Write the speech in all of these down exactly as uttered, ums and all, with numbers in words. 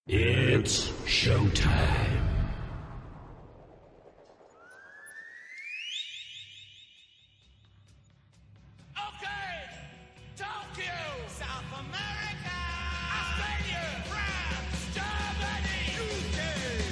It's showtime. Okay, Tokyo, South America, Australia, France, Germany, U K,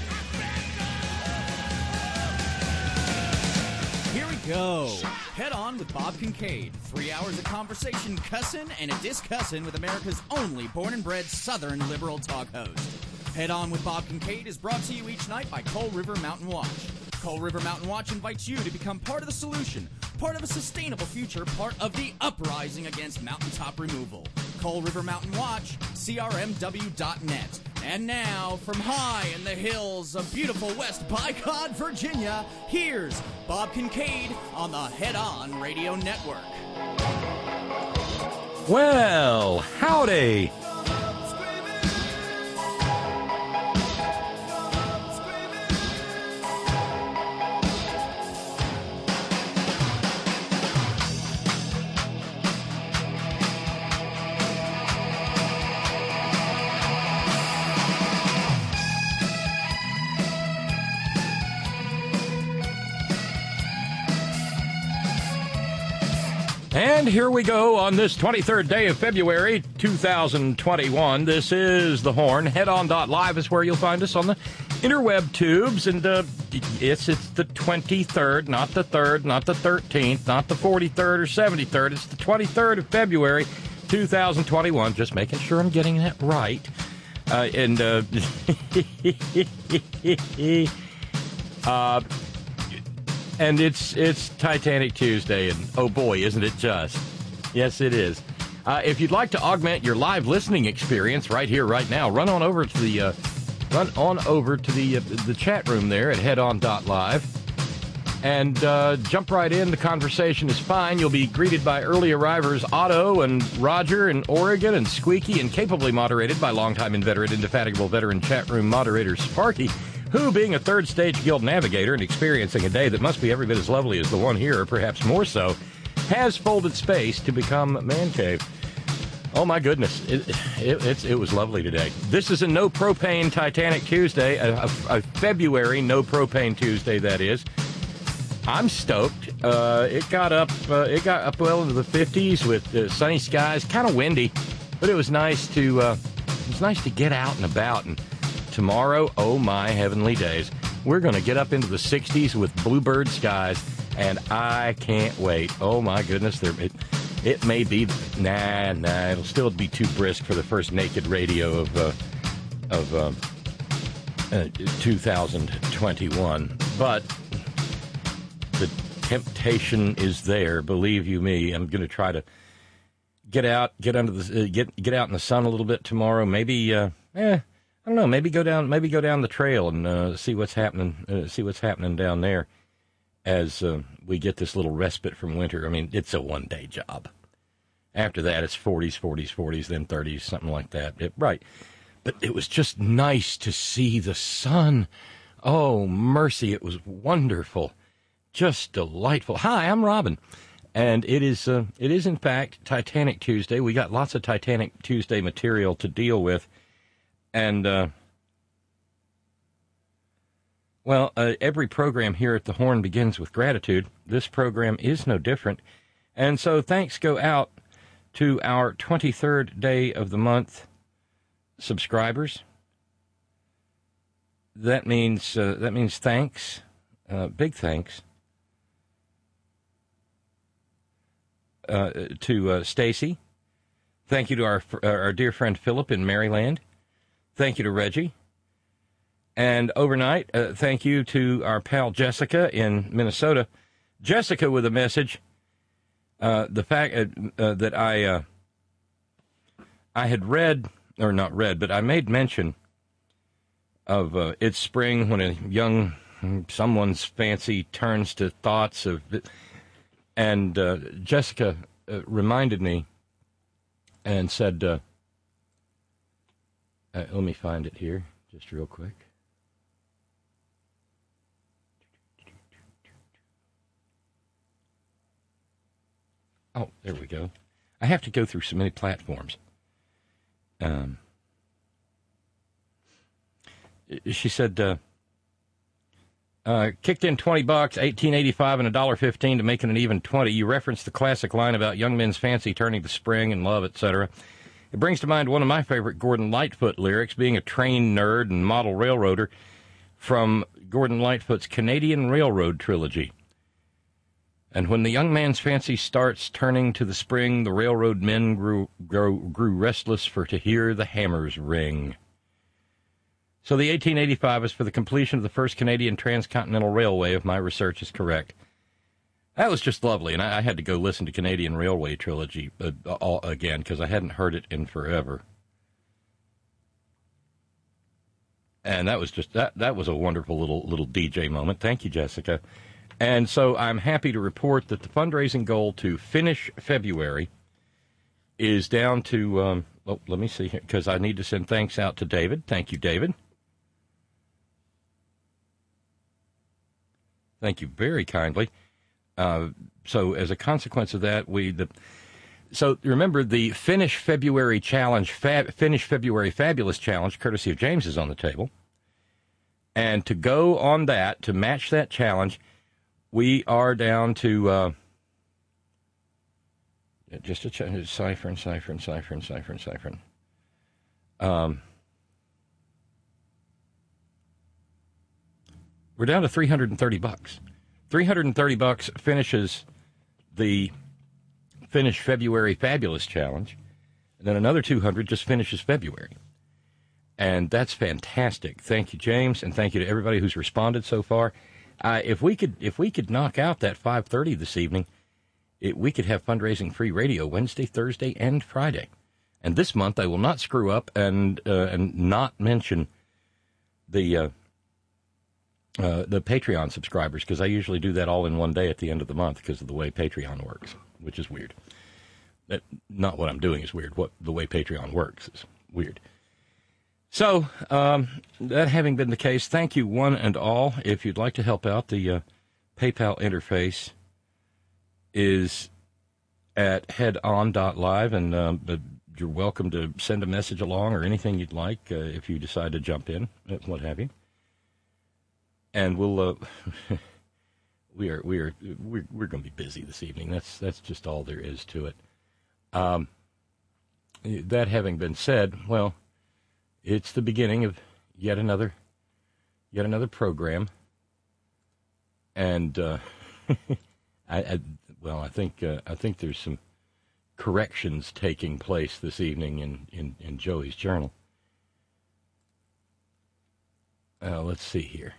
America. Here we go. Head on with Bob Kincaid. Three hours of conversation, cussin' and a discussin' with America's only born and bred Southern liberal talk host. Head on with Bob Kincaid is brought to you each night by Coal River Mountain Watch. Coal River Mountain Watch invites you to become part of the solution, part of a sustainable future, part of the uprising against mountaintop removal. Coal River Mountain Watch, C R M W dot net. And now, from high in the hills of beautiful West Bicod, Virginia, here's Bob Kincaid on the Head On Radio Network. Well, howdy. And here we go on this twenty-third day of February, two thousand twenty-one. This is The Horn. Head On dot live is where you'll find us on the interweb tubes. And uh, it's, it's the twenty-third, not the third, not the thirteenth, not the forty-third or seventy-third. It's the twenty-third of February, two thousand twenty-one. Just making sure I'm getting that right. Uh, and, uh, uh, And it's it's Titanic Tuesday, and oh boy, isn't it just? Yes, it is. Uh, if you'd like to augment your live listening experience right here, right now, run on over to the uh, run on over to the uh, the chat room there at head on dot live, and uh, jump right in. The conversation is fine. You'll be greeted by early arrivers Otto and Roger and Oregon and Squeaky, and capably moderated by longtime inveterate, indefatigable veteran chat room moderator Sparky, who, being a third-stage guild navigator and experiencing a day that must be every bit as lovely as the one here, or perhaps more so, has folded space to become Man Cave. Oh, my goodness. It, it, it's, it was lovely today. This is a no-propane Titanic Tuesday, a, a, a February no-propane Tuesday, that is. I'm stoked. Uh, it got up uh, It got up well into the fifties with uh, sunny skies, kind of windy, but it was nice to uh, it was nice to get out and about. And tomorrow, oh my heavenly days, we're going to get up into the sixties with bluebird skies, and I can't wait. Oh my goodness, there it, it may be, nah, nah, it'll still be too brisk for the first naked radio of uh, of uh, uh, two thousand twenty-one, but the temptation is there. Believe you me, I'm going to try to get out, get under the, uh, get get out in the sun a little bit tomorrow. Maybe, uh, eh. I don't know. Maybe go down. Maybe go down the trail and uh, see what's happening. Uh, see what's happening down there, as uh, we get this little respite from winter. I mean, it's a one-day job. After that, it's forties, forties, forties, then thirties, something like that. It, right. But it was just nice to see the sun. Oh, mercy! It was wonderful, just delightful. Hi, I'm Robin, and it is. Uh, it is in fact Titanic Tuesday. We got lots of Titanic Tuesday material to deal with. And, uh, well, uh, every program here at the Horn begins with gratitude. This program is no different. And so thanks go out to our twenty-third day of the month subscribers. That means, uh, that means thanks, uh, big thanks, uh, to uh, Stacy. Thank you to our our dear friend Philip in Maryland. Thank you to Reggie. And overnight, uh, thank you to our pal Jessica in Minnesota. Jessica with a message. Uh, the fact uh, uh, that I uh, I had read, or not read, but I made mention of uh, It's Spring, when a young someone's fancy turns to thoughts of, and uh, Jessica uh, reminded me and said, uh, Uh, let me find it here, just real quick. Oh, there we go. I have to go through so many platforms. Um, she said, uh, uh, kicked in twenty bucks, eighteen eighty-five, and a dollar fifteen to make it an even twenty. You referenced the classic line about young men's fancy turning to spring and love, et cetera. It brings to mind one of my favorite Gordon Lightfoot lyrics, being a train nerd and model railroader, from Gordon Lightfoot's Canadian Railroad trilogy. And when the young man's fancy starts turning to the spring, the railroad men grew, grew, grew restless for to hear the hammers ring. So the eighteen eighty-five is for the completion of the first Canadian transcontinental railway, if my research is correct. That was just lovely, and I, I had to go listen to Canadian Railway trilogy uh, all, again, because I hadn't heard it in forever. And that was just, that, that was a wonderful little little D J moment. Thank you, Jessica. And so I'm happy to report that the fundraising goal to finish February is down to, um, oh, let me see here, because I need to send thanks out to David. Thank you, David. Thank you very kindly. Uh, so as a consequence of that, we, the, so remember the Finish February Challenge, Fab, Finish February Fabulous Challenge, courtesy of James, is on the table. And to go on that, to match that challenge, we are down to uh, just a ch- cipher and cipher and cipher and cipher and cipher. Um, we're down to three hundred thirty bucks. three hundred thirty bucks finishes the Finish February Fabulous Challenge, and then another two hundred just finishes February. And that's fantastic. Thank you, James, and thank you to everybody who's responded so far. Uh, if we could, if we could knock out that five thirty this evening, it, we could have fundraising free radio Wednesday, Thursday, and Friday. And this month, I will not screw up and uh, and not mention the uh, uh, the Patreon subscribers, because I usually do that all in one day at the end of the month because of the way Patreon works, which is weird. That, not what I'm doing is weird. What the way Patreon works is weird. So, um, that having been the case, thank you one and all. If you'd like to help out, the uh, PayPal interface is at head on dot live, and um, you're welcome to send a message along or anything you'd like uh, if you decide to jump in, what have you. And we'll uh, we are we are we're, we're going to be busy this evening. That's that's just all there is to it. Um, that having been said, well, it's the beginning of yet another, yet another program, and uh, I, I, well, I think uh, I think there's some corrections taking place this evening in, in, in Joey's journal. Uh, let's see here.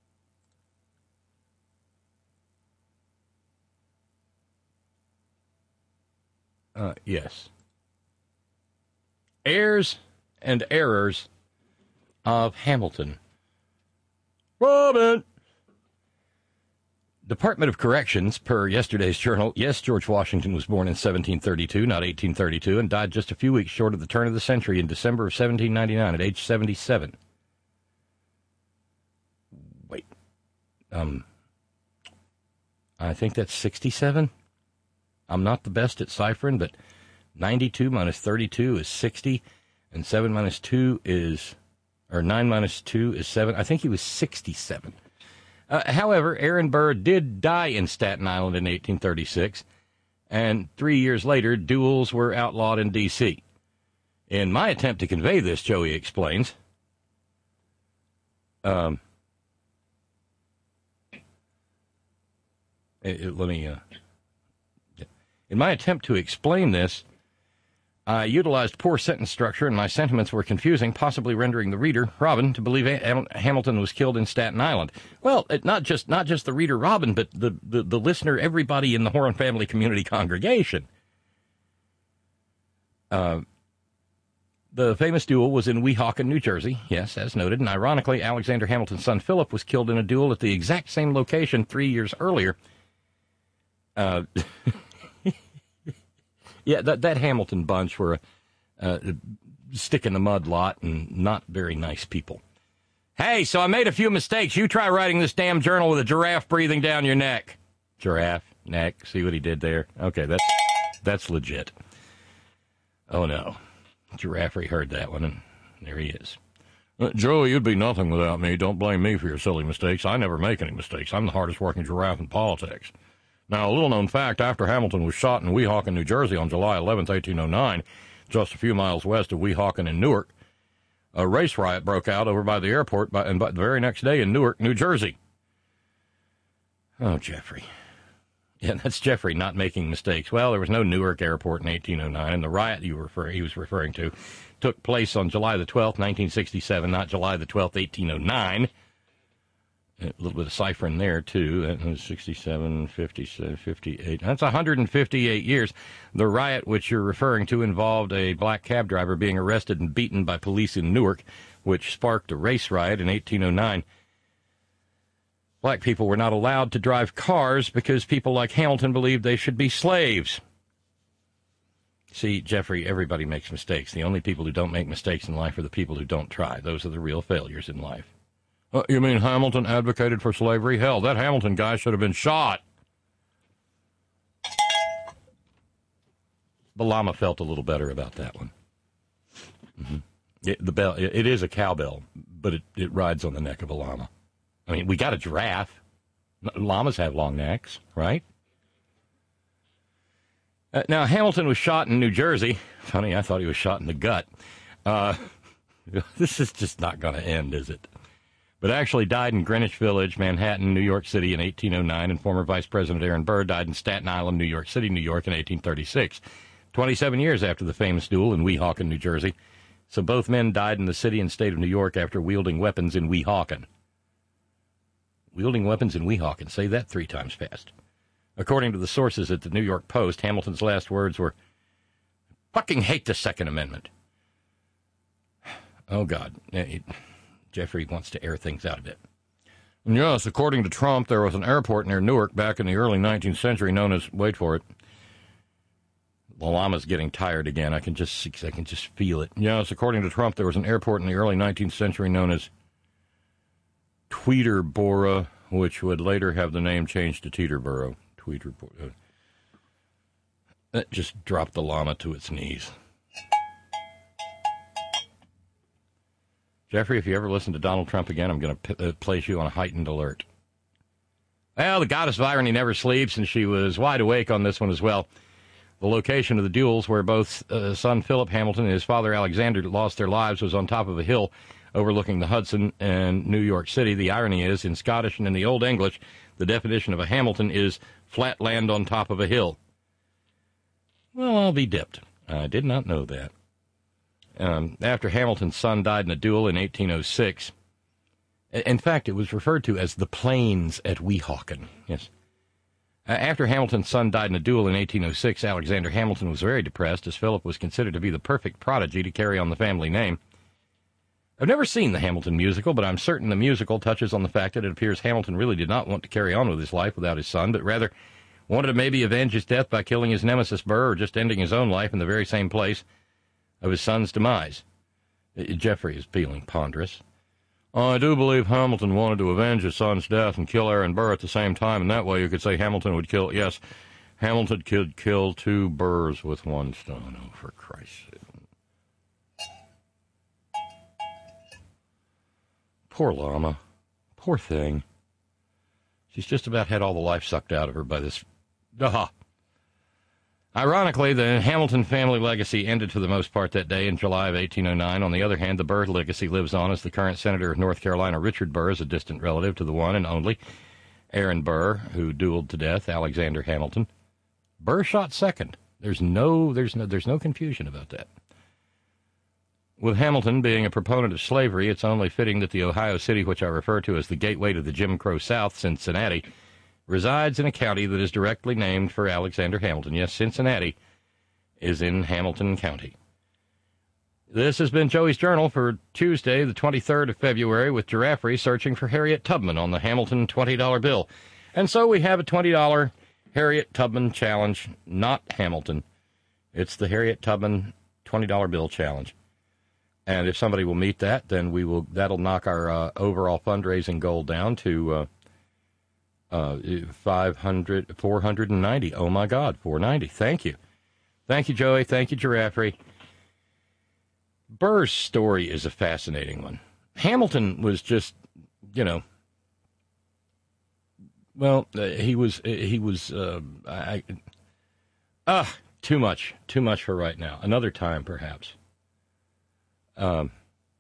Uh, yes. Heirs and errors of Hamilton. Robin! Department of Corrections, per yesterday's journal, yes, George Washington was born in seventeen thirty-two, not eighteen thirty-two, and died just a few weeks short of the turn of the century in December of seventeen ninety-nine at age seventy-seven. Wait. Um, I think that's sixty-seven? I'm not the best at ciphering, but ninety-two minus thirty-two is sixty, and seven minus two is, or nine minus two is seven. I think he was sixty-seven. Uh, however, Aaron Burr did die in Staten Island in eighteen thirty-six, and three years later, duels were outlawed in D C In my attempt to convey this, Joey explains, um, it, it, let me, uh, in my attempt to explain this, I utilized poor sentence structure, and my sentiments were confusing, possibly rendering the reader, Robin, to believe a- Hamilton was killed in Staten Island. Well, it, not just not just the reader, Robin, but the, the, the listener, everybody in the Horn Family Community congregation. Uh, the famous duel was in Weehawken, New Jersey, yes, as noted, and ironically, Alexander Hamilton's son Philip was killed in a duel at the exact same location three years earlier. Uh... Yeah, that, that Hamilton bunch were a uh, stick-in-the-mud lot and not very nice people. Hey, so I made a few mistakes. You try writing this damn journal with a giraffe breathing down your neck. Giraffe, neck, see what he did there? Okay, that's, that's legit. Oh, no. Giraffe heard that one, and there he is. Uh, Joey, you'd be nothing without me. Don't blame me for your silly mistakes. I never make any mistakes. I'm the hardest working giraffe in politics. Now, a little-known fact, after Hamilton was shot in Weehawken, New Jersey on July eleventh, eighteen oh nine, just a few miles west of Weehawken and Newark, a race riot broke out over by the airport by, and by the very next day in Newark, New Jersey. Oh, Jeffrey. Yeah, that's Jeffrey not making mistakes. Well, there was no Newark Airport in eighteen oh nine, and the riot you refer, he was referring to took place on July the twelfth, nineteen sixty-seven, not July the twelfth, eighteen oh nine. A little bit of ciphering there, too. That was sixty-seven, fifty-seven, fifty-eight. That's one hundred fifty-eight years. The riot which you're referring to involved a black cab driver being arrested and beaten by police in Newark, which sparked a race riot in eighteen oh nine. Black people were not allowed to drive cars because people like Hamilton believed they should be slaves. See, Jeffrey, everybody makes mistakes. The only people who don't make mistakes in life are the people who don't try. Those are the real failures in life. Uh, you mean Hamilton advocated for slavery? Hell, that Hamilton guy should have been shot. The llama felt a little better about that one. Mm-hmm. It, the bell, it, it is a cowbell, but it, it rides on the neck of a llama. I mean, we got a giraffe. Llamas have long necks, right? Uh, now, Hamilton was shot in New Jersey. Funny, I thought he was shot in the gut. Uh, this is just not going to end, is it? But actually died in Greenwich Village, Manhattan, New York City in eighteen oh nine, and former Vice President Aaron Burr died in Staten Island, New York City, New York in eighteen thirty-six, twenty-seven years after the famous duel in Weehawken, New Jersey. So both men died in the city and state of New York after wielding weapons in Weehawken. Wielding weapons in Weehawken. Say that three times fast. According to the sources at the New York Post, Hamilton's last words were, "Fucking hate the Second Amendment." Oh, God. It, Jeffrey wants to air things out a bit. Yes, according to Trump, there was an airport near Newark back in the early nineteenth century known as, wait for it, the llama's getting tired again. I can just I can just feel it. Yes, according to Trump, there was an airport in the early nineteenth century known as Tweeterboro, which would later have the name changed to Teterboro. Tweeterboro. That just dropped the llama to its knees. Jeffrey, if you ever listen to Donald Trump again, I'm going to p- uh, place you on a heightened alert. Well, the goddess of irony never sleeps, and she was wide awake on this one as well. The location of the duels where both uh, son Philip Hamilton and his father Alexander lost their lives was on top of a hill overlooking the Hudson and New York City. The irony is, in Scottish and in the Old English, the definition of a Hamilton is flat land on top of a hill. Well, I'll be dipped. I did not know that. Um, after Hamilton's son died in a duel in eighteen oh six, in fact, it was referred to as the Plains at Weehawken. Yes. Uh, after Hamilton's son died in a duel in eighteen oh six, Alexander Hamilton was very depressed, as Philip was considered to be the perfect prodigy to carry on the family name. I've never seen the Hamilton musical, but I'm certain the musical touches on the fact that it appears Hamilton really did not want to carry on with his life without his son, but rather wanted to maybe avenge his death by killing his nemesis Burr or just ending his own life in the very same place of his son's demise. Jeffrey is feeling ponderous. I do believe Hamilton wanted to avenge his son's death and kill Aaron Burr at the same time, and that way you could say Hamilton would kill, yes, Hamilton could kill two Burrs with one stone. Oh, for Christ's sake. Poor llama. Poor thing. She's just about had all the life sucked out of her by this. Aha. Ironically, the Hamilton family legacy ended for the most part that day in July of eighteen oh nine. On the other hand, the Burr legacy lives on as the current senator of North Carolina, Richard Burr, is a distant relative to the one and only Aaron Burr, who dueled to death Alexander Hamilton. Burr shot second. There's no, there's no, there's no confusion about that. With Hamilton being a proponent of slavery, it's only fitting that the Ohio city, which I refer to as the gateway to the Jim Crow South, Cincinnati, resides in a county that is directly named for Alexander Hamilton. Yes, Cincinnati is in Hamilton County. This has been Joey's Journal for Tuesday, the twenty-third of February, with Giraffe searching for Harriet Tubman on the Hamilton twenty dollar bill. And so we have a twenty dollar Harriet Tubman challenge, not Hamilton. It's the Harriet Tubman twenty dollar bill challenge. And if somebody will meet that, then we will. That'll knock our uh, overall fundraising goal down to uh, uh, five hundred, four hundred ninety. Oh my God, four ninety. Thank you, thank you, Joey. Thank you, Giraffe. Burr's story is a fascinating one. Hamilton was just, you know, well, uh, he was, uh, he was, uh, I, uh, too much, too much for right now. Another time, perhaps. Um,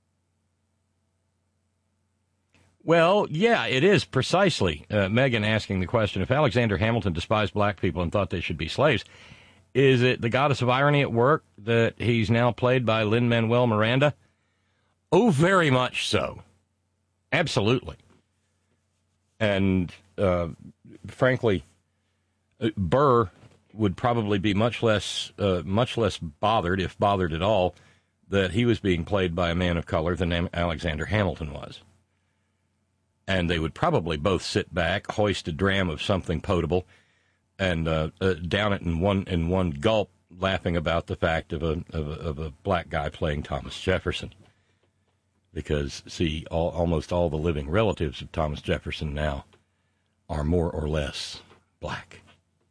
well, yeah, it is precisely. Uh, Megan asking the question, if Alexander Hamilton despised black people and thought they should be slaves, is it the goddess of irony at work that he's now played by Lin-Manuel Miranda? Oh, very much so. Absolutely. And, uh, frankly, Burr would probably be much less, uh, much less bothered, if bothered at all, that he was being played by a man of color than Alexander Hamilton was. And they would probably both sit back, hoist a dram of something potable, and uh, uh, down it in one in one gulp, laughing about the fact of a of a, of a black guy playing Thomas Jefferson. Because, see, all, almost all the living relatives of Thomas Jefferson now are more or less black.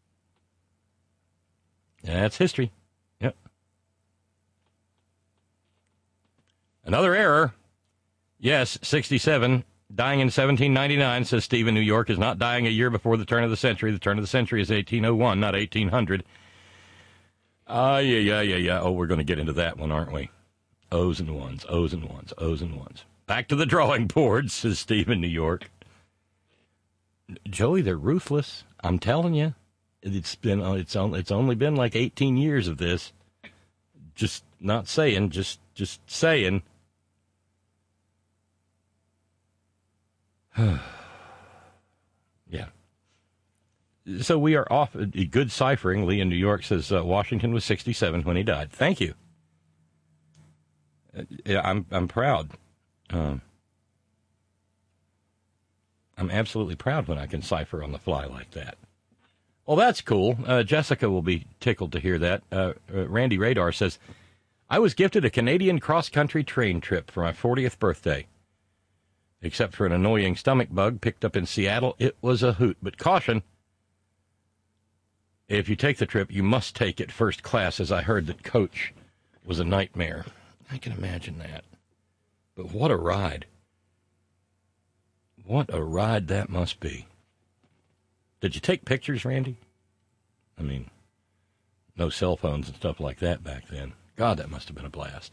And that's history. Yep. Another error. Yes, sixty-seven, dying in seventeen ninety-nine, says Steve in New York, is not dying a year before the turn of the century. The turn of the century is eighteen oh one, not eighteen hundred. Ah, uh, yeah, yeah, yeah, yeah. Oh, we're going to get into that one, aren't we? O's and ones, O's and ones, O's and ones. Back to the drawing board, says Steve in New York. Joey, they're ruthless. I'm telling you. It's been, it's only, it's only been like eighteen years of this. Just not saying, just, just saying. Yeah. So we are off. Good ciphering. Lee in New York says uh, Washington was sixty-seven when he died. Thank you. Uh, yeah, I'm I'm proud. Um, I'm absolutely proud when I can cipher on the fly like that. Well, that's cool. Uh, Jessica will be tickled to hear that. Uh, uh, Randy Radar says, I was gifted a Canadian cross-country train trip for my fortieth birthday. Except for an annoying stomach bug picked up in Seattle, it was a hoot. But caution, if you take the trip, you must take it first class, as I heard that coach was a nightmare. I can imagine that. But what a ride. What a ride that must be. Did you take pictures, Randy? I mean, no cell phones and stuff like that back then. God, that must have been a blast.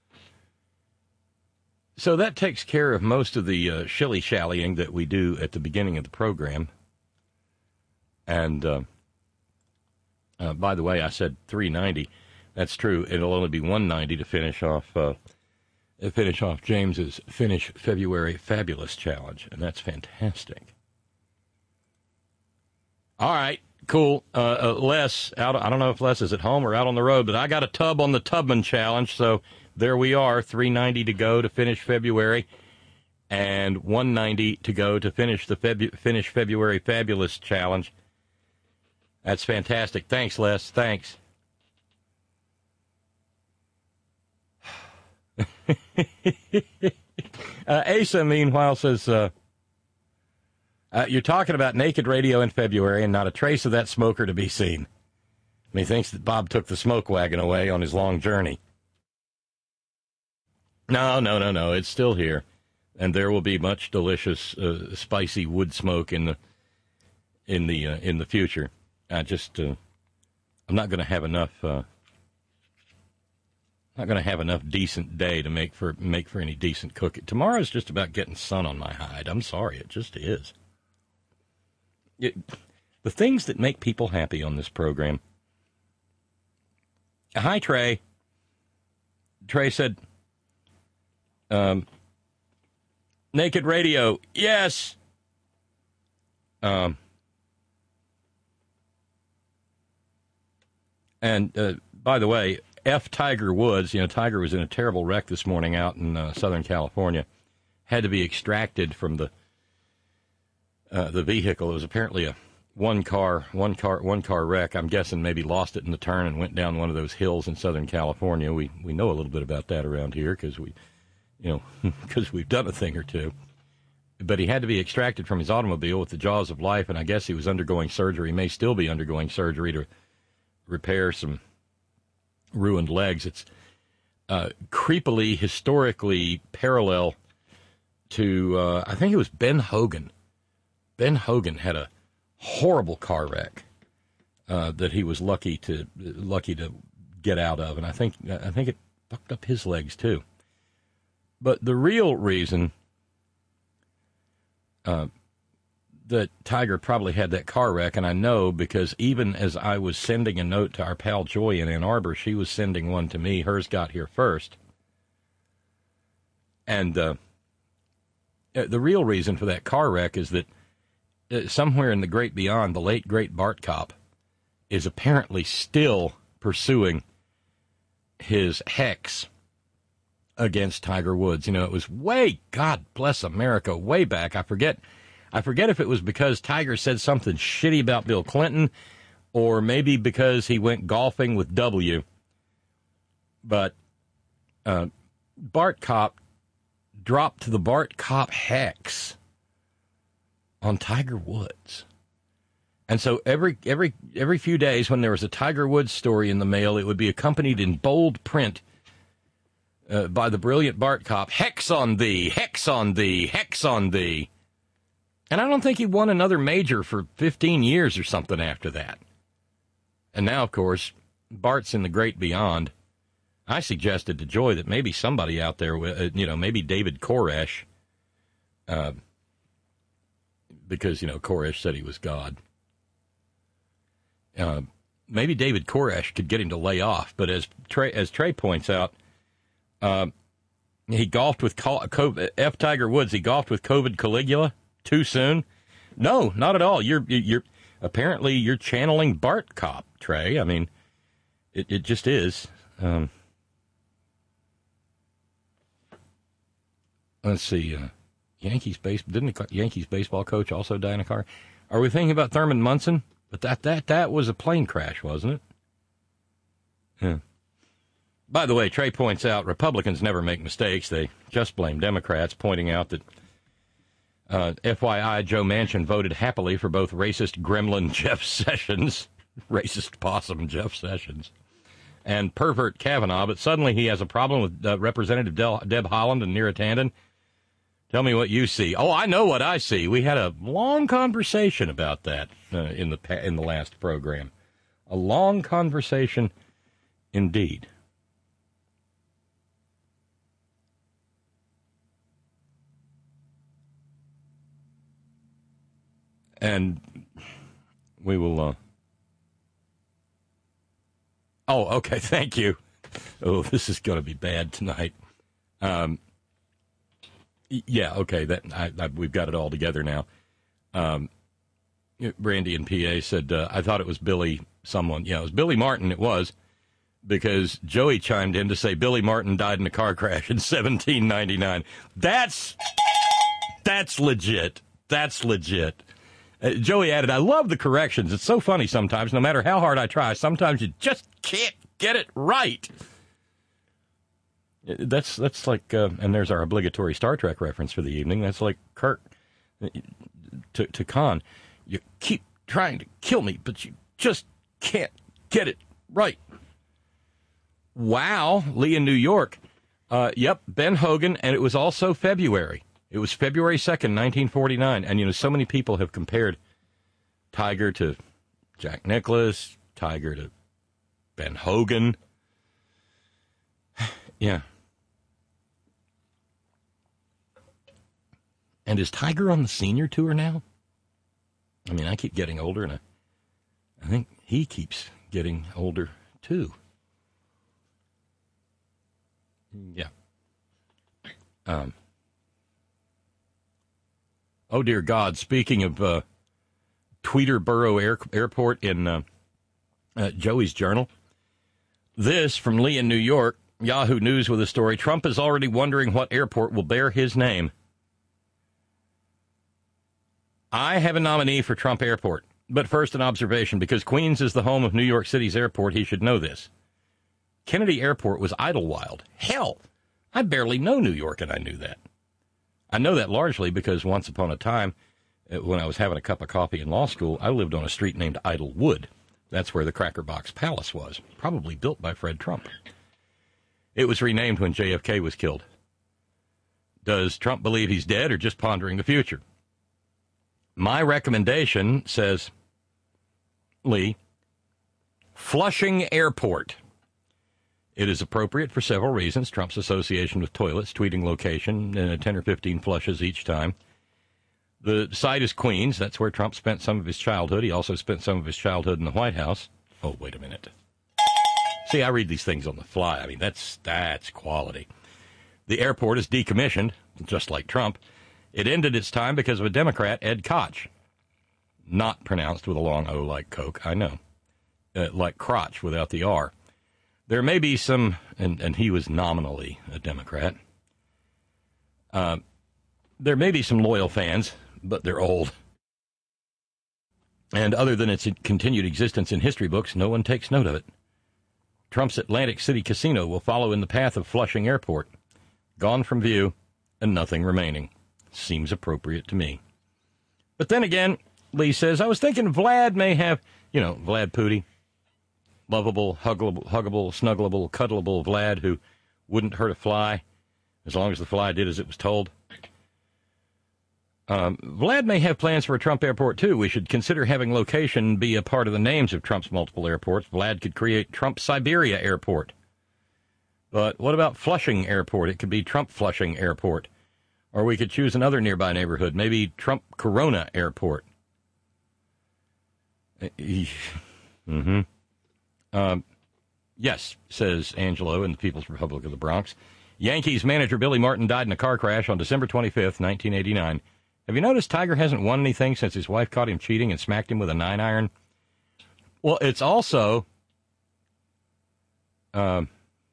So that takes care of most of the uh, shilly-shallying that we do at the beginning of the program. And, uh, uh, by the way, I said three ninety. That's true. It'll only be one ninety to finish off uh, finish off James's Finish February Fabulous Challenge, and that's fantastic. All right, cool. Uh, uh, Les, out, I don't know if Les is at home or out on the road, but I got a tub on the Tubman Challenge, so there we are, three ninety to go to finish February, and one ninety to go to finish the Febu- Finish February Fabulous Challenge. That's fantastic. Thanks, Les. Thanks. uh, Asa, meanwhile, says... Uh, Uh, you're talking about naked radio in February and not a trace of that smoker to be seen. And he thinks that Bob took the smoke wagon away on his long journey. No, no, no, no. It's still here. And there will be much delicious, uh, spicy wood smoke in the in the uh, in the future. I just uh, I'm not going to have enough uh, not going to have enough decent day to make for make for any decent cooking. Tomorrow's just about getting sun on my hide. I'm sorry, it just is. It, the things that make people happy on this program. Hi, Trey. Trey said, um, naked radio, yes. Um, and uh, by the way, F. Tiger Woods, you know, Tiger was in a terrible wreck this morning out in uh, Southern California, had to be extracted from the Uh, the vehicle. It was apparently a one car, one car, one car wreck. I'm guessing maybe lost it in the turn and went down one of those hills in Southern California. We we know a little bit about that around here because we, you know, because we've done a thing or two. But he had to be extracted from his automobile with the jaws of life, and I guess he was undergoing surgery. He may still be undergoing surgery to repair some ruined legs. It's uh, creepily, historically parallel to, uh, I think it was Ben Hogan. Ben Hogan had a horrible car wreck uh, that he was lucky to lucky to get out of, and I think I think it fucked up his legs too. But the real reason uh, that Tiger probably had that car wreck, and I know because even as I was sending a note to our pal Joy in Ann Arbor, she was sending one to me. Hers got here first. And uh, the real reason for that car wreck is that uh, somewhere in the great beyond, the late, great Bart Kopp is apparently still pursuing his hex against Tiger Woods. You know, it was way, God bless America, way back. I forget, I forget if it was because Tiger said something shitty about Bill Clinton or maybe because he went golfing with W. But uh, Bart Kopp dropped to the Bart Kopp hex on Tiger Woods. And so every every every few days when there was a Tiger Woods story in the mail, it would be accompanied in bold print uh, by the brilliant Bart Kopp, hex on thee, hex on thee, hex on thee. And I don't think he won another major for fifteen years or something after that. And now, of course, Bart's in the great beyond. I suggested to Joy that maybe somebody out there, uh, you know, maybe David Koresh, uh, because, you know, Koresh said he was God. Uh, maybe David Koresh could get him to lay off. But as Trey, as Trey points out, uh, he golfed with COVID, F. Tiger Woods. He golfed with COVID Caligula too soon. No, not at all. You're you're apparently you're channeling Bart Kopp, Trey. I mean, it it just is. Um, let's see. Uh, Yankees base didn't the Yankees baseball coach also die in a car? Are we thinking about Thurman Munson? But that that that was a plane crash, wasn't it? Yeah. By the way, Trey points out Republicans never make mistakes. They just blame Democrats, pointing out that uh, F Y I, Joe Manchin voted happily for both racist gremlin Jeff Sessions, racist possum Jeff Sessions, and pervert Kavanaugh, but suddenly he has a problem with uh, Representative Del- Deb Haaland and Neera Tanden. Tell me what you see. Oh, I know what I see. We had a long conversation about that uh, in the pa- in the last program. A long conversation indeed. And we will... Uh... Oh, okay, thank you. Oh, this is going to be bad tonight. Um... Yeah, okay, that I, I, we've got it all together now. Um, Brandy in P A said, uh, I thought it was Billy someone. Yeah, it was Billy Martin, it was, because Joey chimed in to say Billy Martin died in a car crash in seventeen ninety-nine. That's, that's legit. That's legit. Uh, Joey added, I love the corrections. It's so funny sometimes, no matter how hard I try. Sometimes you just can't get it right. That's that's like, uh, and there's our obligatory Star Trek reference for the evening. That's like Kirk to, to Khan. You keep trying to kill me, but you just can't get it right. Wow, Lee in New York. Uh, yep, Ben Hogan, and it was also February. It was February second, nineteen forty-nine. And, you know, so many people have compared Tiger to Jack Nicklaus, Tiger to Ben Hogan. Yeah. And is Tiger on the senior tour now? I mean, I keep getting older, and I, I think he keeps getting older, too. Yeah. Um. Oh, dear God. Speaking of uh, Tweeterboro Air, Airport in uh, uh, Joey's Journal, this from Lee in New York, Yahoo News with a story. Trump is already wondering what airport will bear his name. I have a nominee for Trump Airport. But first, an observation. Because Queens is the home of New York City's airport, he should know this. Kennedy Airport was Idlewild. Hell, I barely know New York, and I knew that. I know that largely because once upon a time, when I was having a cup of coffee in law school, I lived on a street named Idlewood. That's where the Cracker Box Palace was, probably built by Fred Trump. It was renamed when J F K was killed. Does Trump believe he's dead or just pondering the future? My recommendation, says Lee, Flushing Airport. It is appropriate for several reasons. Trump's association with toilets, tweeting location, uh, ten or fifteen flushes each time. The site is Queens. That's where Trump spent some of his childhood. He also spent some of his childhood in the White House. Oh, wait a minute. See, I read these things on the fly. I mean, that's that's quality. The airport is decommissioned, just like Trump. It ended its time because of a Democrat, Ed Koch. Not pronounced with a long O like Coke, I know. Uh, like crotch without the R. There may be some, and, and he was nominally a Democrat. Uh, there may be some loyal fans, but they're old. And other than its continued existence in history books, no one takes note of it. Trump's Atlantic City Casino will follow in the path of Flushing Airport. Gone from view and nothing remaining. Seems appropriate to me. But then again, Lee says, I was thinking Vlad may have, you know, Vlad Pooty. Lovable, huggable, huggable, snuggleable, cuddleable Vlad who wouldn't hurt a fly as long as the fly did as it was told. Um, Vlad may have plans for a Trump airport, too. We should consider having location be a part of the names of Trump's multiple airports. Vlad could create Trump Siberia Airport. But what about Flushing Airport? It could be Trump Flushing Airport. Or we could choose another nearby neighborhood, maybe Trump Corona Airport. Mm-hmm. Um, yes, says Angelo in the People's Republic of the Bronx. Yankees manager Billy Martin died in a car crash on December twenty-fifth, nineteen eighty-nine. Have you noticed Tiger hasn't won anything since his wife caught him cheating and smacked him with a nine iron? Well, it's also um,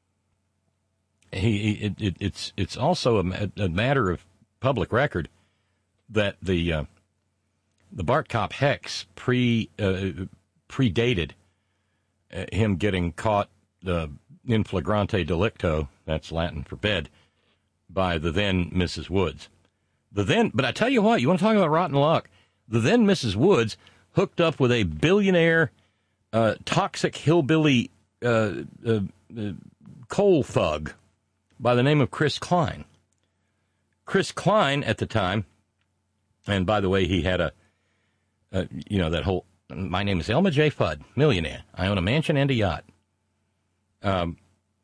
he it, it, it's it's also a, a matter of public record that the uh, the Bart Kopp hex pre uh, predated uh, him getting caught uh, in flagrante delicto, that's Latin for bed, by the then Missus Woods. The then, but I tell you what, you want to talk about rotten luck? The then Missus Woods hooked up with a billionaire, uh, toxic hillbilly uh, uh, uh, coal thug by the name of Chris Klein. Chris Klein at the time, and by the way, he had a, uh, you know, that whole, my name is Elma J. Fudd, millionaire. I own a mansion and a yacht. Um,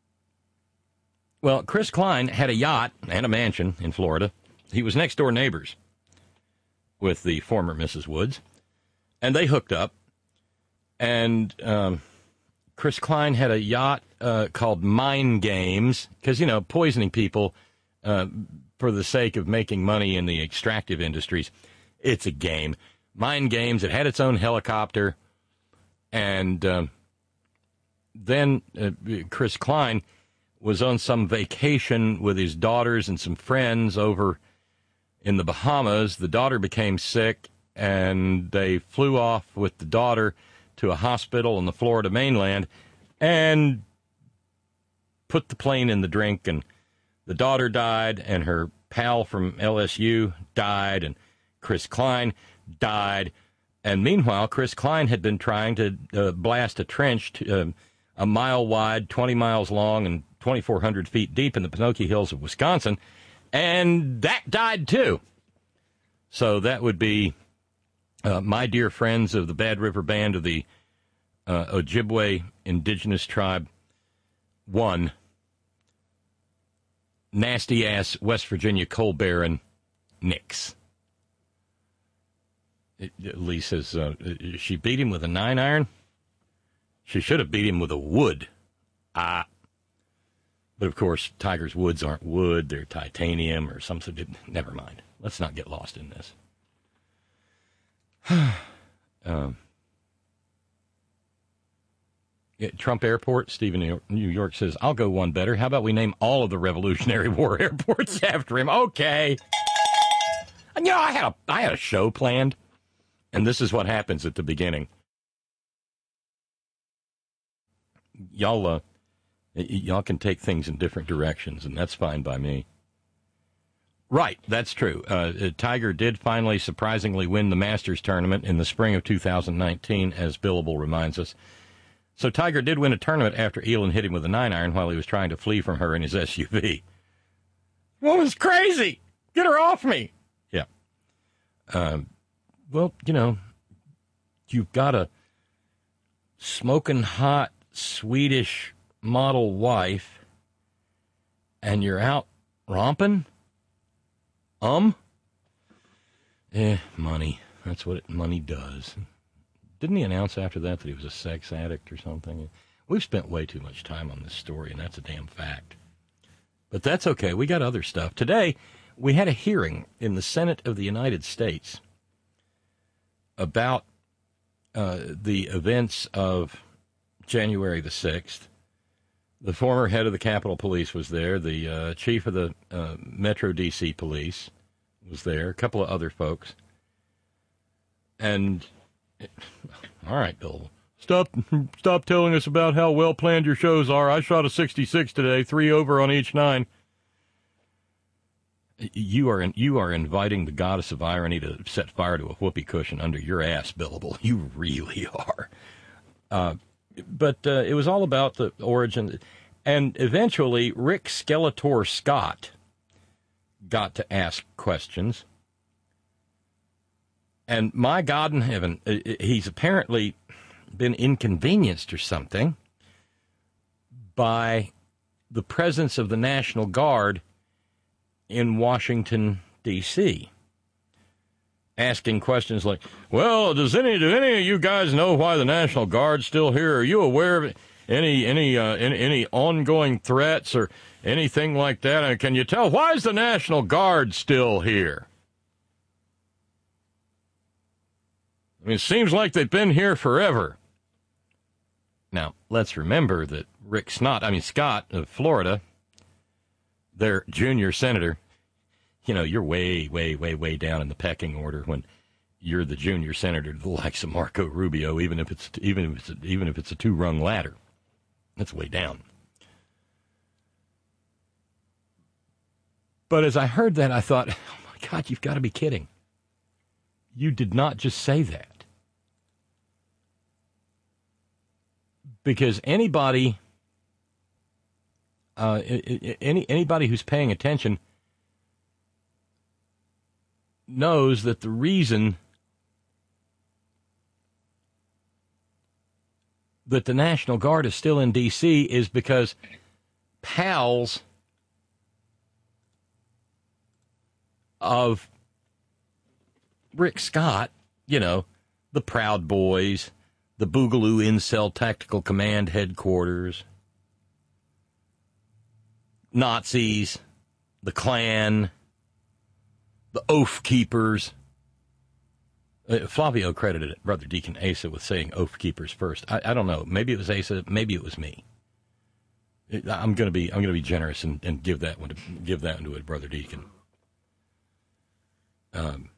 well, Chris Klein had a yacht and a mansion in Florida. He was next door neighbors with the former Missus Woods, and they hooked up. And um, Chris Klein had a yacht uh, called Mind Games, because, you know, poisoning people uh, for the sake of making money in the extractive industries. It's a game. Mind Games, it had its own helicopter. And um, then uh, Chris Klein was on some vacation with his daughters and some friends over in the Bahamas. The daughter became sick, and they flew off with the daughter to a hospital on the Florida mainland and put the plane in the drink, and the daughter died, and her pal from L S U died, and Chris Klein died. And meanwhile, Chris Klein had been trying to uh, blast a trench to, uh, a mile wide, twenty miles long, and twenty-four hundred feet deep in the Pinocchio Hills of Wisconsin, and that died too. So that would be uh, my dear friends of the Bad River Band of the uh, Ojibwe Indigenous Tribe one, nasty-ass West Virginia coal baron Nix. Lee says uh, she beat him with a nine iron. She should have beat him with a wood. Ah. But, of course, Tiger's woods aren't wood. They're titanium or something. Never mind. Let's not get lost in this. um, yeah, Trump Airport, Stephen, New York, New York says, I'll go one better. How about we name all of the Revolutionary War airports after him? Okay. And, you know, I had a, I had a show planned, and this is what happens at the beginning. Y'all, uh, Y'all can take things in different directions, and that's fine by me. Right, that's true. Uh, Tiger did finally surprisingly win the Masters tournament in the spring of two thousand nineteen, as Billable reminds us. So Tiger did win a tournament after Elin hit him with a nine iron while he was trying to flee from her in his S U V. Woman's crazy. Get her off me. Yeah. Um, well, you know, you've got a smoking hot Swedish model wife, and you're out romping? Um? Eh, money. That's what it, money does. Didn't he announce after that that he was a sex addict or something? We've spent way too much time on this story, and that's a damn fact. But that's okay. We got other stuff. Today, we had a hearing in the Senate of the United States about uh, the events of January the sixth. The former head of the Capitol Police was there. The uh, chief of the uh, Metro D C Police was there. A couple of other folks. And, it, all right, Bill, stop stop telling us about how well-planned your shows are. I shot a sixty-six today, three over on each nine. You are in, you are inviting the goddess of irony to set fire to a whoopee cushion under your ass, Billable. You really are. Uh, but uh, it was all about the origin. And eventually, Rick Skeletor Scott got to ask questions. And my God in heaven, he's apparently been inconvenienced or something by the presence of the National Guard in Washington, D C, asking questions like, well, does any do any of you guys know why the National Guard's still here? Are you aware of any any uh, any, any ongoing threats or anything like that? And can you tell, why is the National Guard still here? I mean, it seems like they've been here forever. Now, let's remember that Rick Snott, I mean Scott of Florida, their junior senator, you know, you're way, way, way, way down in the pecking order when you're the junior senator to the likes of Marco Rubio, even if it's even if it's a, even if it's a two-rung ladder. That's way down. But as I heard that, I thought, oh my God, you've got to be kidding. You did not just say that. Because anybody, uh, any anybody who's paying attention knows that the reason that the National Guard is still in D C is because pals of Rick Scott, you know, the Proud Boys, the Boogaloo Incel Tactical Command Headquarters, Nazis, the Klan, the Oath Keepers. Uh, Flavio credited it, Brother Deacon Asa with saying Oath Keepers first. I, I don't know. Maybe it was Asa. Maybe it was me. It, I'm going to be I'm going to be generous and, and give that one to give that one to it, Brother Deacon. Um.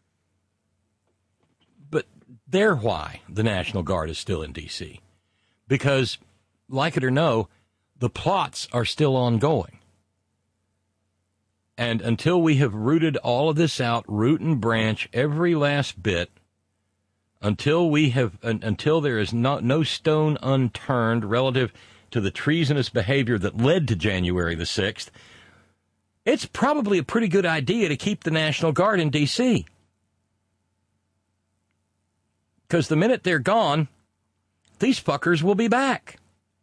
But they're why the National Guard is still in D C Because, like it or no, the plots are still ongoing. And until we have rooted all of this out, root and branch, every last bit, until we have, un, until there is no, no stone unturned relative to the treasonous behavior that led to January the sixth, it's probably a pretty good idea to keep the National Guard in D C Because the minute they're gone, these fuckers will be back.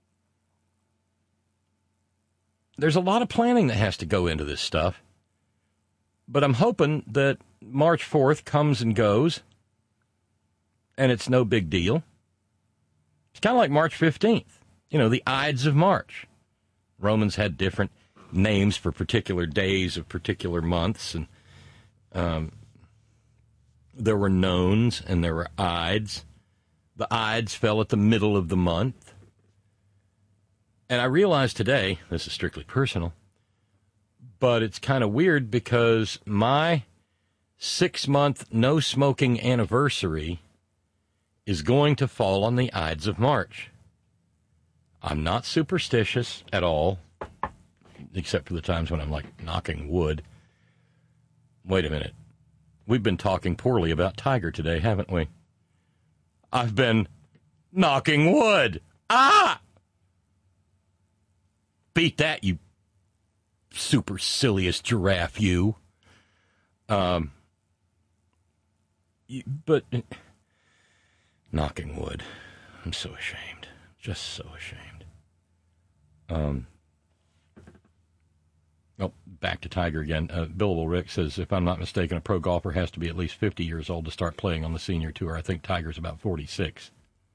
There's a lot of planning that has to go into this stuff. But I'm hoping that March fourth comes and goes, and it's no big deal. It's kind of like March fifteenth. You know, the Ides of March. Romans had different names for particular days of particular months, and um, there were nones and there were Ides. The Ides fell at the middle of the month. And I realized today, this is strictly personal, but it's kind of weird because my six-month no-smoking anniversary is going to fall on the Ides of March. I'm not superstitious at all, except for the times when I'm, like, knocking wood. Wait a minute. We've been talking poorly about Tiger today, haven't we? I've been knocking wood. Ah! Beat that, you supercilious giraffe, you. Um, you, but, knocking wood, I'm so ashamed. Just so ashamed. Um, oh, back to Tiger again. Uh, Billable Rick says, if I'm not mistaken, a pro golfer has to be at least fifty years old to start playing on the senior tour. I think Tiger's about forty-six.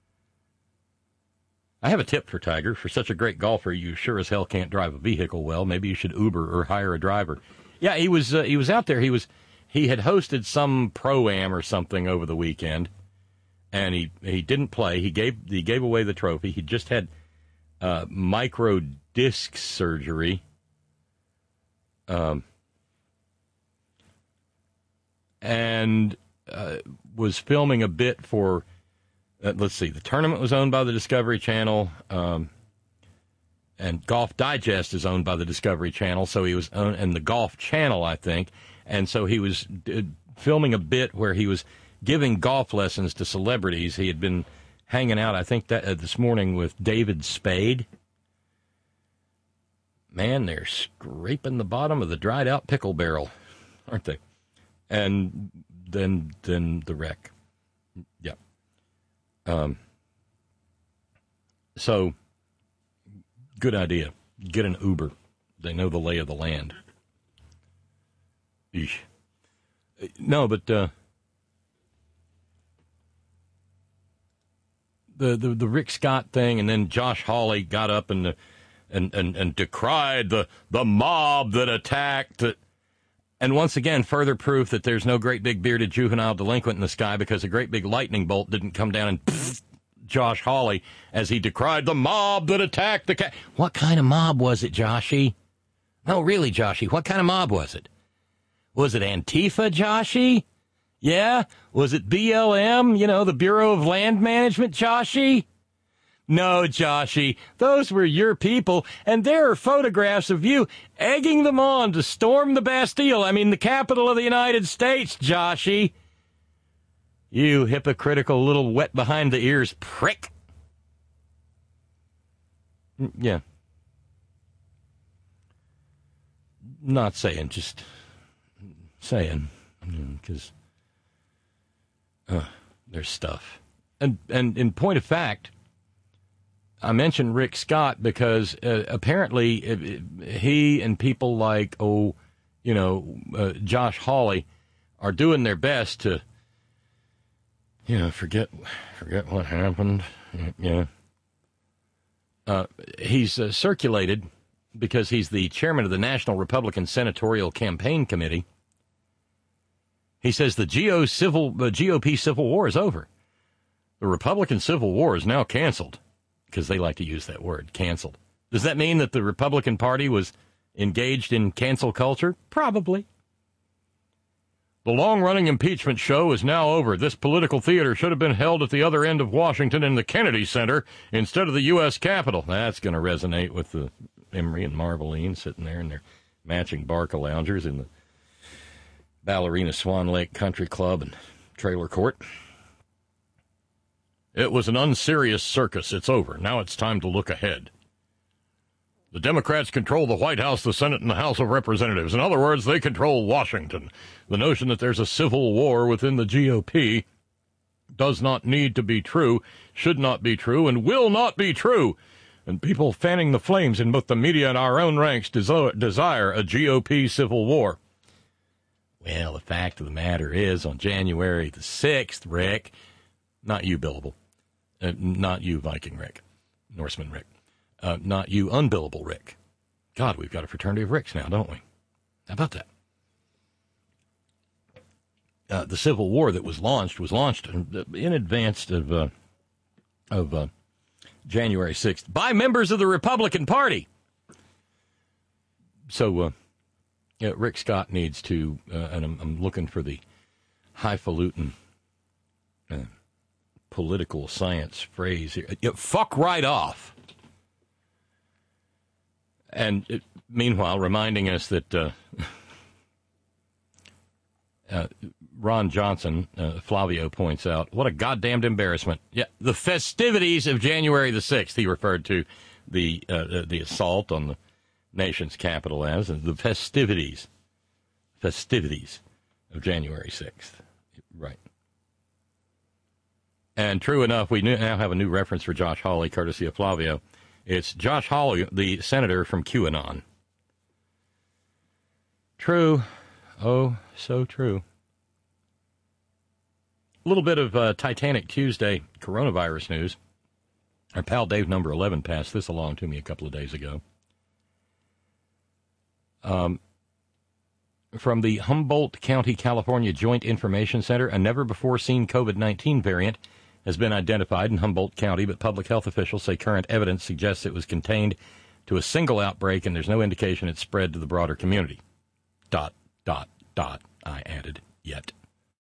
I have a tip for Tiger. For such a great golfer, you sure as hell can't drive a vehicle well. Maybe you should Uber or hire a driver. Yeah, he was uh, he was out there. He was he had hosted some pro-am or something over the weekend, and he, he didn't play. He gave he gave away the trophy. He just had uh, micro disc surgery. Um, and uh, was filming a bit for. Uh, let's see, the tournament was owned by the Discovery Channel, um, and Golf Digest is owned by the Discovery Channel, so he was own, and the Golf Channel, I think, and so he was uh, filming a bit where he was giving golf lessons to celebrities. He had been hanging out, I think, that uh, this morning with David Spade. Man, they're scraping the bottom of the dried-out pickle barrel, aren't they? And then, then the wreck. Yeah. Um, so, good idea. Get an Uber. They know the lay of the land. Eesh. No, but uh, the, the the Rick Scott thing, and then Josh Hawley got up and uh, and, and and decried the the mob that attacked. Uh, and once again, further proof that there's no great big bearded juvenile delinquent in the sky, because a great big lightning bolt didn't come down and pfft, Josh Hawley as he decried the mob that attacked the cat. What kind of mob was it, Joshy? No, really, Joshy, what kind of mob was it? Was it Antifa, Joshy? Yeah? Was it B L M, you know, the Bureau of Land Management, Joshy? No, Joshy, those were your people, and there are photographs of you egging them on to storm the Bastille, I mean the capital of the United States, Joshy. You hypocritical little wet behind the ears prick. Yeah. Not saying, just saying, because uh, there's stuff. And, and in point of fact, I mentioned Rick Scott because uh, apparently it, it, he and people like, oh, you know, uh, Josh Hawley are doing their best to, you know, forget forget what happened. Yeah. Uh, he's uh, circulated because he's the chairman of the National Republican Senatorial Campaign Committee. He says the G O civil, uh, G O P civil war is over. The Republican Civil War is now canceled. Because they like to use that word, canceled. Does that mean that the Republican Party was engaged in cancel culture? Probably. The long-running impeachment show is now over. This political theater should have been held at the other end of Washington in the Kennedy Center instead of the U S Capitol. That's going to resonate with the Emery and Marveline sitting there in their matching Barca loungers in the Ballerina Swan Lake Country Club and Trailer Court. It was an unserious circus. It's over. Now it's time to look ahead. The Democrats control the White House, the Senate, and the House of Representatives. In other words, they control Washington. The notion that there's a civil war within the G O P does not need to be true, should not be true, and will not be true. And people fanning the flames in both the media and our own ranks deso- desire a G O P civil war. Well, the fact of the matter is, on January the sixth, Rick, not you, Billable, uh, not you, Viking Rick, Norseman Rick, uh, not you, Unbillable Rick. God, we've got a fraternity of Ricks now, don't we? How about that? Uh, the Civil War that was launched was launched in, in advance of uh, of uh, January sixth by members of the Republican Party. So uh, yeah, Rick Scott needs to, uh, and I'm, I'm looking for the highfalutin uh, political science phrase here. Yeah, fuck right off. And it, meanwhile, reminding us that uh, uh, Ron Johnson, uh, Flavio points out, what a goddamned embarrassment. Yeah, the festivities of January the sixth, he referred to the uh, the assault on the nation's capital as, the festivities, festivities of January sixth. Right. And true enough, we now have a new reference for Josh Hawley, courtesy of Flavio. It's Josh Hawley, the senator from QAnon. True. Oh, so true. A little bit of uh, Titanic Tuesday coronavirus news. Our pal Dave number eleven passed this along to me a couple of days ago. Um, from the Humboldt County, California Joint Information Center, a never-before-seen COVID nineteen variant has been identified in Humboldt County, but public health officials say current evidence suggests it was contained to a single outbreak and there's no indication it spread to the broader community. Dot, dot, dot, I added, yet.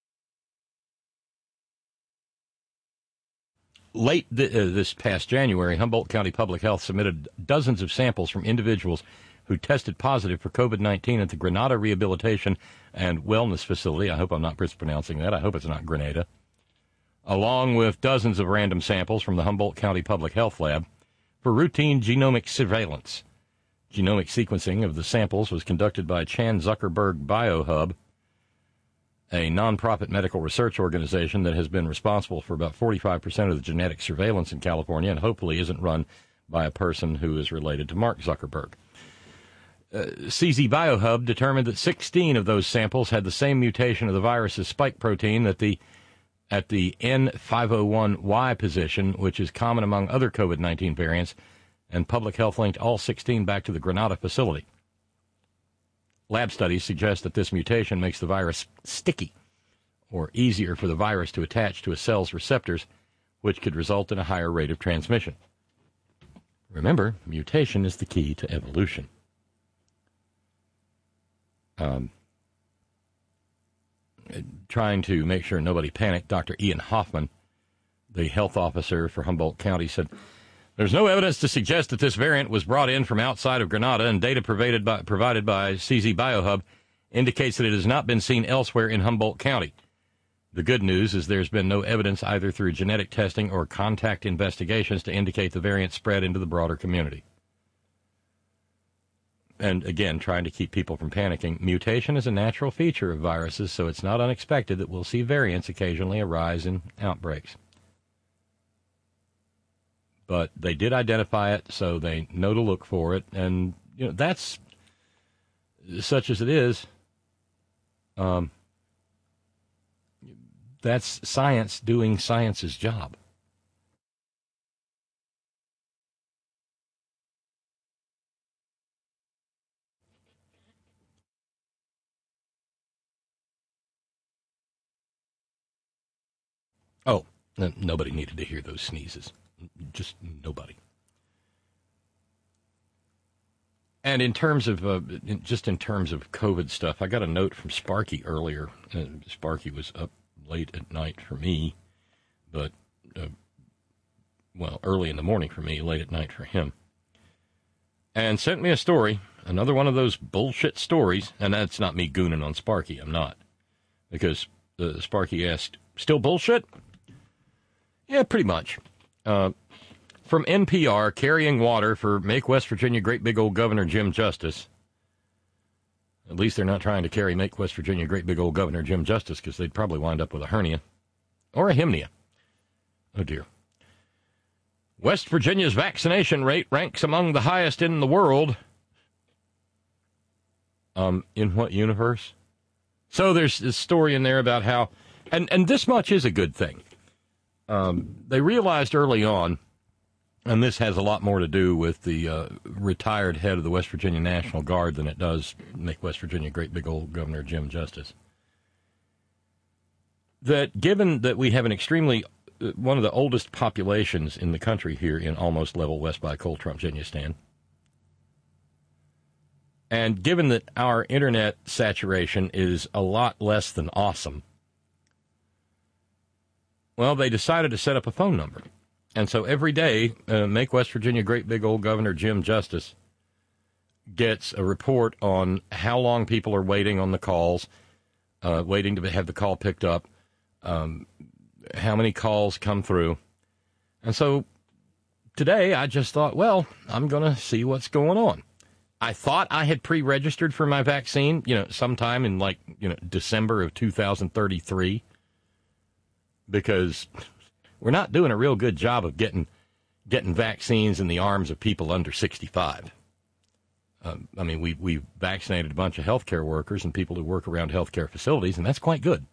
Late th- uh, this past January, Humboldt County Public Health submitted dozens of samples from individuals who tested positive for COVID nineteen at the Granada Rehabilitation and Wellness Facility. I hope I'm not mispronouncing that. I hope it's not Grenada. Along with dozens of random samples from the Humboldt County Public Health Lab for routine genomic surveillance. Genomic sequencing of the samples was conducted by Chan Zuckerberg Biohub, a nonprofit medical research organization that has been responsible for about forty-five percent of the genetic surveillance in California and hopefully isn't run by a person who is related to Mark Zuckerberg. Uh, C Z Biohub determined that sixteen of those samples had the same mutation of the virus's spike protein that the at the N five oh one Y position, which is common among other COVID nineteen variants, and Public Health linked all sixteen back to the Granada facility. Lab studies suggest that this mutation makes the virus sticky, or easier for the virus to attach to a cell's receptors, which could result in a higher rate of transmission. Remember, mutation is the key to evolution. Um, trying to make sure nobody panicked, Doctor Ian Hoffman, the health officer for Humboldt County, said, "There's no evidence to suggest that this variant was brought in from outside of Granada, and data provided by, provided by C Z Biohub indicates that it has not been seen elsewhere in Humboldt County. The good news is there's been no evidence either through genetic testing or contact investigations to indicate the variant spread into the broader community." And again, trying to keep people from panicking, mutation is a natural feature of viruses, so it's not unexpected that we'll see variants occasionally arise in outbreaks. But they did identify it, so they know to look for it, and you know that's, such as it is, um, that's science doing science's job. Oh, nobody needed to hear those sneezes. Just nobody. And in terms of, uh, in, just in terms of COVID stuff, I got a note from Sparky earlier. Uh, Sparky was up late at night for me, but, uh, well, early in the morning for me, late at night for him. And sent me a story, another one of those bullshit stories, and that's not me gooning on Sparky, I'm not. Because uh, Sparky asked, "Still bullshit?" Yeah, pretty much. Uh, from N P R, carrying water for Make West Virginia Great Big Old Governor Jim Justice. At least they're not trying to carry Make West Virginia Great Big Old Governor Jim Justice, because they'd probably wind up with a hernia. Or a hymnia. Oh, dear. West Virginia's vaccination rate ranks among the highest in the world. Um, in what universe? So there's this story in there about how, and, and this much is a good thing. Um, they realized early on, and this has a lot more to do with the uh, retired head of the West Virginia National Guard than it does Make West Virginia Great Big Old Governor Jim Justice, that given that we have an extremely, uh, one of the oldest populations in the country here in almost level west by Coal Trump Geniustan, and given that our internet saturation is a lot less than awesome, well, they decided to set up a phone number. And so every day, uh, Make West Virginia Great Big Old Governor Jim Justice gets a report on how long people are waiting on the calls, uh, waiting to have the call picked up, um, how many calls come through. And so today I just thought, well, I'm going to see what's going on. I thought I had pre-registered for my vaccine, you know, sometime in like, you know, December of two thousand thirty-three, because we're not doing a real good job of getting getting vaccines in the arms of people under sixty-five. Um, I mean, we we vaccinated a bunch of healthcare workers and people who work around healthcare facilities, and that's quite good.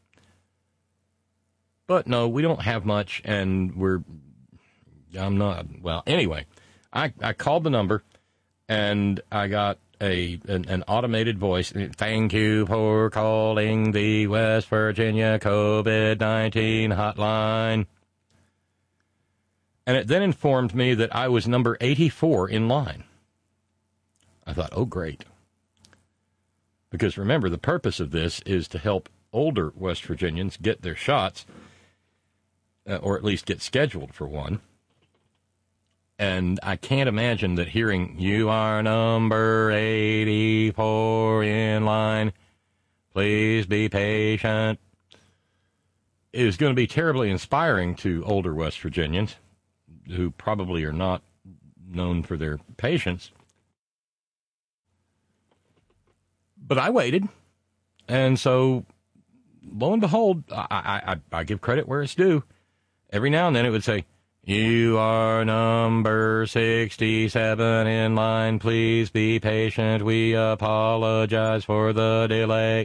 But no, we don't have much, and we're, I'm not, well, anyway, I, I called the number. And I got a an, an automated voice. Thank you for calling the West Virginia COVID nineteen hotline. And it then informed me that I was number eighty-four in line. I thought, oh, great. Because remember, the purpose of this is to help older West Virginians get their shots, uh, or at least get scheduled for one. And I can't imagine that hearing, you are number eighty-four in line, please be patient, is going to be terribly inspiring to older West Virginians who probably are not known for their patience. But I waited. And so, lo and behold, I, I, I give credit where it's due. Every now and then it would say, you are number sixty-seven in line. Please be patient. We apologize for the delay.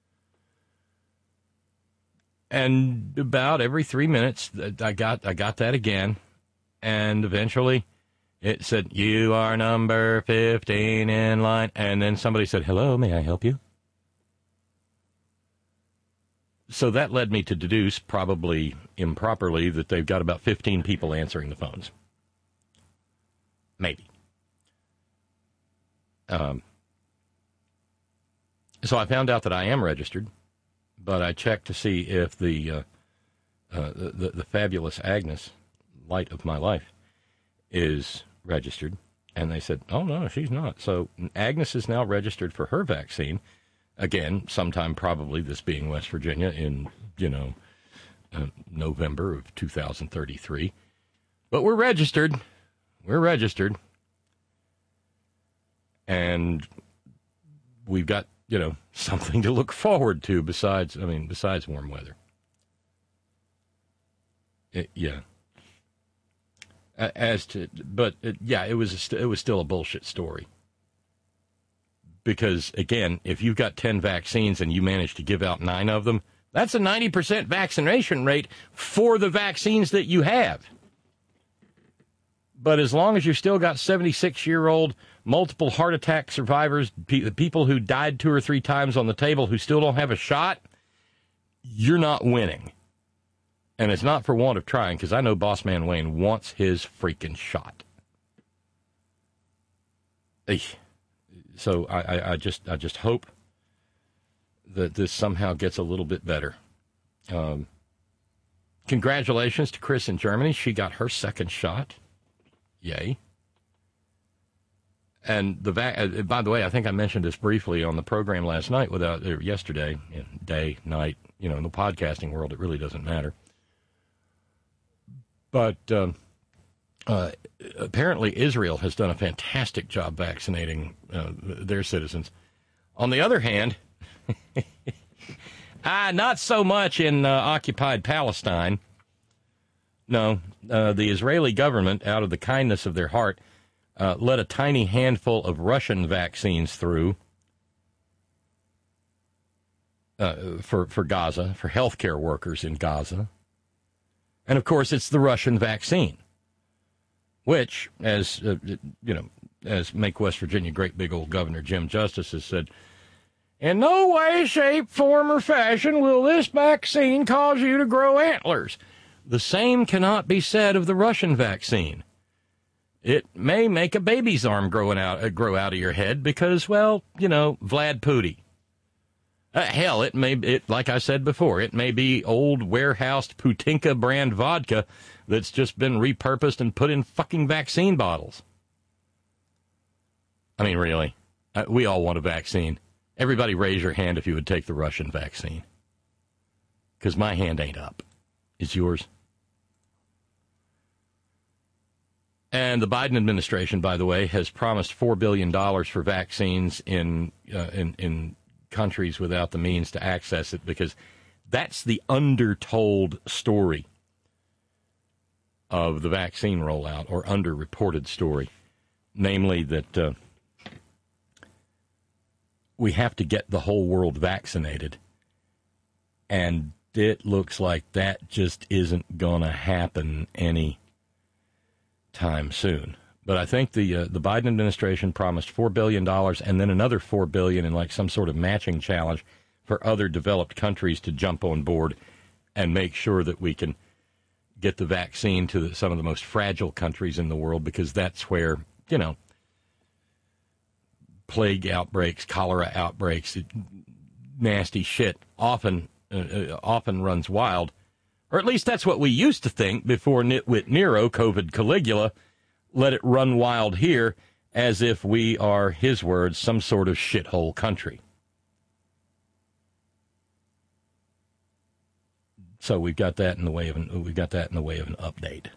And about every three minutes, I got I got that again. And eventually, it said, you are number fifteen in line. And then somebody said, hello, may I help you? So that led me to deduce, probably improperly, that they've got about fifteen people answering the phones. Maybe. Um, so I found out that I am registered, but I checked to see if the, uh, uh, the, the fabulous Agnes, light of my life, is registered. And they said, oh, no, she's not. So Agnes is now registered for her vaccine. Again, sometime probably, this being West Virginia, in, you know, uh, November of two thousand thirty-three. But we're registered. We're registered. And we've got, you know, something to look forward to besides, I mean, besides warm weather. It, yeah. As to, but, it, yeah, it was, a, it was still a bullshit story. Because, again, if you've got ten vaccines and you manage to give out nine of them, that's a ninety percent vaccination rate for the vaccines that you have. But as long as you've still got seventy-six-year-old multiple heart attack survivors, pe- people who died two or three times on the table who still don't have a shot, you're not winning. And it's not for want of trying, because I know Boss Man Wayne wants his freaking shot. Eesh. So I, I, I just I just hope that this somehow gets a little bit better. Um, congratulations to Chris in Germany. She got her second shot. Yay. And the va- uh, by the way, I think I mentioned this briefly on the program last night, without uh, yesterday, day, night, you know, in the podcasting world, it really doesn't matter. But um, uh, apparently Israel has done a fantastic job vaccinating uh, their citizens. On the other hand, ah, not so much in uh, occupied Palestine. No, uh, the Israeli government, out of the kindness of their heart, uh, let a tiny handful of Russian vaccines through uh, for, for Gaza, for healthcare workers in Gaza. And, of course, it's the Russian vaccine, which, as, uh, you know, as Make West Virginia Great Big Old Governor Jim Justice has said, in no way, shape, form, or fashion will this vaccine cause you to grow antlers. The same cannot be said of the Russian vaccine. It may make a baby's arm growing out, uh, grow out of your head because, well, you know, Vlad Putin. Uh, hell, it may, it, like I said before, it may be old warehoused Putinka brand vodka that's just been repurposed and put in fucking vaccine bottles. I mean, really, uh, we all want a vaccine. Everybody raise your hand if you would take the Russian vaccine. Because my hand ain't up. Is yours? And the Biden administration, by the way, has promised four billion dollars for vaccines in, uh, in in countries without the means to access it, because that's the undertold story of the vaccine rollout, or underreported story, namely that uh, we have to get the whole world vaccinated. And it looks like that just isn't going to happen any time soon. But I think the uh, the Biden administration promised four billion dollars and then another four billion dollars in like some sort of matching challenge for other developed countries to jump on board and make sure that we can get the vaccine to the, some of the most fragile countries in the world, because that's where, you know, plague outbreaks, cholera outbreaks, nasty shit often uh, often runs wild. Or at least that's what we used to think before Nitwit Nero, COVID Caligula, let it run wild here, as if we are, his words, some sort of shithole country. So we've got that in the way of an, we've got that in the way of an update.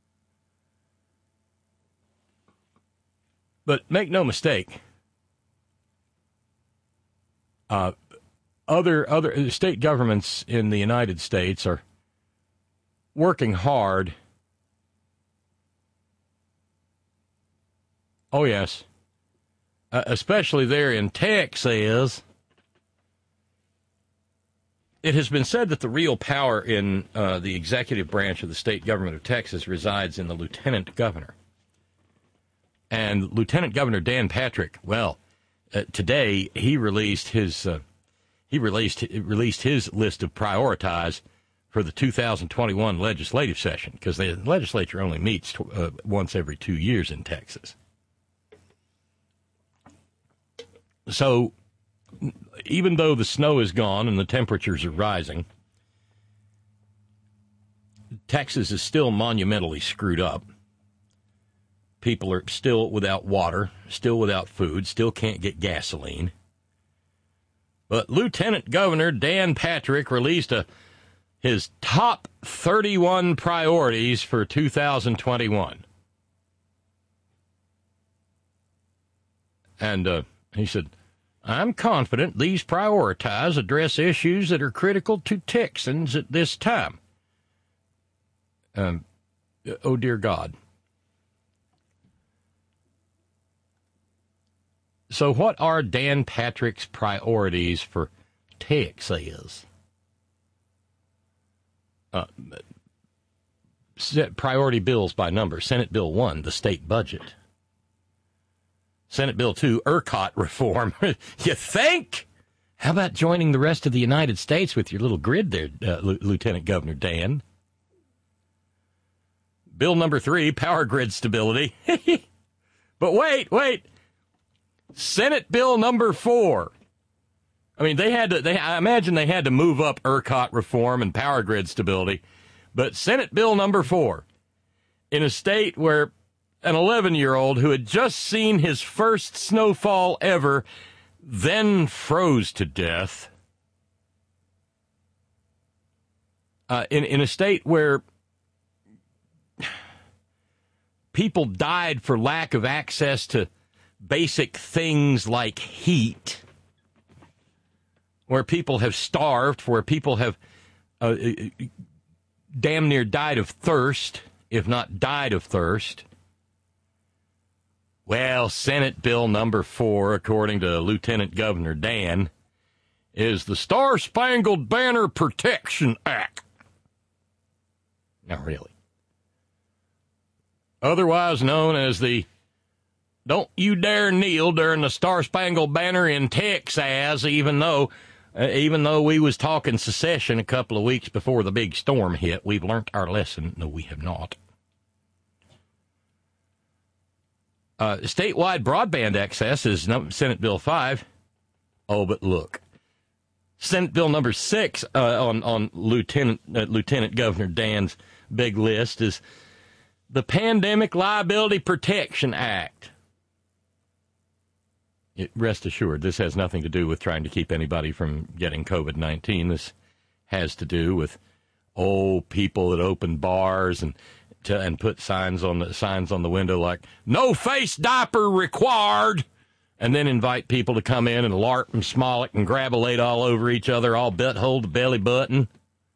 But make no mistake, uh, other other state governments in the United States are working hard. Oh yes, uh, especially there in Texas. It has been said that the real power in uh, the executive branch of the state government of Texas resides in the lieutenant governor. And Lieutenant Governor Dan Patrick, well, uh, today he released his uh, he released released his list of prioritize for the two thousand twenty-one legislative session, because the legislature only meets uh, once every two years in Texas. So, even though the snow is gone and the temperatures are rising, Texas is still monumentally screwed up. People are still without water, still without food, still can't get gasoline. But Lieutenant Governor Dan Patrick released a, his top thirty-one priorities for two thousand twenty-one. And uh, he said, I'm confident these prioritize address issues that are critical to Texans at this time. Um, oh, dear God. So what are Dan Patrick's priorities for Texas? Uh, priority bills by number. Senate Bill one, the state budget. Senate Bill two, ERCOT reform. You think? How about joining the rest of the United States with your little grid there, uh, L- Lieutenant Governor Dan? Bill number three, power grid stability. But wait, wait. Senate Bill number four. I mean, they had to, they, I imagine they had to move up ERCOT reform and power grid stability. But Senate Bill number four, in a state where an eleven-year-old who had just seen his first snowfall ever, then froze to death. Uh, in, in a state where people died for lack of access to basic things like heat, where people have starved, where people have uh, damn near died of thirst, if not died of thirst. Well, Senate Bill number four, according to Lieutenant Governor Dan, is the Star-Spangled Banner Protection Act. Now, really. Otherwise known as the Don't You Dare Kneel During the Star-Spangled Banner in Texas, even though, uh, even though we was talking secession a couple of weeks before the big storm hit. We've learned our lesson. No, we have not. Uh, statewide broadband access is Senate Bill five. Oh, but look. Senate Bill number six uh, on, on Lieutenant, uh, Lieutenant Governor Dan's big list is the Pandemic Liability Protection Act. It, rest assured, this has nothing to do with trying to keep anybody from getting COVID nineteen. This has to do with, oh, people that open bars and to, and put signs on the signs on the window like "No face diaper required," and then invite people to come in and LARP and smolic and grab-a-late all over each other, all butthole to belly button,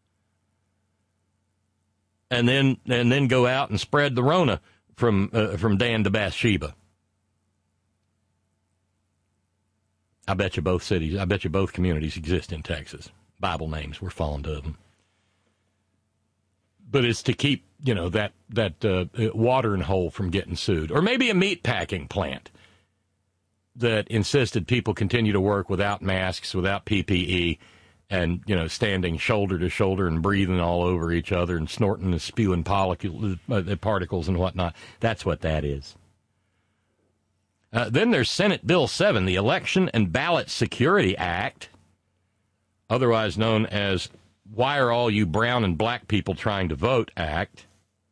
and then and then go out and spread the Rona from uh, from Dan to Bathsheba. I bet you both cities, I bet you both communities exist in Texas. Bible names, we're fond of them. But it's to keep, you know, that that uh, watering hole from getting sued. Or maybe a meat packing plant that insisted people continue to work without masks, without P P E, and, you know, standing shoulder to shoulder and breathing all over each other and snorting and spewing particles and whatnot. That's what that is. Uh, then there's Senate Bill seven, the Election and Ballot Security Act, otherwise known as Why Are All You Brown and Black People Trying to Vote Act.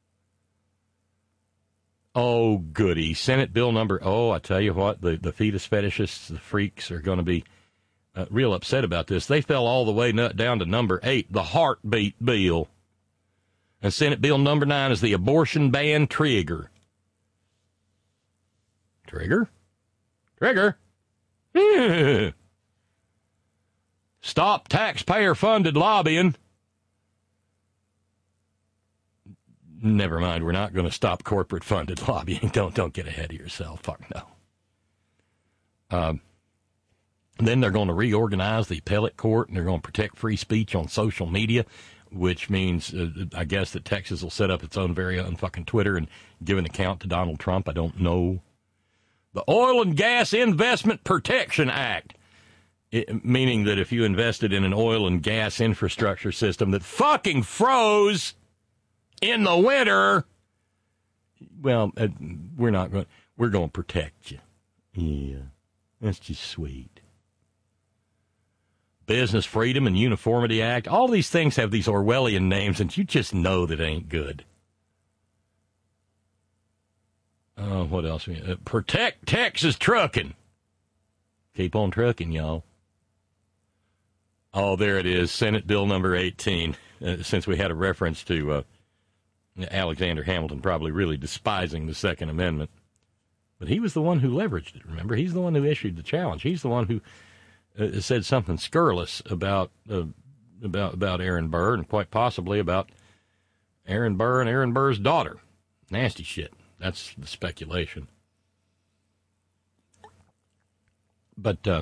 Oh, goody. Senate Bill number, oh, I tell you what, the, the fetus fetishists, the freaks are going to be uh, real upset about this. They fell all the way nut down to number eight, the Heartbeat Bill. And Senate Bill number nine is the Abortion Ban Trigger. Trigger? Trigger? Stop taxpayer-funded lobbying. Never mind, we're not going to stop corporate-funded lobbying. Don't don't get ahead of yourself. Fuck no. Um, then they're going to reorganize the appellate court, and they're going to protect free speech on social media, which means, uh, I guess, that Texas will set up its own very own fucking Twitter and give an account to Donald Trump. I don't know. The Oil and Gas Investment Protection Act, it, meaning that if you invested in an oil and gas infrastructure system that fucking froze in the winter, well, uh, we're not going. We're going to protect you. Yeah, that's just sweet. Business Freedom and Uniformity Act. All these things have these Orwellian names, and you just know that ain't good. Oh, what else? Uh, protect Texas trucking. Keep on trucking, y'all. Oh, there it is. Senate Bill number eighteen. Uh, since we had a reference to uh, Alexander Hamilton probably really despising the Second Amendment. But he was the one who leveraged it, remember? He's the one who issued the challenge. He's the one who uh, said something scurrilous about, uh, about, about Aaron Burr, and quite possibly about Aaron Burr and Aaron Burr's daughter. Nasty shit. That's the speculation. But, uh,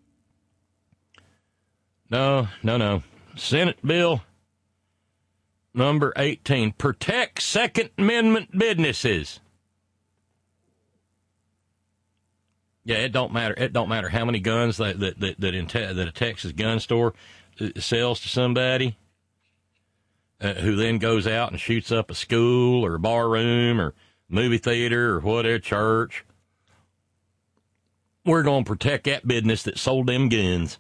no, no, no. Senate Bill number eighteen, protect Second Amendment businesses. Yeah, it don't matter. It don't matter how many guns that that that, that, in te- that a Texas gun store sells to somebody uh, who then goes out and shoots up a school or a bar room or movie theater or whatever, church. We're going to protect that business that sold them guns.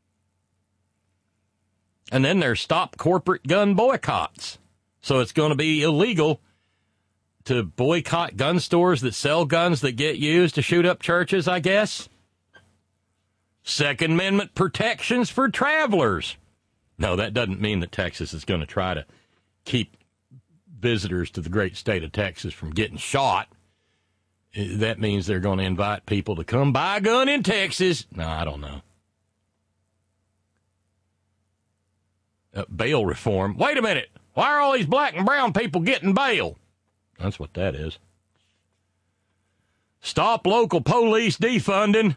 And then there's stop corporate gun boycotts. So it's going to be illegal to boycott gun stores that sell guns that get used to shoot up churches, I guess. Second Amendment protections for travelers. No, that doesn't mean that Texas is going to try to keep visitors to the great state of Texas from getting shot. That means they're going to invite people to come buy a gun in Texas. No, I don't know. Uh, bail reform. Wait a minute. Why are all these black and brown people getting bail? That's what that is. Stop local police defunding.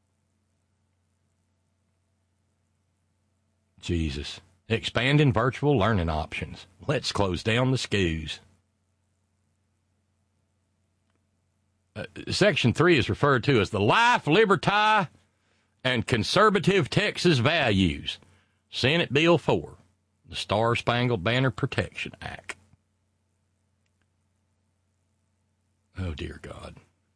Jesus. Expanding virtual learning options. Let's close down the schools. Uh, Section three is referred to as the Life, Liberty, and Conservative Texas Values. Senate Bill four, the Star Spangled Banner Protection Act. Oh, dear God.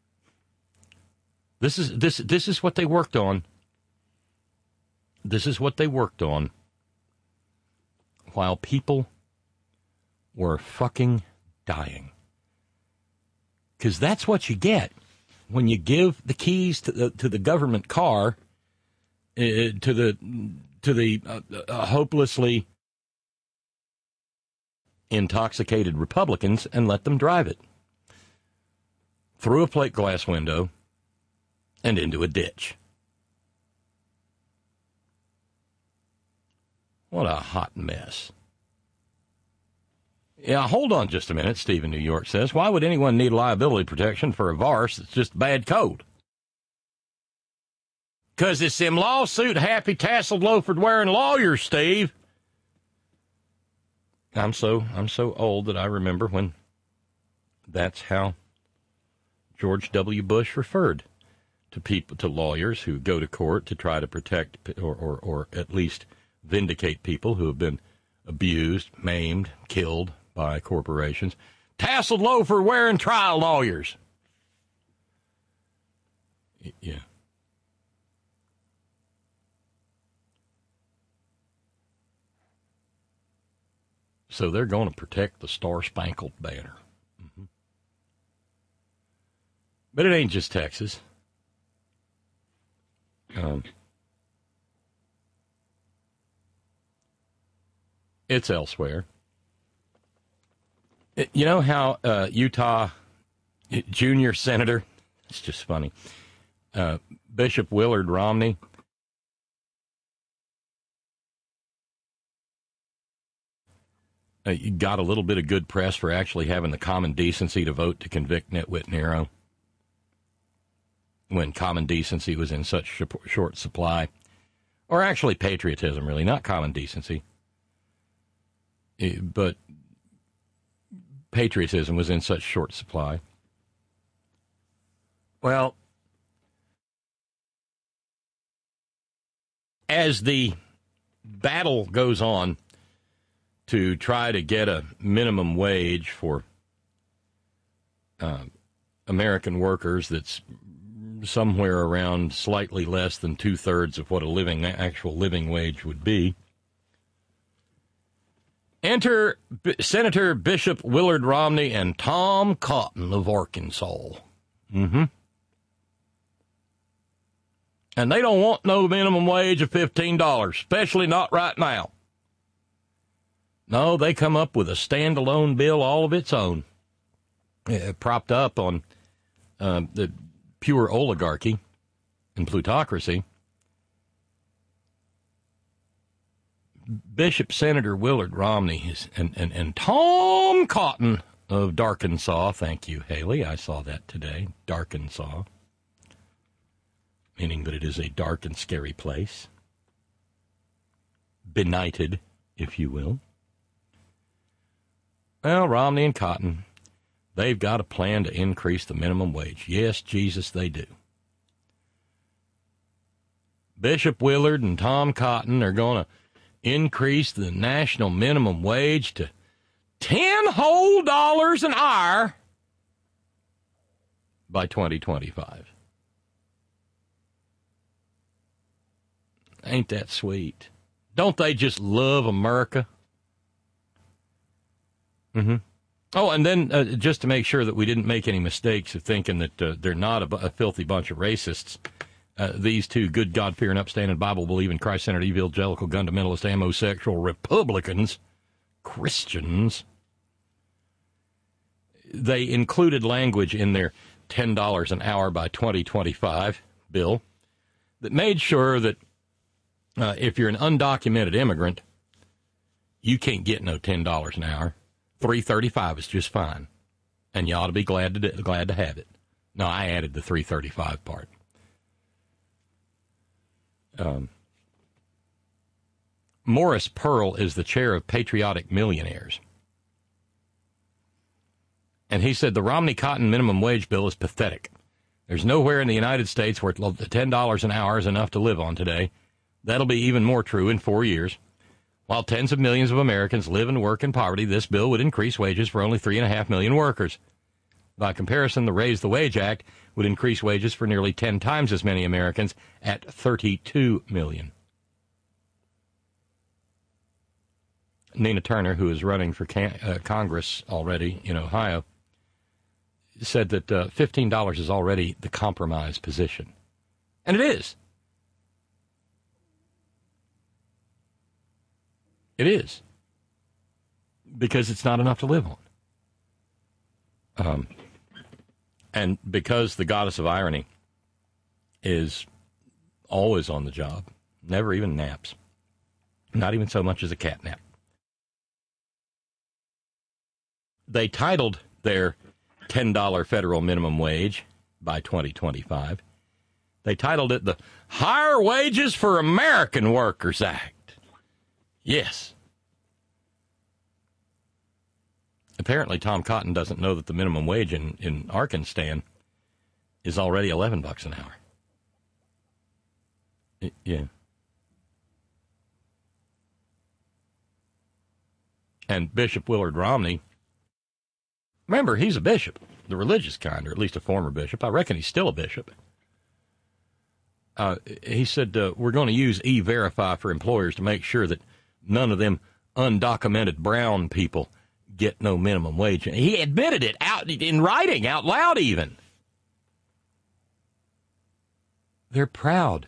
This is this this is what they worked on. This is what they worked on while people were fucking dying. Because that's what you get when you give the keys to the to the government car uh, to the to the uh, uh, hopelessly intoxicated Republicans and let them drive it through a plate glass window and into a ditch. What a hot mess. Yeah, hold on just a minute, Steve in New York says. Why would anyone need liability protection for a varse that's just bad code? Because it's them lawsuit happy tasseled loafered wearing lawyers, Steve. I'm so I'm so old that I remember when that's how George W. Bush referred to people, to lawyers who go to court to try to protect or, or, or at least vindicate people who have been abused, maimed, killed by corporations. Tasseled loafer wearing trial lawyers. Yeah. So they're going to protect the Star-Spangled Banner. Mm-hmm. But it ain't just Texas. Um, it's elsewhere. It, you know how uh, Utah junior senator, it's just funny, uh, Bishop Willard Romney, Uh, you got a little bit of good press for actually having the common decency to vote to convict Nitwit Nero when common decency was in such sh- short supply. Or actually patriotism, really, not common decency. It, but patriotism was in such short supply. Well, as the battle goes on to try to get a minimum wage for uh, American workers that's somewhere around slightly less than two-thirds of what a living actual living wage would be. Enter B- Senator Bishop Willard Romney and Tom Cotton of Arkansas. Mm-hmm. And they don't want no minimum wage of fifteen dollars, especially not right now. No, they come up with a standalone bill all of its own, uh, propped up on uh, the pure oligarchy and plutocracy. Bishop Senator Willard Romney is, and, and, and Tom Cotton of Darkansaw, thank you, Haley, I saw that today, Darkansaw, meaning that it is a dark and scary place, benighted, if you will. Well, Romney and Cotton, they've got a plan to increase the minimum wage. Yes, Jesus, they do. Bishop Willard and Tom Cotton are going to increase the national minimum wage to ten whole dollars an hour by twenty twenty-five. Ain't that sweet? Don't they just love America? Mm-hmm. Oh, and then uh, just to make sure that we didn't make any mistakes of thinking that uh, they're not a, a filthy bunch of racists, uh, these two good, God-fearing, upstanding, Bible-believing, Christ-centered, evangelical, fundamentalist, amosexual Republicans, Christians, they included language in their ten dollars an hour by twenty twenty-five bill that made sure that uh, if you're an undocumented immigrant, you can't get no ten dollars an hour. three thirty-five is just fine, and you ought to be glad to glad to have it. No, I added the three thirty-five part. Um, Morris Pearl is the chair of Patriotic Millionaires, and he said the Romney-Cotton minimum wage bill is pathetic. There's nowhere in the United States where ten dollars an hour is enough to live on today. That'll be even more true in four years. While tens of millions of Americans live and work in poverty, this bill would increase wages for only three and a half million workers. By comparison, the Raise the Wage Act would increase wages for nearly ten times as many Americans at thirty-two million. Nina Turner, who is running for can- uh, Congress already in Ohio, said that uh, fifteen dollars is already the compromise position. And it is. It is. because it's not enough to live on. Um, and because the goddess of irony is always on the job, never even naps, not even so much as a cat nap. They titled their ten dollars federal minimum wage by twenty twenty-five. They titled it the Higher Wages for American Workers Act. Yes. Apparently, Tom Cotton doesn't know that the minimum wage in, in Arkansas is already eleven bucks an hour. It, yeah. And Bishop Willard Romney, remember, he's a bishop, the religious kind, or at least a former bishop. I reckon he's still a bishop. Uh, he said, uh, we're going to use E-Verify for employers to make sure that none of them undocumented brown people get no minimum wage. And he admitted it out in writing, out loud even. They're proud.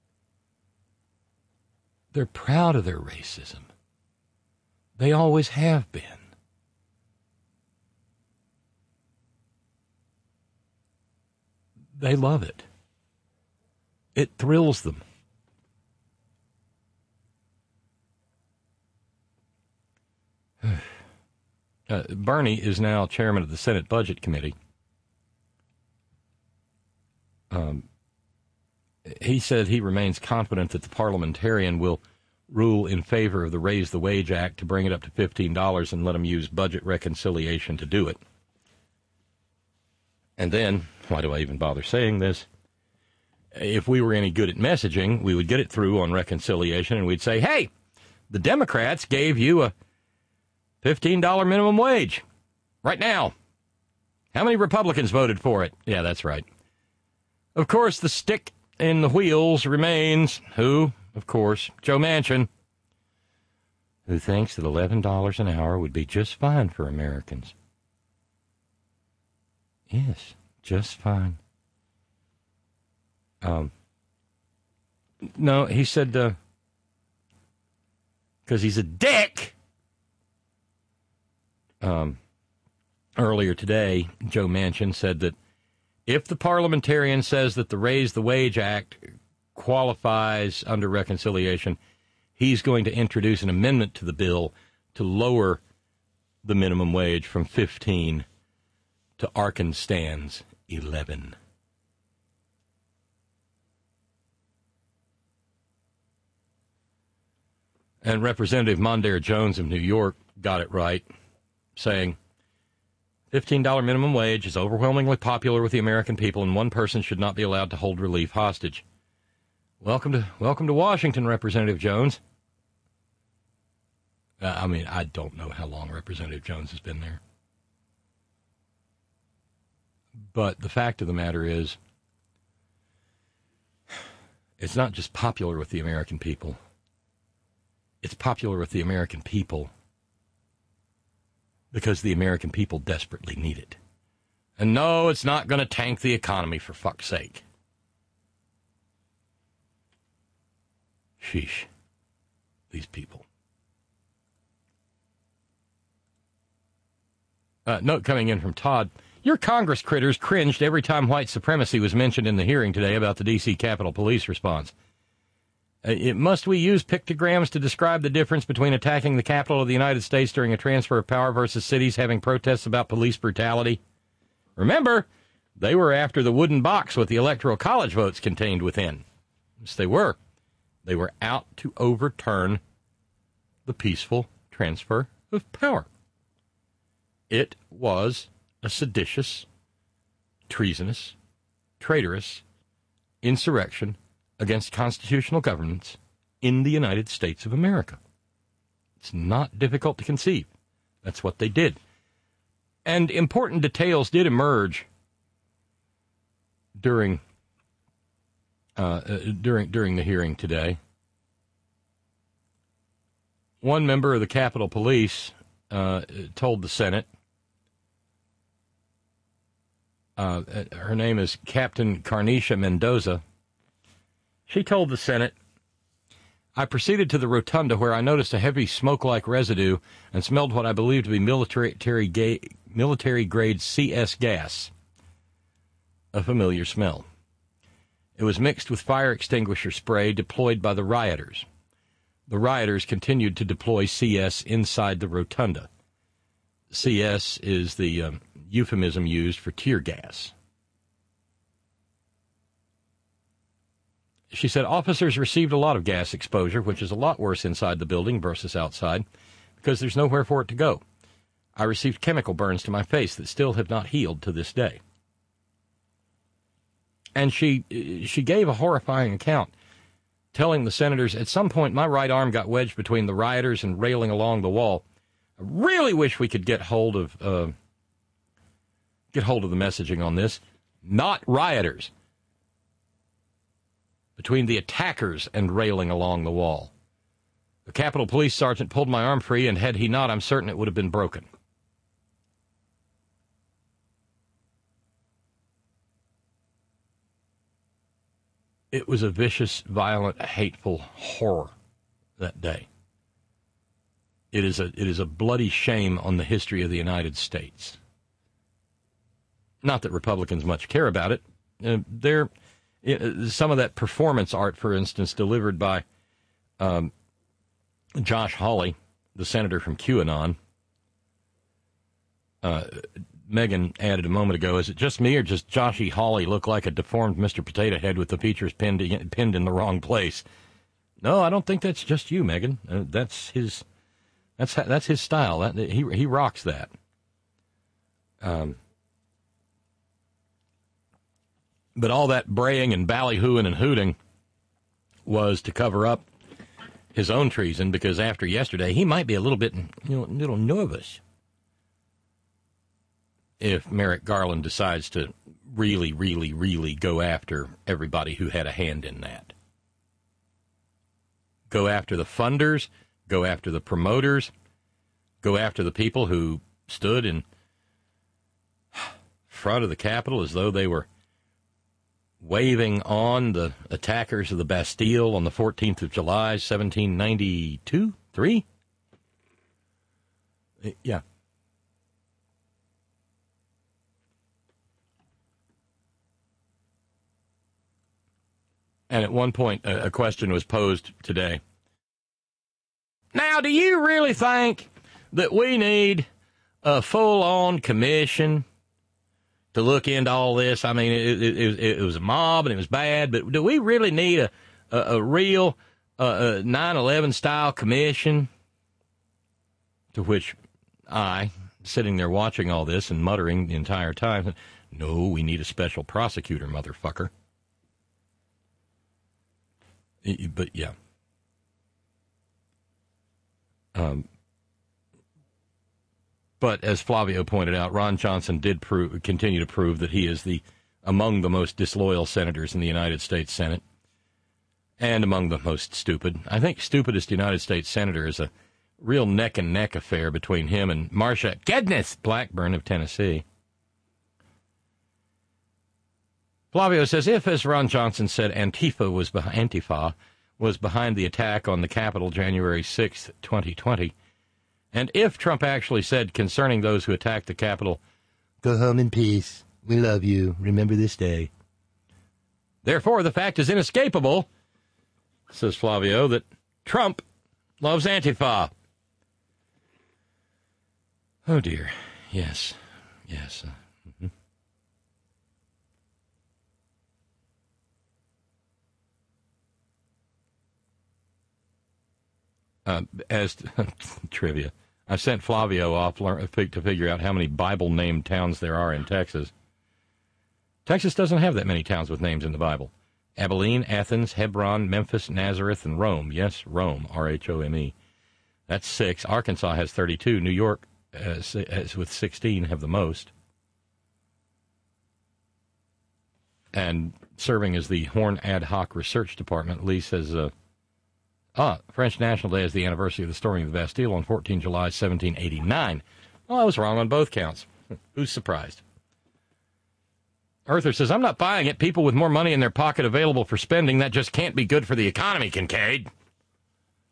They're proud of their racism. They always have been. They love it. It thrills them. uh, Bernie is now chairman of the Senate Budget Committee. Um, he said he remains confident that the parliamentarian will rule in favor of the Raise the Wage Act to bring it up to fifteen dollars and let them use budget reconciliation to do it. And then, why do I even bother saying this? If we were any good at messaging, we would get it through on reconciliation and we'd say, hey, the Democrats gave you a fifteen dollars minimum wage right now. How many Republicans voted for it? Yeah, that's right. Of course, the stick in the wheels remains, who, of course, Joe Manchin, who thinks that eleven dollars an hour would be just fine for Americans. Yes, just fine. Um, no, he said, uh, because he's a dick. Um, earlier today, Joe Manchin said that if the parliamentarian says that the Raise the Wage Act qualifies under reconciliation, he's going to introduce an amendment to the bill to lower the minimum wage from fifteen to Arkansas's eleven. And Representative Mondaire Jones of New York got it right, saying fifteen dollars minimum wage is overwhelmingly popular with the American people, and one person should not be allowed to hold relief hostage. Welcome to welcome to Washington, Representative Jones. Uh, I mean, I don't know how long Representative Jones has been there. But the fact of the matter is, it's not just popular with the American people. It's popular with the American people because the American people desperately need it. And no, it's not going to tank the economy, for fuck's sake. Sheesh. These people. Uh, note coming in from Todd. Your Congress critters cringed every time white supremacy was mentioned in the hearing today about the D C Capitol Police response. Uh, it, must we use pictograms to describe the difference between attacking the Capitol of the United States during a transfer of power versus cities having protests about police brutality? Remember, they were after the wooden box with the Electoral College votes contained within. Yes, they were. They were out to overturn the peaceful transfer of power. It was a seditious, treasonous, traitorous insurrection against constitutional governance in the United States of America. It's not difficult to conceive. That's what they did. And important details did emerge during uh, uh, during during the hearing today. One member of the Capitol Police uh, told the Senate, uh, her name is Captain Carnisha Mendoza, she told the Senate, I proceeded to the rotunda where I noticed a heavy smoke-like residue and smelled what I believed to be military, ga- military-grade C S gas. A familiar smell. It was mixed with fire extinguisher spray deployed by the rioters. The rioters continued to deploy C S inside the rotunda. C S is the um, euphemism used for tear gas. She said officers received a lot of gas exposure, which is a lot worse inside the building versus outside, because there's nowhere for it to go. I received chemical burns to my face that still have not healed to this day. And she she gave a horrifying account, telling the senators, at some point my right arm got wedged between the rioters and railing along the wall. I really wish we could get hold of uh, get hold of the messaging on this. Not rioters. Between the attackers and railing along the wall. The Capitol Police Sergeant pulled my arm free, and had he not, I'm certain it would have been broken. It was a vicious, violent, hateful horror that day. It is a it is a bloody shame on the history of the United States. Not that Republicans much care about it. Uh, they're... Some of that performance art, for instance, delivered by um, Josh Hawley, the senator from QAnon. Uh, Megan added a moment ago, is it just me or does Joshy Hawley look like a deformed Mister Potato Head with the features pinned, pinned in the wrong place? No, I don't think that's just you, Megan. Uh, that's his that's that's his style. That, he, he rocks that. Um. But all that braying and ballyhooing and hooting was to cover up his own treason, because after yesterday, he might be a little bit, you know, a little nervous if Merrick Garland decides to really, really, really go after everybody who had a hand in that. Go after the funders, go after the promoters, go after the people who stood in front of the Capitol as though they were waving on the attackers of the Bastille on the fourteenth of July, seventeen ninety-two? Three? Yeah. And at one point, a question was posed today. Now, do you really think that we need a full-on commission to look into all this? I mean, it, it, it, it was a mob and it was bad, but do we really need a, a, a real uh, nine eleven style commission? To which I, sitting there watching all this and muttering the entire time, no, we need a special prosecutor, motherfucker. But, yeah. Um. But as Flavio pointed out, Ron Johnson did prove, continue to prove that he is the among the most disloyal senators in the United States Senate and among the most stupid. I think stupidest United States senator is a real neck-and-neck affair between him and Marsha Gedness Blackburn of Tennessee. Flavio says, if, as Ron Johnson said, Antifa was behind, Antifa was behind the attack on the Capitol January sixth, twenty twenty, and if Trump actually said concerning those who attacked the Capitol, go home in peace, we love you, remember this day. Therefore, the fact is inescapable, says Flavio, that Trump loves Antifa. Oh, dear. Yes. Yes. Uh, mm-hmm. uh, as trivia, I sent Flavio off learn, to figure out how many Bible-named towns there are in Texas. Texas doesn't have that many towns with names in the Bible. Abilene, Athens, Hebron, Memphis, Nazareth, and Rome. Yes, Rome, R H O M E. That's six. Arkansas has thirty-two. New York, has, has, with sixteen, have the most. And serving as the Horn Ad Hoc Research Department, Lee says, uh, ah, French National Day is the anniversary of the storming of the Bastille on the fourteenth of July, seventeen eighty-nine. Well, I was wrong on both counts. Who's surprised? Arthur says, I'm not buying it. People with more money in their pocket available for spending, that just can't be good for the economy, Kincaid.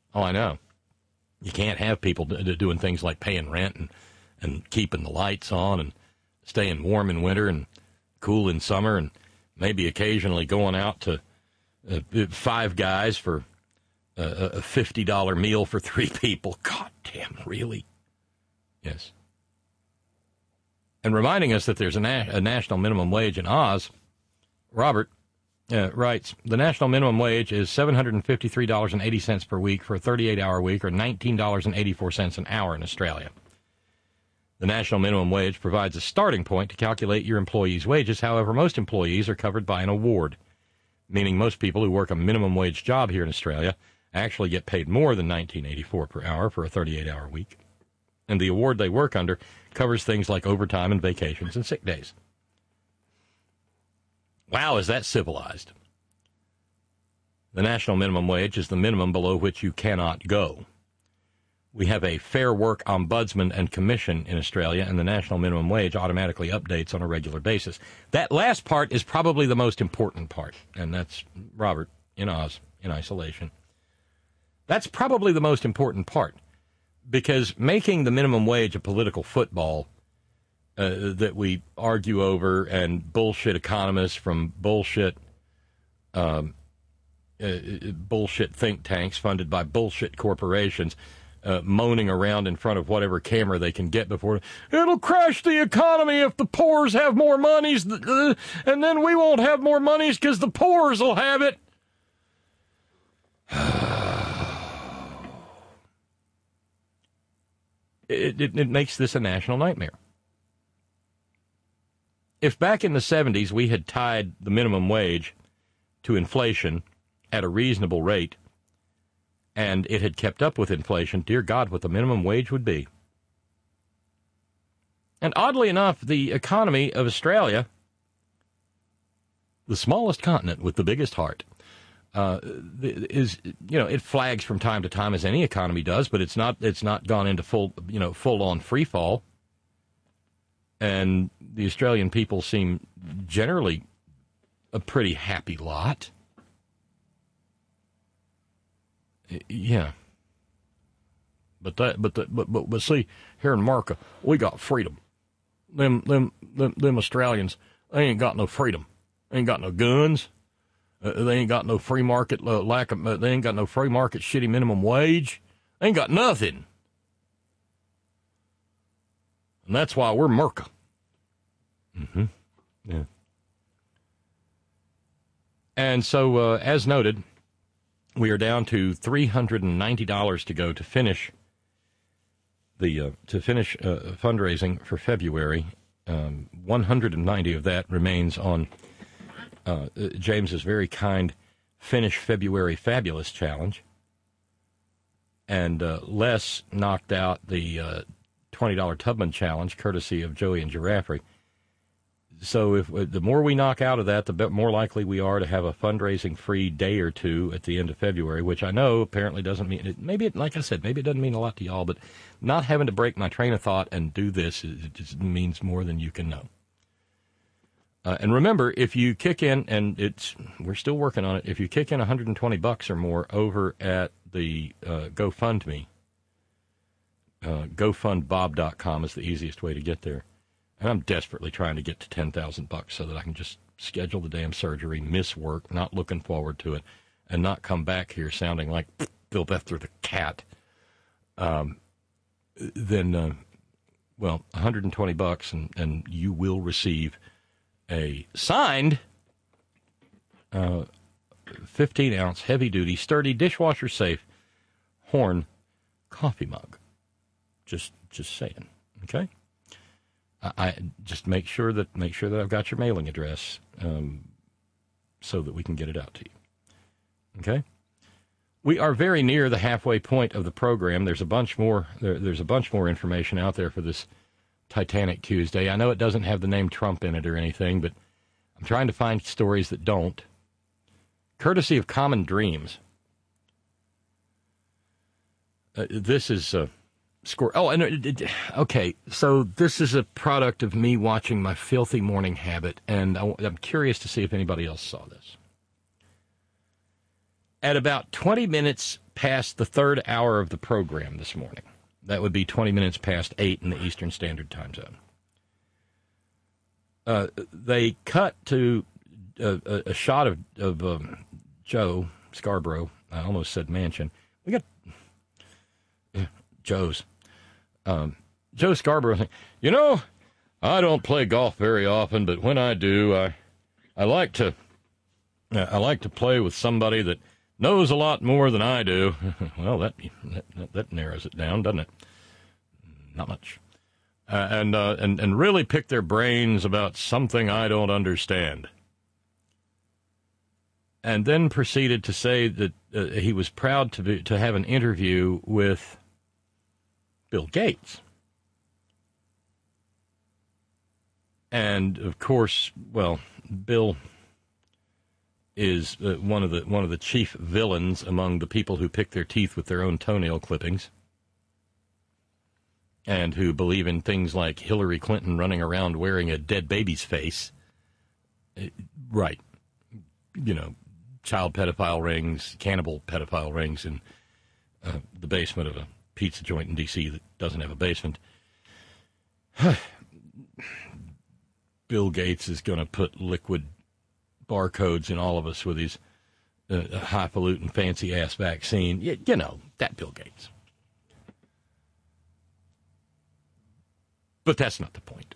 Oh, I know. You can't have people d- doing things like paying rent and, and keeping the lights on and staying warm in winter and cool in summer and maybe occasionally going out to uh, Five Guys for a, a fifty dollars meal for three people. God damn, really? Yes. And reminding us that there's a, na- a national minimum wage in Oz, Robert uh, writes, the national minimum wage is seven hundred fifty-three dollars and eighty cents per week for a thirty-eight hour week, or nineteen dollars and eighty-four cents an hour in Australia. The national minimum wage provides a starting point to calculate your employees' wages. However, most employees are covered by an award, meaning most people who work a minimum wage job here in Australia actually get paid more than nineteen dollars and eighty-four cents per hour for a thirty-eight hour week. And the award they work under covers things like overtime and vacations and sick days. Wow, is that civilized? The national minimum wage is the minimum below which you cannot go. We have a Fair Work Ombudsman and Commission in Australia, and the national minimum wage automatically updates on a regular basis. That last part is probably the most important part, and that's Robert in Oz, in isolation. That's probably the most important part, because making the minimum wage a political football uh, that we argue over, and bullshit economists from bullshit um, uh, bullshit think tanks funded by bullshit corporations Uh, moaning around in front of whatever camera they can get before it'll crash the economy if the poors have more monies, uh, and then we won't have more monies because the poors will have it. it, it. It makes this a national nightmare. If back in the seventies we had tied the minimum wage to inflation at a reasonable rate, and it had kept up with inflation, dear God, what the minimum wage would be. And oddly enough, the economy of Australia, the smallest continent with the biggest heart, uh, is, you know, it flags from time to time as any economy does, but it's not it's not gone into full, you know, full-on free fall. And the Australian people seem generally a pretty happy lot. Yeah, but that, but the, but but but see, here in America, we got freedom. Them them them, them Australians, they ain't got no freedom. They ain't got no guns. Uh, they ain't got no free market uh, lack of. Uh, they ain't got no free market shitty minimum wage. They ain't got nothing, and that's why we're America. Mm-hmm. Yeah. And so, uh, as noted, we are down to three hundred ninety dollars to go to finish the uh, to finish uh, fundraising for February. Um, one hundred ninety of that remains on uh, James's very kind Finish February Fabulous Challenge, and uh, Les knocked out the uh, twenty dollars Tubman Challenge, courtesy of Joey and Giraffe. So if the more we knock out of that, the more likely we are to have a fundraising-free day or two at the end of February, which I know apparently doesn't mean it. Maybe, it, like I said, maybe it doesn't mean a lot to y'all, but not having to break my train of thought and do this, it just means more than you can know. Uh, and remember, if you kick in, and it's we're still working on it, if you kick in one hundred twenty bucks or more over at the uh, GoFundMe, uh, go fund bob dot com is the easiest way to get there. And I'm desperately trying to get to ten thousand bucks so that I can just schedule the damn surgery, miss work, not looking forward to it, and not come back here sounding like Bill Bethler the cat. Um, then, uh, well, one hundred twenty bucks, and, and you will receive a signed uh, fifteen ounce, heavy duty, sturdy, dishwasher safe Horn coffee mug. Just, just saying. Okay. I just make sure that make sure that I've got your mailing address um, so that we can get it out to you. Okay, we are very near the halfway point of the program. There's a bunch more. There, there's a bunch more information out there for this Titanic Tuesday. I know it doesn't have the name Trump in it or anything, but I'm trying to find stories that don't. Courtesy of Common Dreams. Uh, this is. Uh, Score. Oh, and it, it, okay, so this is a product of me watching My Filthy Morning Habit, and I, I'm curious to see if anybody else saw this. At about twenty minutes past the third hour of the program this morning. That would be twenty minutes past eight in the Eastern Standard Time Zone. Uh, they cut to a, a, a shot of, of um, Joe Scarborough. I almost said Manchin. We got yeah, Joe's. Um, Joe Scarborough saying, you know, I don't play golf very often, but when I do, I I like to I like to play with somebody that knows a lot more than I do. Well, that, that that narrows it down, doesn't it? Not much. Uh, and uh, and and really pick their brains about something I don't understand. And then proceeded to say that uh, he was proud to be, to have an interview with Bill Gates. And of course, well, Bill is uh, one of the one of the chief villains among the people who pick their teeth with their own toenail clippings, and who believe in things like Hillary Clinton running around wearing a dead baby's face. Uh, right, you know, child pedophile rings, cannibal pedophile rings in uh, the basement of a pizza joint in D C that doesn't have a basement. Bill Gates is going to put liquid barcodes in all of us with his uh, highfalutin, fancy-ass vaccine. You, you know, that Bill Gates. But that's not the point.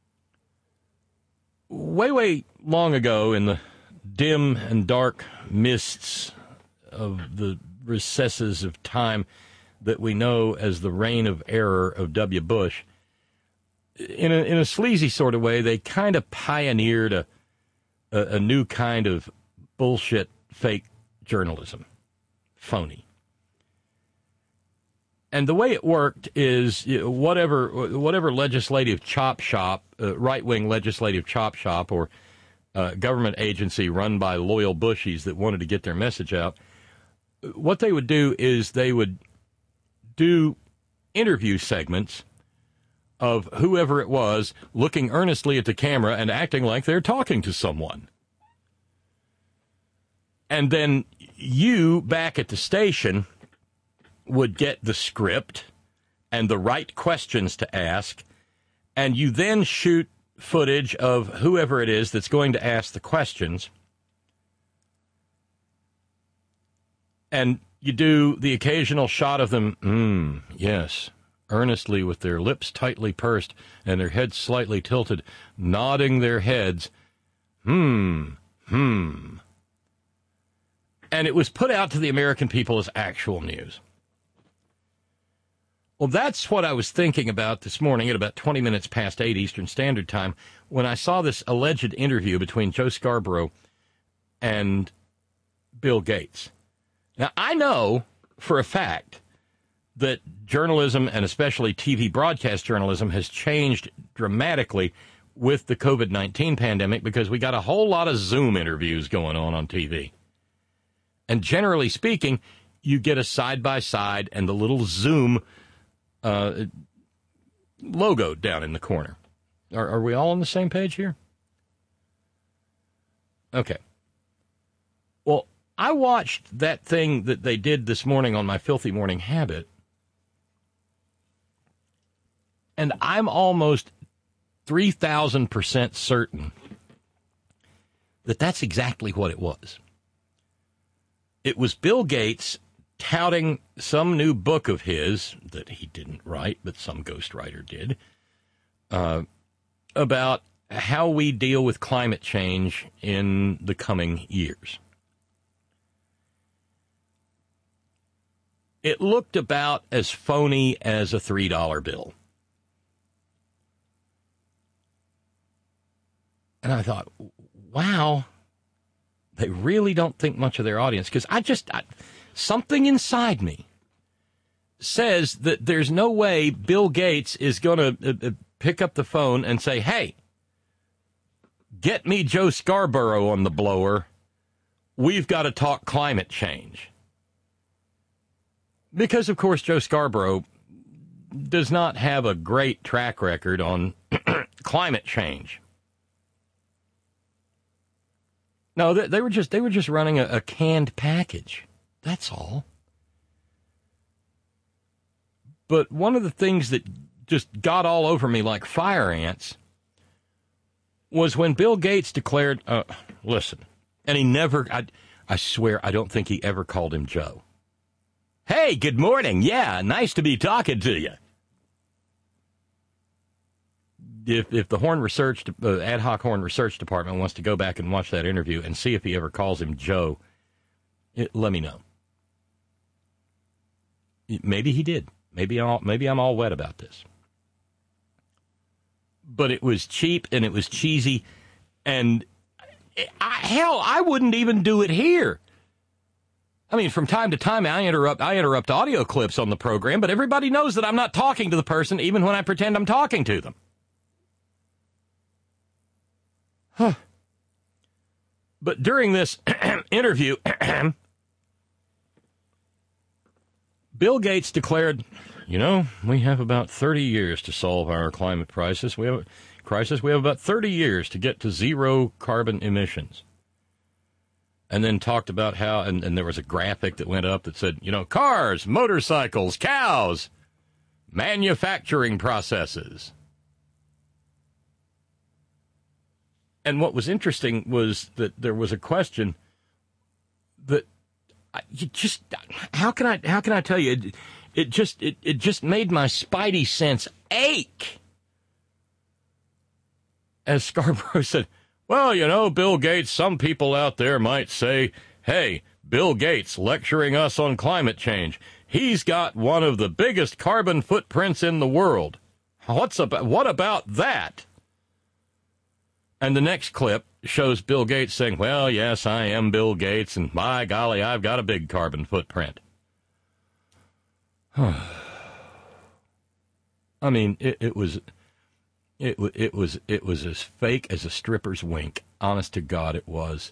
Way, way long ago, in the dim and dark mists of the recesses of time that we know as the reign of error of W. Bush, in a, in a sleazy sort of way, they kind of pioneered a, a, a new kind of bullshit fake journalism. Phony. And the way it worked is whatever whatever legislative chop shop, uh, right-wing legislative chop shop, or uh, government agency run by loyal Bushies that wanted to get their message out, what they would do is they would do interview segments of whoever it was looking earnestly at the camera and acting like they're talking to someone. And then you, back at the station, would get the script and the right questions to ask, and you then shoot footage of whoever it is that's going to ask the questions. And you do the occasional shot of them, mm, yes, earnestly with their lips tightly pursed and their heads slightly tilted, nodding their heads, hmm, hmm. And it was put out to the American people as actual news. Well, that's what I was thinking about this morning at about twenty minutes past eight Eastern Standard Time when I saw this alleged interview between Joe Scarborough and Bill Gates. Now, I know for a fact that journalism, and especially T V broadcast journalism, has changed dramatically with the COVID nineteen pandemic because we got a whole lot of Zoom interviews going on on T V. And generally speaking, you get a side-by-side and the little Zoom uh, logo down in the corner. Are, are we all on the same page here? Okay. Well, I watched that thing that they did this morning on My Filthy Morning Habit, and I'm almost three thousand percent certain that that's exactly what it was. It was Bill Gates touting some new book of his that he didn't write, but some ghostwriter did, uh, about how we deal with climate change in the coming years. It looked about as phony as a three dollar bill. And I thought, wow, they really don't think much of their audience. Because I just, I, something inside me says that there's no way Bill Gates is going to uh, pick up the phone and say, hey, get me Joe Scarborough on the blower. We've got to talk climate change. Because, of course, Joe Scarborough does not have a great track record on climate change. No, they, they were just they were just running a, a canned package. That's all. But one of the things that just got all over me like fire ants was when Bill Gates declared, uh, listen, and he never, I, I swear, I don't think he ever called him Joe. Hey, good morning. Yeah, nice to be talking to you. If if the Horn Research, uh, Ad Hoc Horn Research Department wants to go back and watch that interview and see if he ever calls him Joe, it, let me know. Maybe he did. Maybe I'll, maybe I'm all wet about this. But it was cheap and it was cheesy, and I, hell, I wouldn't even do it here. I mean, from time to time, I interrupt I interrupt audio clips on the program, but everybody knows that I'm not talking to the person, even when I pretend I'm talking to them. Huh. But during this interview, Bill Gates declared, you know, we have about thirty years to solve our climate crisis. We have crisis. We have about thirty years to get to zero carbon emissions. And then talked about how, and, and there was a graphic that went up that said, you know, cars, motorcycles, cows, manufacturing processes. And what was interesting was that there was a question that you just, how can I, how can I tell you? It, it just, it, it just made my spidey sense ache. As Scarborough said, well, you know, Bill Gates, some people out there might say, hey, Bill Gates lecturing us on climate change. He's got one of the biggest carbon footprints in the world. What's about, what about that? And the next clip shows Bill Gates saying, well, yes, I am Bill Gates, and by golly, I've got a big carbon footprint. I mean, it, it was... It, it was it was as fake as a stripper's wink. Honest to God, it was.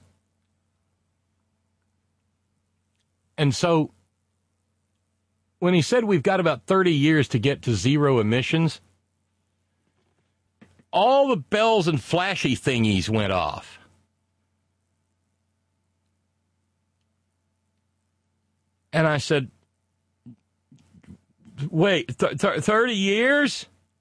And so, when he said we've got about thirty years to get to zero emissions, all the bells and flashy thingies went off. And I said, wait, th- th- thirty years?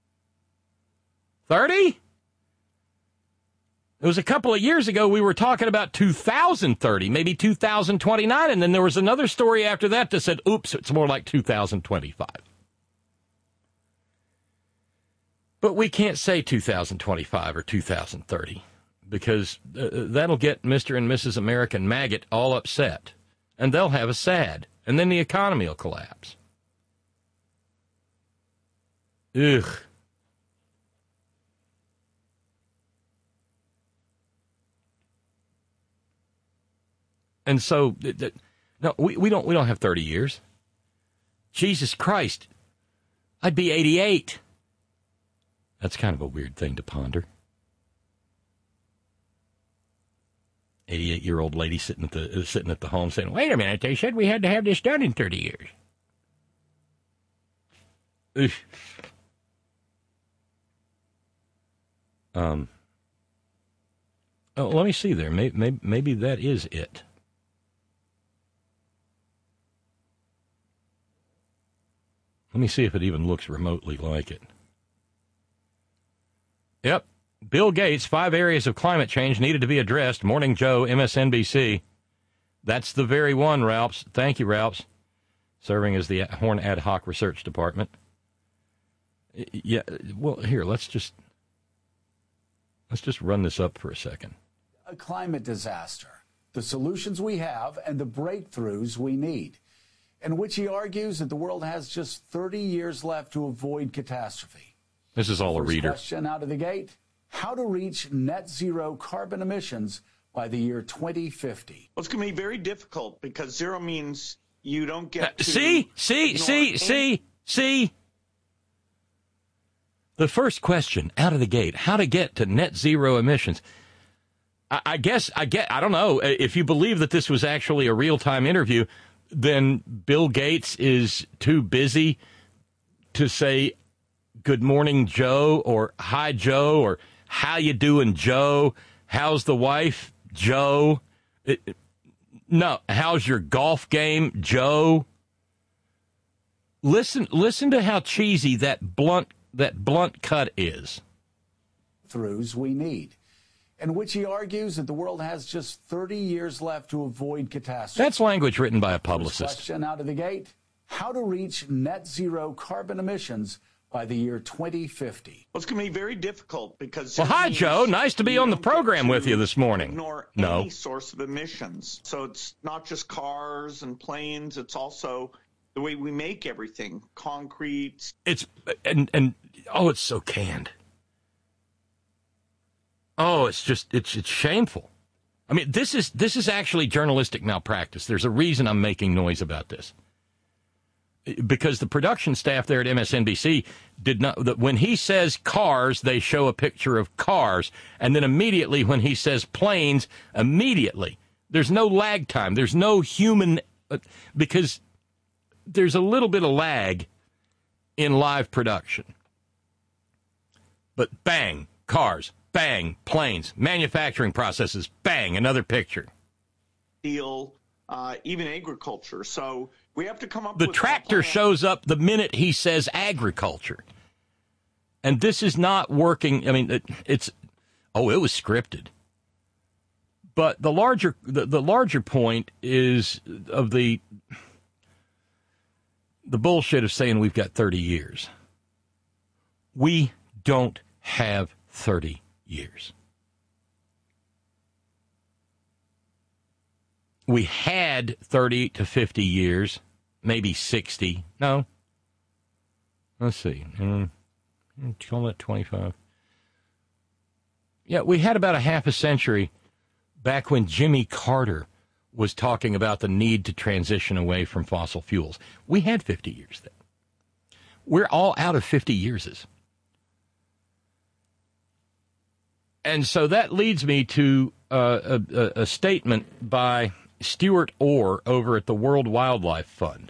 thirty? It was a couple of years ago we were talking about two thousand thirty, maybe two thousand twenty-nine, and then there was another story after that that said, oops, it's more like two thousand twenty-five. But we can't say two thousand twenty-five or two thousand thirty, because uh, that'll get Mister and Missus American Maggot all upset, and they'll have a sad, and then the economy will collapse. Ugh. And so, no, we, we don't we don't have thirty years. Jesus Christ, I'd be eighty-eight. That's kind of a weird thing to ponder. eighty-eight-year-old lady sitting at the uh, sitting at the home saying, "Wait a minute, they said we had to have this done in thirty years." Oof. Um. Oh, let me see there. Maybe, maybe maybe that is it. Let me see if it even looks remotely like it. Yep. Bill Gates, five areas of climate change needed to be addressed. Morning Joe, M S N B C. That's the very one, Ralphs. Thank you, Ralphs. Serving as the Horn Ad Hoc Research Department. Yeah, well, here, let's just, let's just run this up for a second. A climate disaster, the solutions we have, and the breakthroughs we need, in which he argues that the world has just thirty years left to avoid catastrophe. This is all a First reader. Question out of the gate: how to reach net zero carbon emissions by the year twenty fifty? Well, it's going to be very difficult because zero means you don't get Uh, to see, see, see, any- see, see. The first question out of the gate: how to get to net zero emissions. I, I guess I get. I don't know if you believe that this was actually a real-time interview. Then Bill Gates is too busy to say "Good morning, Joe," or "Hi, Joe," or "How you doing, Joe? How's the wife, Joe?" It, no, how's your golf game, Joe? Listen, listen to how cheesy that blunt that blunt cut is. Throughs we need, in which he argues that the world has just thirty years left to avoid catastrophe. That's language written by a publicist. Question out of the gate: how to reach net zero carbon emissions by the year twenty fifty? Well, it's going to be very difficult because. Well, hi, Joe. Nice to be on the program with you this morning. Ignore No. any source of emissions. So it's not just cars and planes. It's also the way we make everything, concrete. It's and and oh, it's so canned. Oh, it's just it's it's shameful. I mean, this is this is actually journalistic malpractice. There's a reason I'm making noise about this. Because the production staff there at M S N B C did not, that when he says cars, they show a picture of cars. And then immediately when he says planes, immediately, there's no lag time. There's no human, because there's a little bit of lag in live production. But bang, cars, bang, planes, manufacturing processes, bang, another picture. Steel, uh, even agriculture. So we have to come up the with tractor shows up the minute he says agriculture. And this is not working. I mean, it, it's, oh, it was scripted. But the larger, the, the larger point is of the, the bullshit of saying we've got thirty years. We don't have thirty years. We had thirty to fifty years, maybe sixty. No. Let's see. Mm, call that twenty-five. Yeah, we had about a half a century back when Jimmy Carter was talking about the need to transition away from fossil fuels. We had fifty years then. We're all out of fifty years. And so that leads me to uh, a, a statement by Stuart Orr over at the World Wildlife Fund,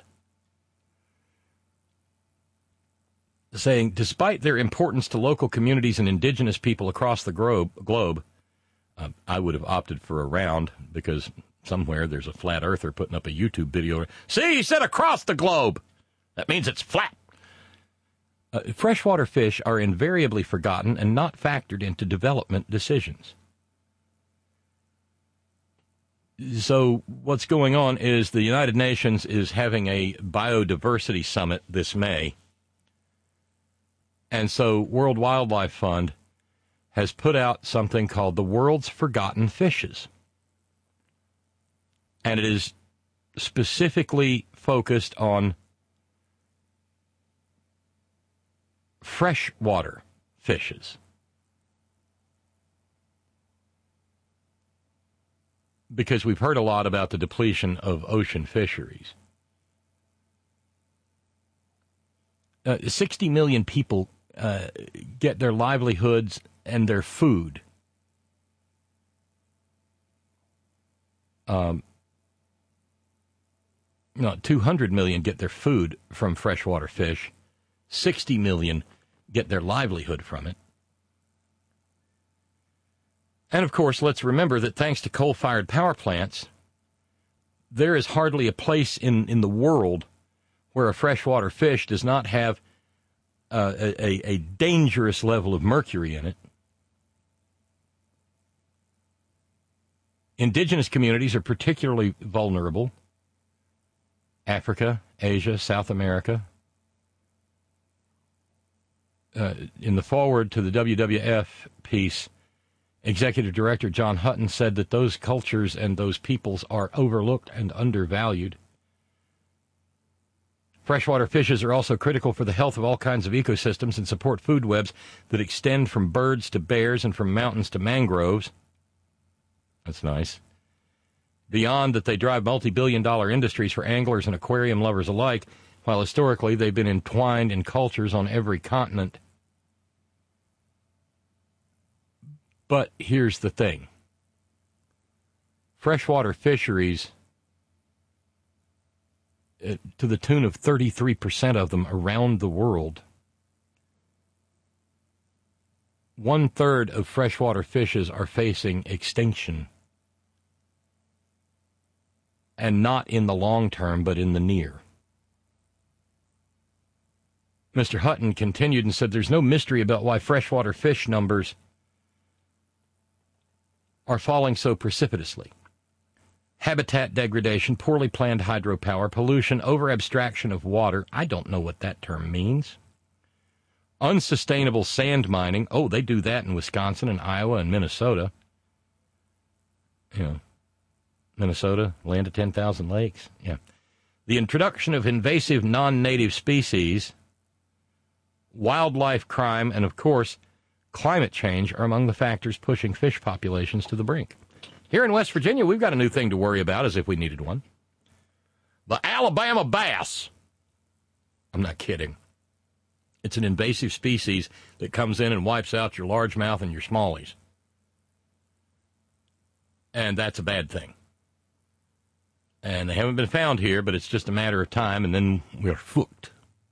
saying, despite their importance to local communities and indigenous people across the globe, globe uh, I would have opted for around, because somewhere there's a flat earther putting up a YouTube video. See, he said across the globe. That means it's flat. Uh, freshwater fish are invariably forgotten and not factored into development decisions. So what's going on is the United Nations is having a biodiversity summit this May. And so World Wildlife Fund has put out something called the World's Forgotten Fishes. And it is specifically focused on freshwater fishes. Because we've heard a lot about the depletion of ocean fisheries. Uh, sixty million people uh, get their livelihoods and their food. Um, no, two hundred million get their food from freshwater fish. sixty million get their livelihood from it. And, of course, let's remember that thanks to coal-fired power plants, there is hardly a place in, in the world where a freshwater fish does not have uh, a, a dangerous level of mercury in it. Indigenous communities are particularly vulnerable. Africa, Asia, South America. Uh, in the foreword to the W W F piece, Executive Director John Hutton said that those cultures and those peoples are overlooked and undervalued. Freshwater fishes are also critical for the health of all kinds of ecosystems and support food webs that extend from birds to bears and from mountains to mangroves. That's nice. Beyond that, they drive multi-billion dollar industries for anglers and aquarium lovers alike, while historically they've been entwined in cultures on every continent. But here's the thing. Freshwater fisheries, uh, to the tune of thirty-three percent of them around the world, one-third of freshwater fishes are facing extinction. And not in the long term, but in the near. Mister Hutton continued and said there's no mystery about why freshwater fish numbers are falling so precipitously. Habitat degradation, poorly planned hydropower, pollution, over-abstraction of water. I don't know what that term means. Unsustainable sand mining. Oh, they do that in Wisconsin and Iowa and Minnesota. You know, Minnesota, land of ten thousand lakes. Yeah. The introduction of invasive non-native species, wildlife crime, and, of course, climate change are among the factors pushing fish populations to the brink. Here in West Virginia, we've got a new thing to worry about, as if we needed one. The Alabama bass. I'm not kidding. It's an invasive species that comes in and wipes out your largemouth and your smallies. And that's a bad thing. And they haven't been found here, but it's just a matter of time, and then we're fucked.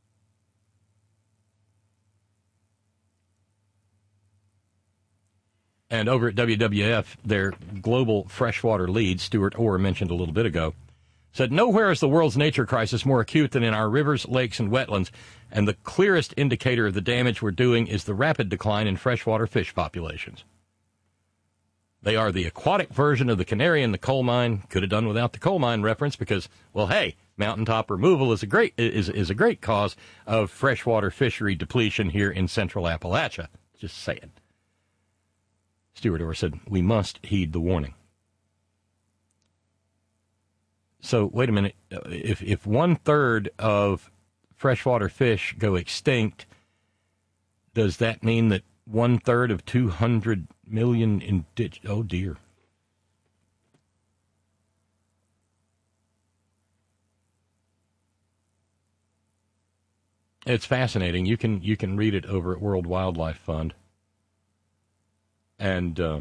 And over at W W F, their global freshwater lead, Stuart Orr mentioned a little bit ago, said, nowhere is the world's nature crisis more acute than in our rivers, lakes, and wetlands, and the clearest indicator of the damage we're doing is the rapid decline in freshwater fish populations. They are the aquatic version of the canary in the coal mine. Could have done without the coal mine reference because, well, hey, mountaintop removal is a great is is a great cause of freshwater fishery depletion here in central Appalachia. Just saying. Stuart Orr said, we must heed the warning. So, wait a minute. If if one-third of freshwater fish go extinct, does that mean that one-third of two hundred million indig... Oh, dear. It's fascinating. You can you can read it over at World Wildlife Fund. And uh,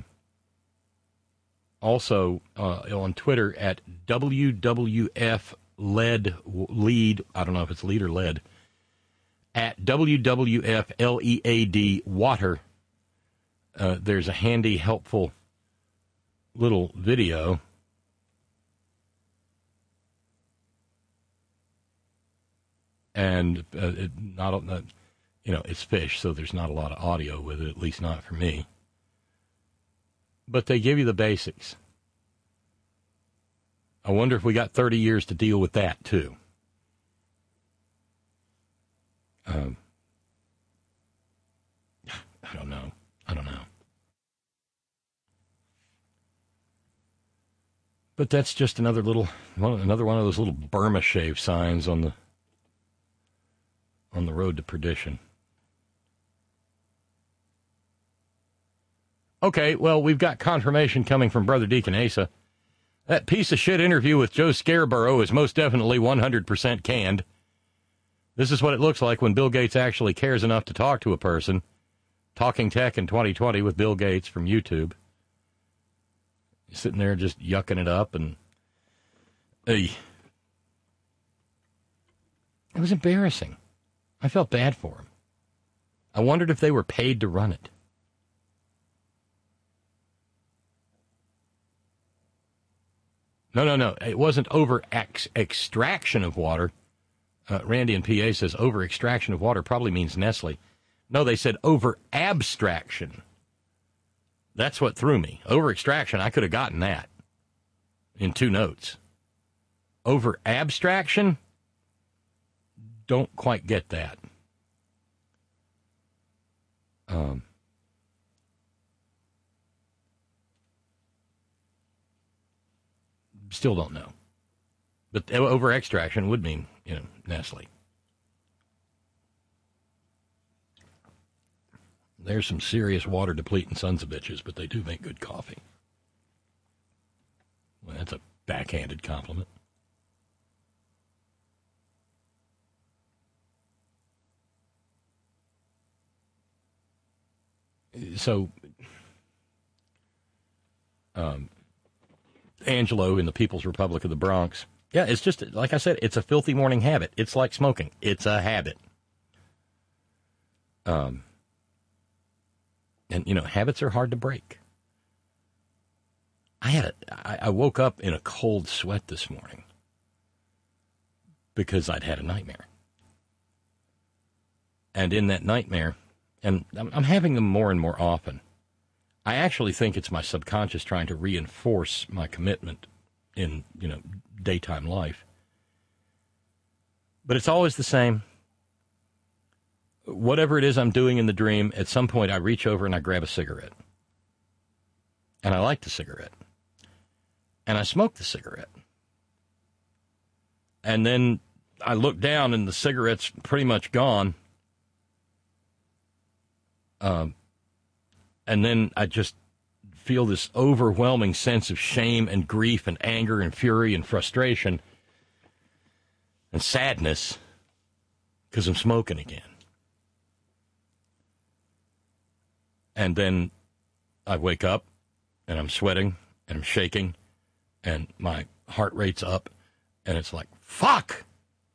also uh, on Twitter at W W F lead, lead, I don't know if it's lead or lead, at W W F L E A D water. Uh, there's a handy, helpful little video. And uh, it not, uh, you know, it's fish, so there's not a lot of audio with it, at least not for me. But they give you the basics. I wonder if we got thirty years to deal with that, too. Um, I don't know. I don't know. But that's just another little, one, another one of those little Burma shave signs on the on the road to perdition. Okay, well, we've got confirmation coming from Brother Deacon Asa. That piece of shit interview with Joe Scarborough is most definitely one hundred percent canned. This is what it looks like when Bill Gates actually cares enough to talk to a person. Talking Tech in twenty twenty with Bill Gates from YouTube. He's sitting there just yucking it up, and hey, it was embarrassing. I felt bad for him. I wondered if they were paid to run it. No, no, no. It wasn't over ex- extraction of water. Uh, Randy in P A says over extraction of water probably means Nestle. No, they said over abstraction. That's what threw me. Over extraction, I could have gotten that in two notes. Over abstraction, don't quite get that. Um. Still don't know. But over extraction would mean, you know, Nestle. There's some serious water depleting sons of bitches, but they do make good coffee. Well, that's a backhanded compliment. So, um, Angelo in the People's Republic of the Bronx. Yeah, it's just, like I said, it's a filthy morning habit. It's like smoking. It's a habit. Um, and, you know, habits are hard to break. I had a, I, I woke up in a cold sweat this morning because I'd had a nightmare. And in that nightmare, and I'm, I'm having them more and more often, I actually think it's my subconscious trying to reinforce my commitment in, you know, daytime life. But it's always the same. Whatever it is I'm doing in the dream, at some point I reach over and I grab a cigarette. And I light the cigarette. And I smoke the cigarette. And then I look down and the cigarette's pretty much gone. Um, and then I just feel this overwhelming sense of shame and grief and anger and fury and frustration and sadness because I'm smoking again. And then I wake up and I'm sweating and I'm shaking and my heart rate's up and it's like, fuck!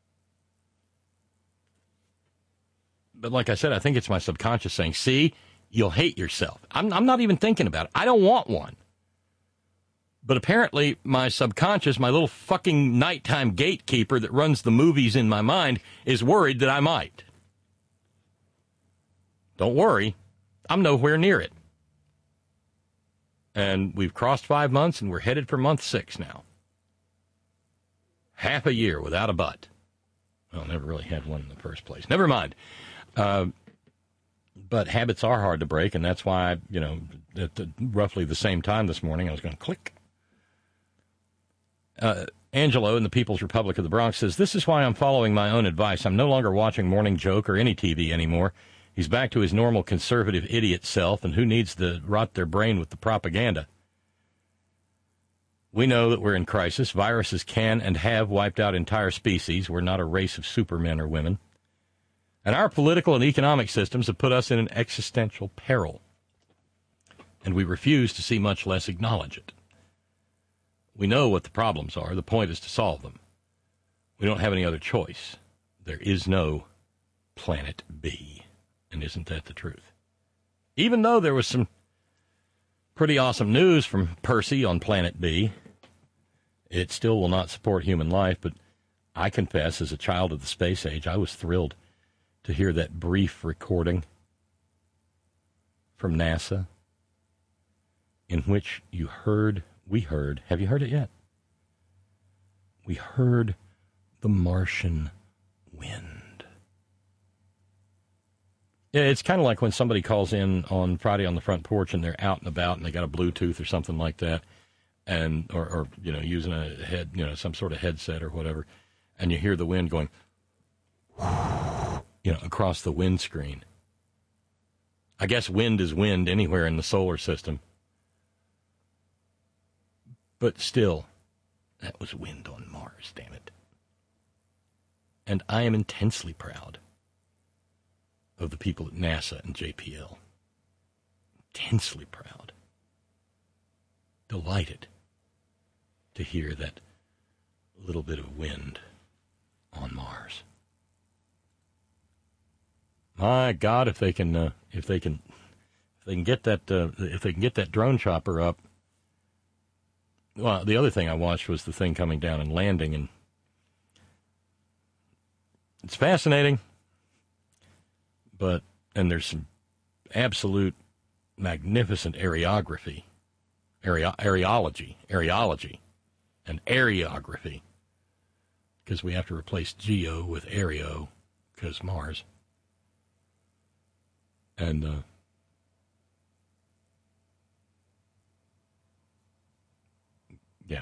But like I said, I think it's my subconscious saying, see, you'll hate yourself. I'm, I'm not even thinking about it. I don't want one. But apparently my subconscious, my little fucking nighttime gatekeeper that runs the movies in my mind, is worried that I might. Don't worry. I'm nowhere near it. And we've crossed five months and we're headed for month six now. Half a year without a butt. Well, never really had one in the first place. Never mind. Uh, but habits are hard to break, and that's why, you know, at the, roughly the same time this morning, I was going to click. Uh, Angelo in the People's Republic of the Bronx says, this is why I'm following my own advice. I'm no longer watching Morning Joke or any T V anymore. He's back to his normal conservative idiot self, and who needs to rot their brain with the propaganda? We know that we're in crisis. Viruses can and have wiped out entire species. We're not a race of supermen or women. And our political and economic systems have put us in an existential peril. And we refuse to see, much less acknowledge it. We know what the problems are. The point is to solve them. We don't have any other choice. There is no Planet B. And isn't that the truth? Even though there was some pretty awesome news from Percy on Planet B, it still will not support human life. But I confess, as a child of the space age, I was thrilled to hear that brief recording from NASA in which you heard, we heard, have you heard it yet? We heard the Martian wind. Yeah, it's kind of like when somebody calls in on Friday on the Front Porch and they're out and about and they got a Bluetooth or something like that, and or, or you know, using a head, you know, some sort of headset or whatever, and you hear the wind going, you know, across the windscreen. I guess wind is wind anywhere in the solar system. But still, that was wind on Mars, damn it. And I am intensely proud of the people at NASA and J P L. Intensely proud. Delighted to hear that little bit of wind on Mars. My God, if they can, uh, if they can, if they can get that, uh, if they can get that drone chopper up. Well, the other thing I watched was the thing coming down and landing, and it's fascinating. But and there's some absolute magnificent areography, area, areology, areology, and areography, because we have to replace geo with aereo, because Mars. And uh, yeah.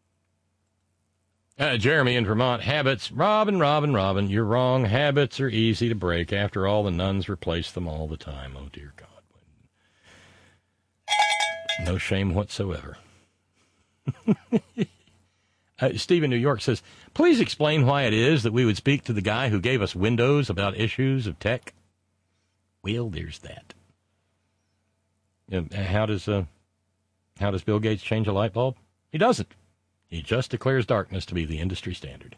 Uh, Jeremy in Vermont, habits. Robin, Robin, Robin, you're wrong. Habits are easy to break. After all, the nuns replace them all the time. Oh, dear God. No shame whatsoever. uh, Steve in New York says, please explain why it is that we would speak to the guy who gave us Windows about issues of tech. Well, there's that. Uh, how does uh, how does Bill Gates change a light bulb? He doesn't. He just declares darkness to be the industry standard.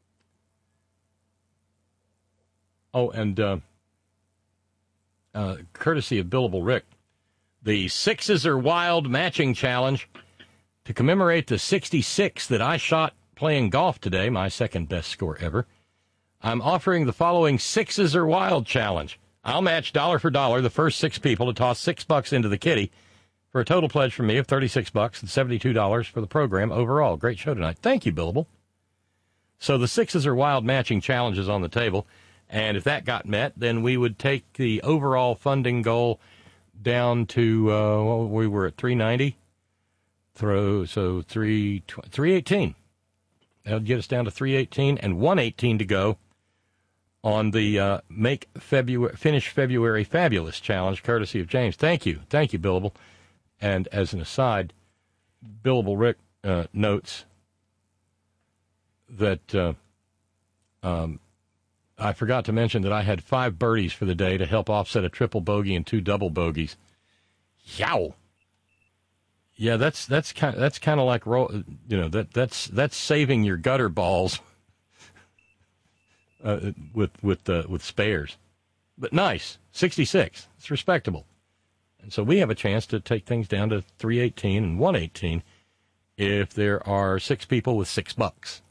Oh, and uh, uh, courtesy of Billable Rick, the Sixes Are Wild matching challenge to commemorate the sixty-six that I shot playing golf today, my second best score ever. I'm offering the following Sixes Are Wild challenge. I'll match dollar for dollar the first six people to toss six bucks into the kitty for a total pledge from me of thirty-six bucks and seventy-two dollars for the program overall. Great show tonight. Thank you, Billable. So the Sixes Are Wild matching challenge is on the table, and if that got met, then we would take the overall funding goal down to, uh, well, we were at three ninety. Throw, so three eighteen. That would get us down to three eighteen and one eighteen to go on the uh, Make February Finish February Fabulous Challenge, courtesy of James. Thank you. Thank you, Billable. And as an aside, Billable Rick uh, notes that uh, um, I forgot to mention that I had five birdies for the day to help offset a triple bogey and two double bogeys. Yow! Yeah, that's that's kind of, that's kind of like roll, you know, that that's that's saving your gutter balls uh, with with uh, with spares. But nice, sixty-six. It's respectable. And so we have a chance to take things down to three eighteen and one eighteen if there are six people with six bucks.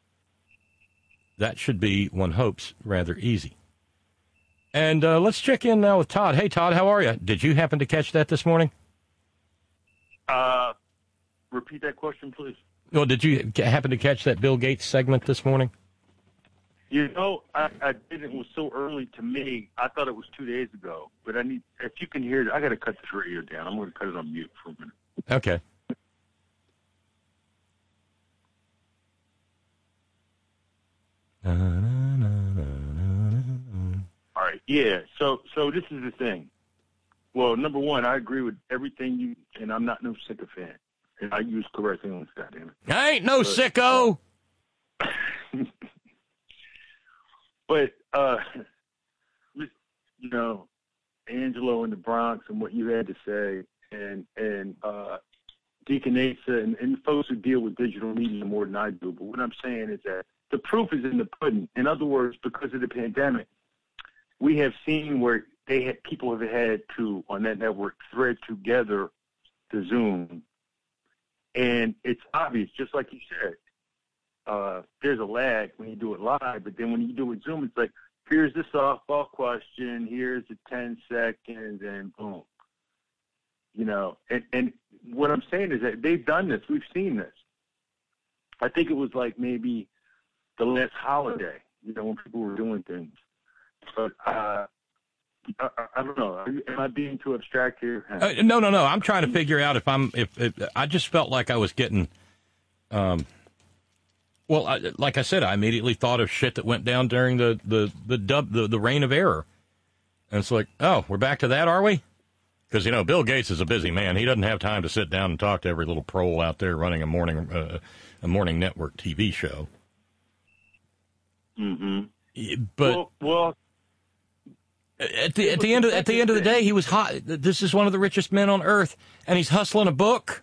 That should be, one hopes, rather easy. And uh, let's check in now with Todd. Hey, Todd, how are you? Did you happen to catch that this morning? Uh, repeat that question, please. Well, did you happen to catch that Bill Gates segment this morning? You know, I, I didn't. It was so early to me. I thought it was two days ago. But I need, if you can hear it, I got to cut this radio down. I'm going to cut it on mute for a minute. Okay. All right. Yeah. So, so this is the thing. Well, number one, I agree with everything you, and I'm not no sycophant. And I use correct English, goddamn it. I ain't no but, sicko. Uh, but, uh, you know, Angelo in the Bronx and what you had to say, and and uh, Deacon Asa and, and folks who deal with digital media more than I do. But what I'm saying is that the proof is in the pudding. In other words, because of the pandemic, we have seen where they had people have had to on that network thread together the Zoom, and it's obvious, just like you said. Uh, there's a lag when you do it live, but then when you do it Zoom, it's like, here's the softball question, here's the ten seconds, and boom. You know, and, and what I'm saying is that they've done this. We've seen this. I think it was like maybe the last holiday, you know, when people were doing things. But uh, I, I don't know. Are you, am I being too abstract here? Uh, no, no, no. I'm trying to figure out if I'm if, if I just felt like I was getting. Um, well, I, like I said, I immediately thought of shit that went down during the the the dub the, the reign of error, and it's like, oh, we're back to that, are we? Because you know, Bill Gates is a busy man. He doesn't have time to sit down and talk to every little prole out there running a morning uh, a morning network T V show. Mm-hmm. But well, well, at the at the end of at the end of the day, he was hot. This is one of the richest men on earth, and he's hustling a book.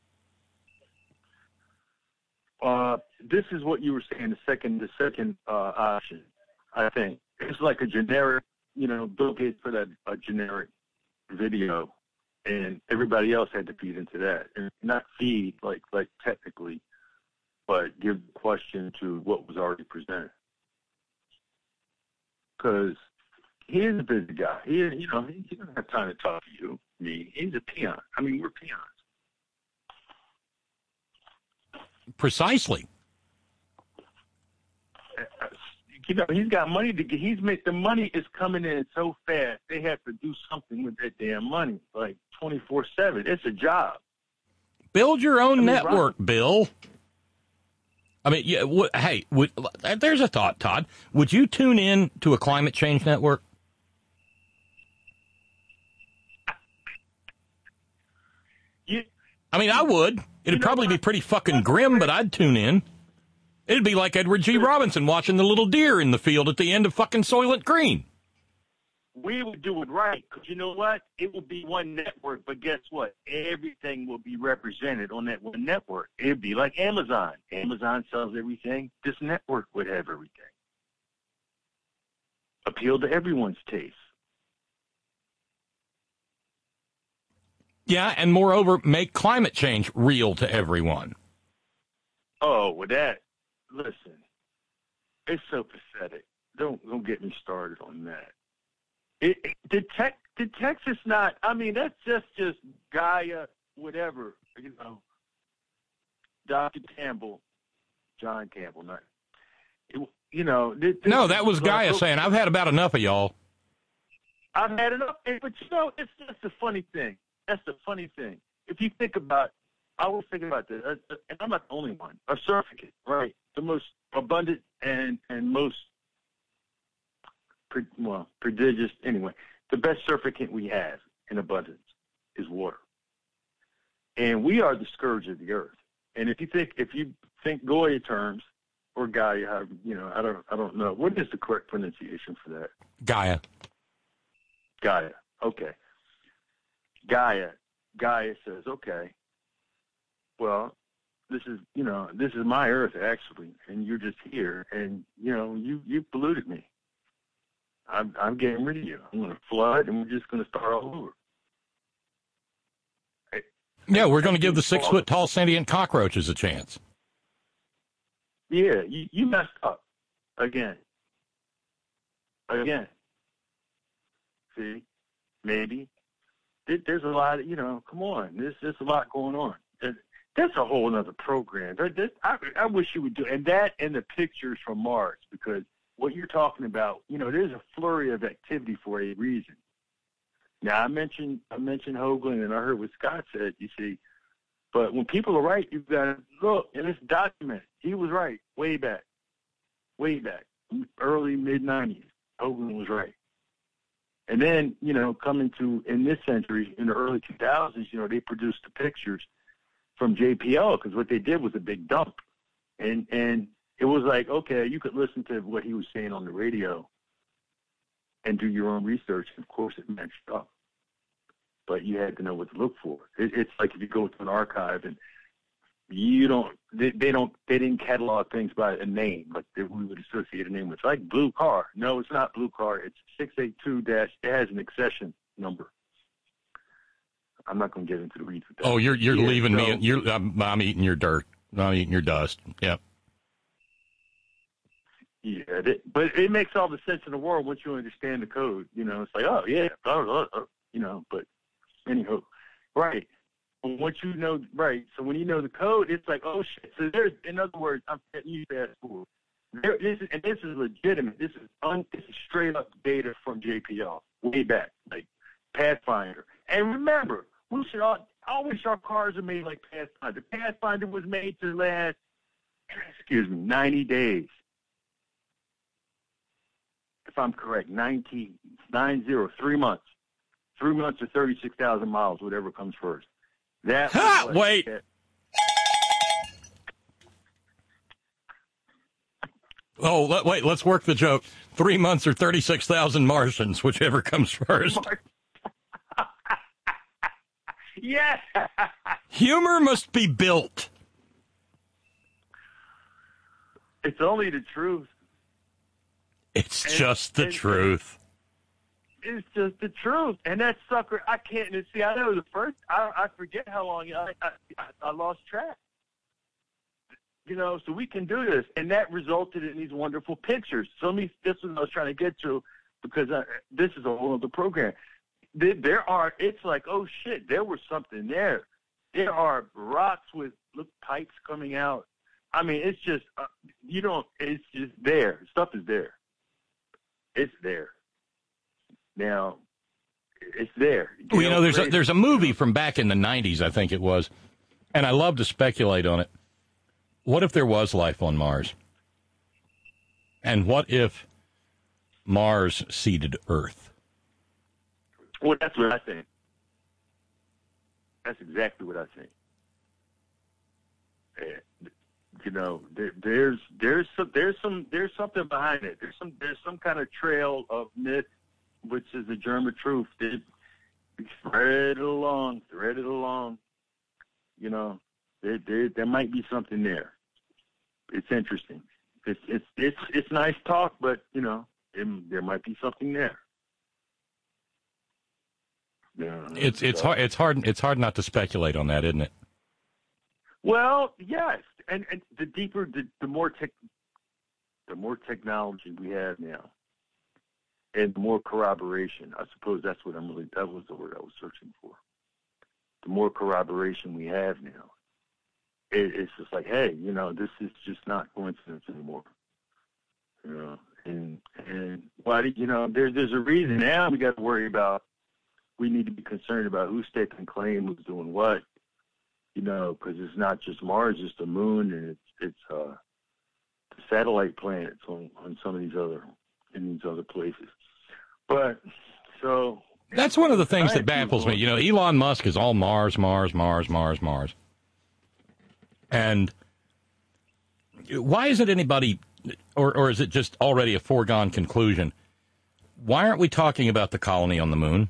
Uh, this is what you were saying. The second, the second uh, option, I think, it's like a generic. You know, Bill Gates put a, a generic video, and everybody else had to feed into that, and not feed like like technically, but give the question to what was already presented. Because he is a busy guy. He, you know, he, he doesn't have time to talk to you, me. He's a peon. I mean, we're peons. Precisely. You know, he's got money to get. He's made the money is coming in so fast. They have to do something with that damn money, like twenty-four seven. It's a job. Build your own I mean, network, right. Bill. I mean, yeah. W- hey, would, there's a thought, Todd. Would you tune in to a climate change network? You, I mean, I would. It'd probably be pretty fucking grim, but I'd tune in. It'd be like Edward G. Robinson watching the little deer in the field at the end of fucking Soylent Green. We would do it right, because you know what? It will be one network, but guess what? Everything will be represented on that one network. It'd be like Amazon. Amazon sells everything. This network would have everything. Appeal to everyone's taste. Yeah, and moreover, make climate change real to everyone. Oh, with that, listen, it's so pathetic. Don't don't get me started on that. It, it, did, Tex, did Texas not? I mean, that's just just Gaia, whatever. You know, Doctor Campbell, John Campbell, not. It, you know, this, no, that was like, Gaia saying, "I've had about enough of y'all." I've had enough, but you know, it's that's the funny thing. That's the funny thing. If you think about, I was thinking about this, and I'm not the only one. A surfactant, right? The most abundant and and most well prodigious. Anyway, the best surfactant we have in abundance is water, and we are the scourge of the earth. And if you think if you think Goya terms or Gaia, you know, I don't I don't know what is the correct pronunciation for that. Gaia. Gaia. Okay. Gaia. Gaia says, okay, well, this is, you know, this is my earth, actually, and you're just here, and, you know, you, you polluted me. I'm, I'm getting rid of you. I'm going to flood, and we're just going to start all over. I, yeah, we're going to give the six-foot-tall sentient cockroaches a chance. Yeah, you, you messed up. Again. Again. See? Maybe. There's a lot of, you know, come on. There's just a lot going on. That's a whole other program. I, I wish you would do, and that and the pictures from Mars, because what you're talking about, you know, there's a flurry of activity for a reason. Now, I mentioned I mentioned Hoagland, and I heard what Scott said, you see, but when people are right, you've got to look, and it's documented. He was right way back, way back, early, mid-nineties. Hoagland was right. And then, you know, coming to, in this century, in the early two thousands, you know, they produced the pictures from J P L, because what they did was a big dump. And and it was like, okay, you could listen to what he was saying on the radio and do your own research. And, of course, it matched up. But you had to know what to look for. It, it's like if you go to an archive and you don't, they, they don't, they didn't catalog things by a name, like they, we would associate a name with. It's like Blue Car. No, it's not Blue Car. It's six eight two dash, it has an accession number. I'm not going to get into the weeds with that. Oh, you're you're yeah, leaving so, me. You're I'm, I'm eating your dirt. I'm eating your dust. Yep. Yeah, it, but it makes all the sense in the world once you understand the code. You know, it's like, oh yeah, blah, blah, blah, you know. But anyhow, right. Once you know, right, so when you know the code, it's like, oh, shit. So there's, in other words, I'm getting you fast forward. There, this is, and this is legitimate. This is, un, this is straight-up data from J P L, way back, like Pathfinder. And remember, we should all, I wish our cars are made like Pathfinder. Pathfinder was made to last, excuse me, ninety days. If I'm correct, ninety, nine zero, three months. Three months or thirty-six thousand miles, whatever comes first. That ha! Wait. That. Oh, let, wait, let's work the joke. Three months or thirty-six thousand Martians, whichever comes first. Yes! Humor must be built. It's only the truth. It's and, just the and, truth. It's just the truth. And that sucker, I can't see. I know the first, I, I forget how long I, I, I lost track. You know, so we can do this. And that resulted in these wonderful pictures. So let me, this is what I was trying to get to, because I, this is a whole other program. There, there are, it's like, oh shit, there was something there. There are rocks with look, pipes coming out. I mean, it's just, uh, you don't, it's just there. Stuff is there. It's there. Now, it's there. You well, you know, there's a, great. there's a movie from back in the nineties, I think it was, and I love to speculate on it. What if there was life on Mars? And what if Mars seeded Earth? Well, that's what I think. That's exactly what I think. And, you know, there, there's there's some there's some there's something behind it. There's some there's some kind of trail of myth, which is the German truth. They thread it along, thread it along. You know, there there there might be something there. It's interesting. It's it's it's it's nice talk, but you know, it, there might be something there. Yeah, it's it's so. hard it's hard it's hard not to speculate on that, isn't it? Well, yes, and, and the deeper, the, the more tech, the more technology we have now, and the more corroboration, I suppose that's what I'm really, that was the word I was searching for. The more corroboration we have now, it, it's just like, hey, you know, this is just not coincidence anymore. You know, and, and why did, you know, there's, there's a reason now we got to worry about, we need to be concerned about who's taking claim, who's doing what, you know, because it's not just Mars, it's the moon, and it's, it's, uh, the satellite planets on, on some of these other, in these other places. But, so. That's one of the things that baffles me. You know, Elon Musk is all Mars, Mars, Mars, Mars, Mars. And why isn't anybody, or, or is it just already a foregone conclusion? Why aren't we talking about the colony on the moon?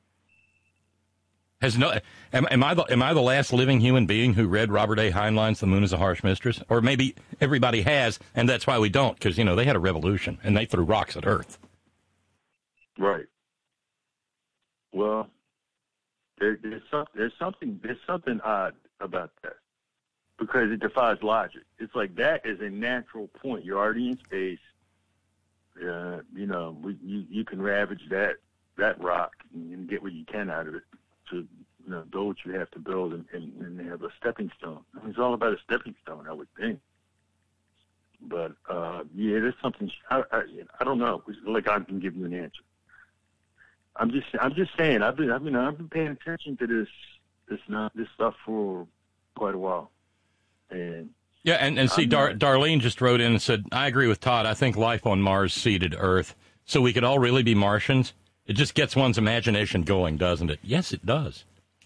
Has no, am, am I the am I the last living human being who read Robert A. Heinlein's The Moon is a Harsh Mistress? Or maybe everybody has, and that's why we don't, because, you know, they had a revolution, and they threw rocks at Earth. Right. Well, there, there's, some, there's something there's something odd about that, because it defies logic. It's like that is a natural point. You're already in space. Uh, you know, we, you you can ravage that that rock and, and get what you can out of it to, you know, build what you have to build and, and, and have a stepping stone. I mean, it's all about a stepping stone, I would think. But uh, yeah, there's something. I, I I don't know. Like, I can give you an answer. I'm just, I'm just saying. I've been, I mean, I've been paying attention to this, this, not this stuff for quite a while, and yeah, and, and see, Dar- Darlene just wrote in and said, "I agree with Todd. I think life on Mars seeded Earth, so we could all really be Martians. It just gets one's imagination going, doesn't it?" Yes, it does.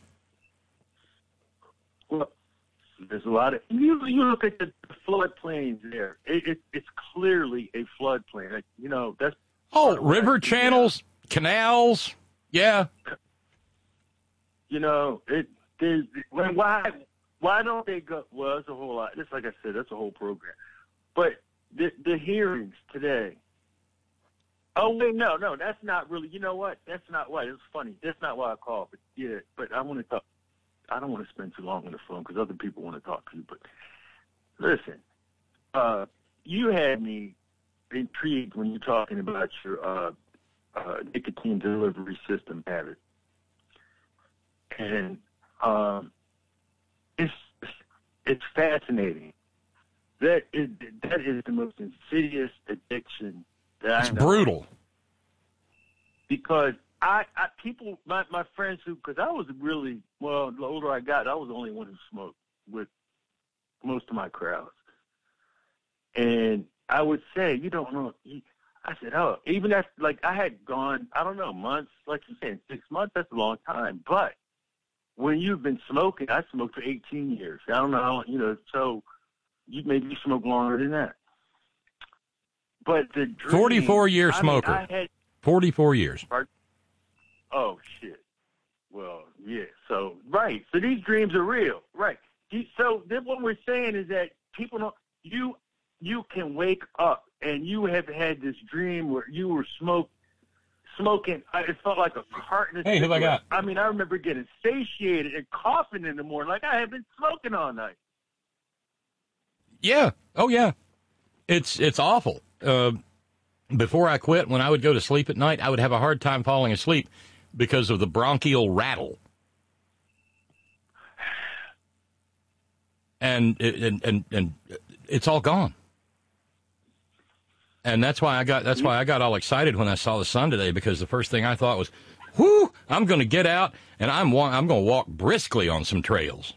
Well, there's a lot of you. You look at the floodplains there. It, it, it's clearly a floodplain. Like, you know, that's oh, river channels. Canals, yeah. You know, it. There's, why? Why don't they go? Well, it's a whole lot. Just like I said, that's a whole program. But the the hearings today. Oh wait, no, no, that's not really. You know what? That's not why. It's funny. That's not why I called. But yeah, but I want to talk. I don't want to spend too long on the phone because other people want to talk to you. But listen, uh, you had me intrigued when you're talking about your. Uh, Uh, nicotine delivery system habit, and um, it's it's fascinating. That is that is the most insidious addiction that it's I know. Brutal. Because I, I people my my friends who because I was really well the older I got I was the only one who smoked with most of my crowds, and I would say you don't know. You, I said, oh, even after, like, I had gone, I don't know, months, like you said, six months, that's a long time. But when you've been smoking, I smoked for eighteen years. I don't know how, you know, so you maybe you smoke longer than that. But the dream, forty-four-year I smoker. Mean, I had, forty-four years. Oh, shit. Well, yeah, so, right. So these dreams are real, right. So then what we're saying is that people don't, you, you can wake up and you have had this dream where you were smoke, smoking. It felt like a carton of Hey, who I got? I mean, I remember getting satiated and coughing in the morning like I had been smoking all night. Yeah. Oh, yeah. It's it's awful. Uh, before I quit, when I would go to sleep at night, I would have a hard time falling asleep because of the bronchial rattle. And and and, and it's all gone. And that's why I got that's why I got all excited when I saw the sun today, because the first thing I thought was, "Whoo! I'm going to get out and I'm wa- I'm going to walk briskly on some trails."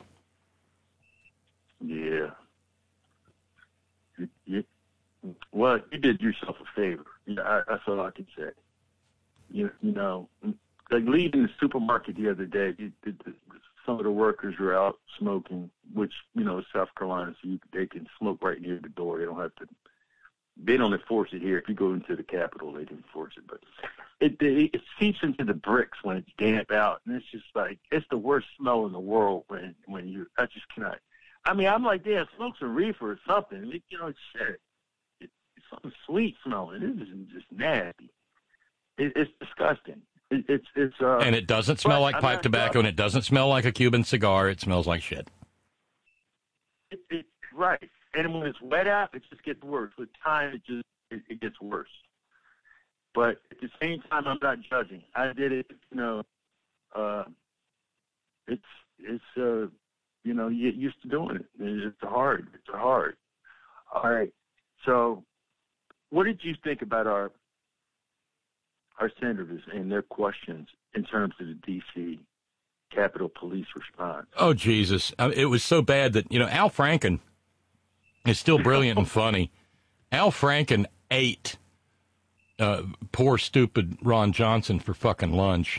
Yeah. You, you, well, you did yourself a favor. Yeah, I, that's all I can say. You you know, like leaving the supermarket the other day, you, the, the, some of the workers were out smoking, which, you know, South Carolina, so you, they can smoke right near the door. They don't have to. They don't enforce it here. If you go into the Capitol, they don't enforce it. But it, it it seeps into the bricks when it's damp out, and it's just like it's the worst smell in the world when when you. I just cannot. I mean, I'm like, yeah, smoke some reefer or something. You know, shit. It, it's something sweet smelling. This is just nasty. It, it's disgusting. It, it's it's. Uh, and it doesn't smell like I'm pipe not, tobacco, and it doesn't smell like a Cuban cigar. It smells like shit. It, it, right. and when it's wet out, it just gets worse. With time, it just it, it gets worse. But at the same time, I'm not judging. I did it, you know. Uh, it's it's uh, you know, you get used to doing it. It's hard. It's hard. All right. So, what did you think about our our senators and their questions in terms of the D C Capitol Police response? Oh, Jesus. I mean, it was so bad that, you know, Al Franken is still brilliant and funny. Al Franken ate uh, poor, stupid Ron Johnson for fucking lunch.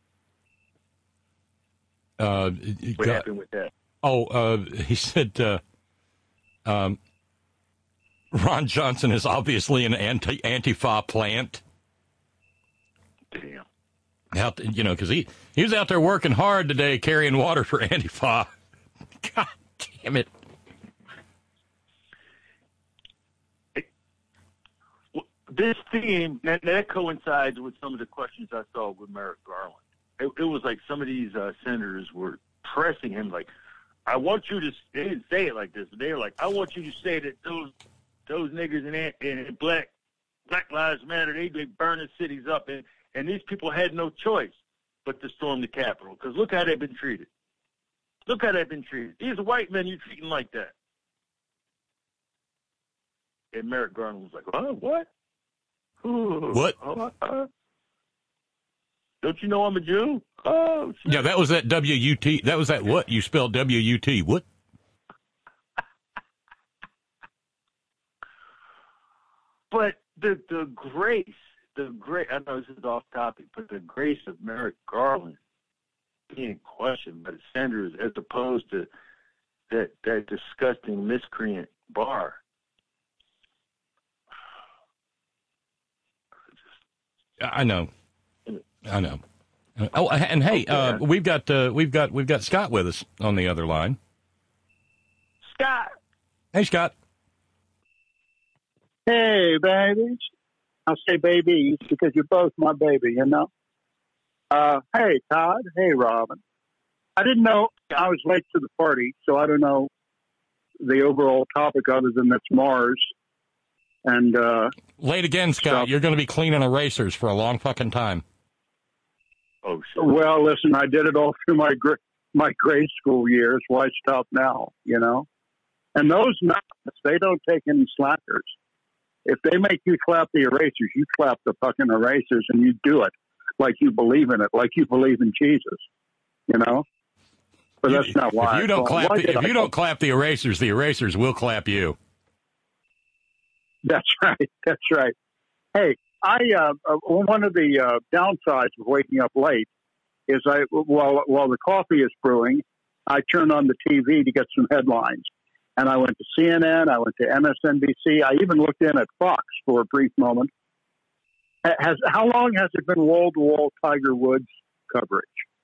Uh, what got, happened with that? Oh, uh, he said uh, um, Ron Johnson is obviously an anti Antifa plant. Damn. Out, you know, because he, he was out there working hard today carrying water for Antifa. God damn it. it this theme, that, that coincides with some of the questions I saw with Merrick Garland. It, it was like some of these uh, senators were pressing him like, I want you to, they didn't say it like this, but they were like, I want you to say that those those niggers and, and black Black Lives Matter, they, they burning cities up, and, and these people had no choice but to storm the Capitol, because look how they've been treated. Look how they've been treated. These are white men you're treating like that. And Merrick Garland was like, oh, what? Ooh, What? Oh, uh, don't you know I'm a Jew? Oh, shit. Yeah, that was that W U T. That was that what? You spelled W U T. What? But the the grace, the great, I know this is off topic, but the grace of Merrick Garland being questioned by the senators as opposed to that, that disgusting miscreant Barr. I know. I know. Oh, and hey, Okay. uh, we've got uh, we've got we've got Scott with us on the other line. Scott. Hey, Scott. Hey, babies. I say babies because you're both my baby, you know. Uh, hey, Todd. Hey, Robin. I didn't know I was late to the party, so I don't know the overall topic other than it's Mars. And uh, Late again, Scott. So- You're going to be cleaning erasers for a long fucking time. Oh, shit. well, listen, I did it all through my gr- my grade school years. Why stop now? You know. And those nuts, they don't take any slackers. If they make you clap the erasers, you clap the fucking erasers, and you do it like you believe in it, like you believe in Jesus, you know. But that's not why. If you don't I, clap, why the, did if I- you don't clap the erasers, the erasers will clap you. That's right. That's right. Hey, I uh, uh, one of the uh, downsides of waking up late is I while while the coffee is brewing, I turn on the T V to get some headlines. And I went to C N N, I went to M S N B C, I even looked in at Fox for a brief moment. Has how long has it been wall-to-wall Tiger Woods coverage?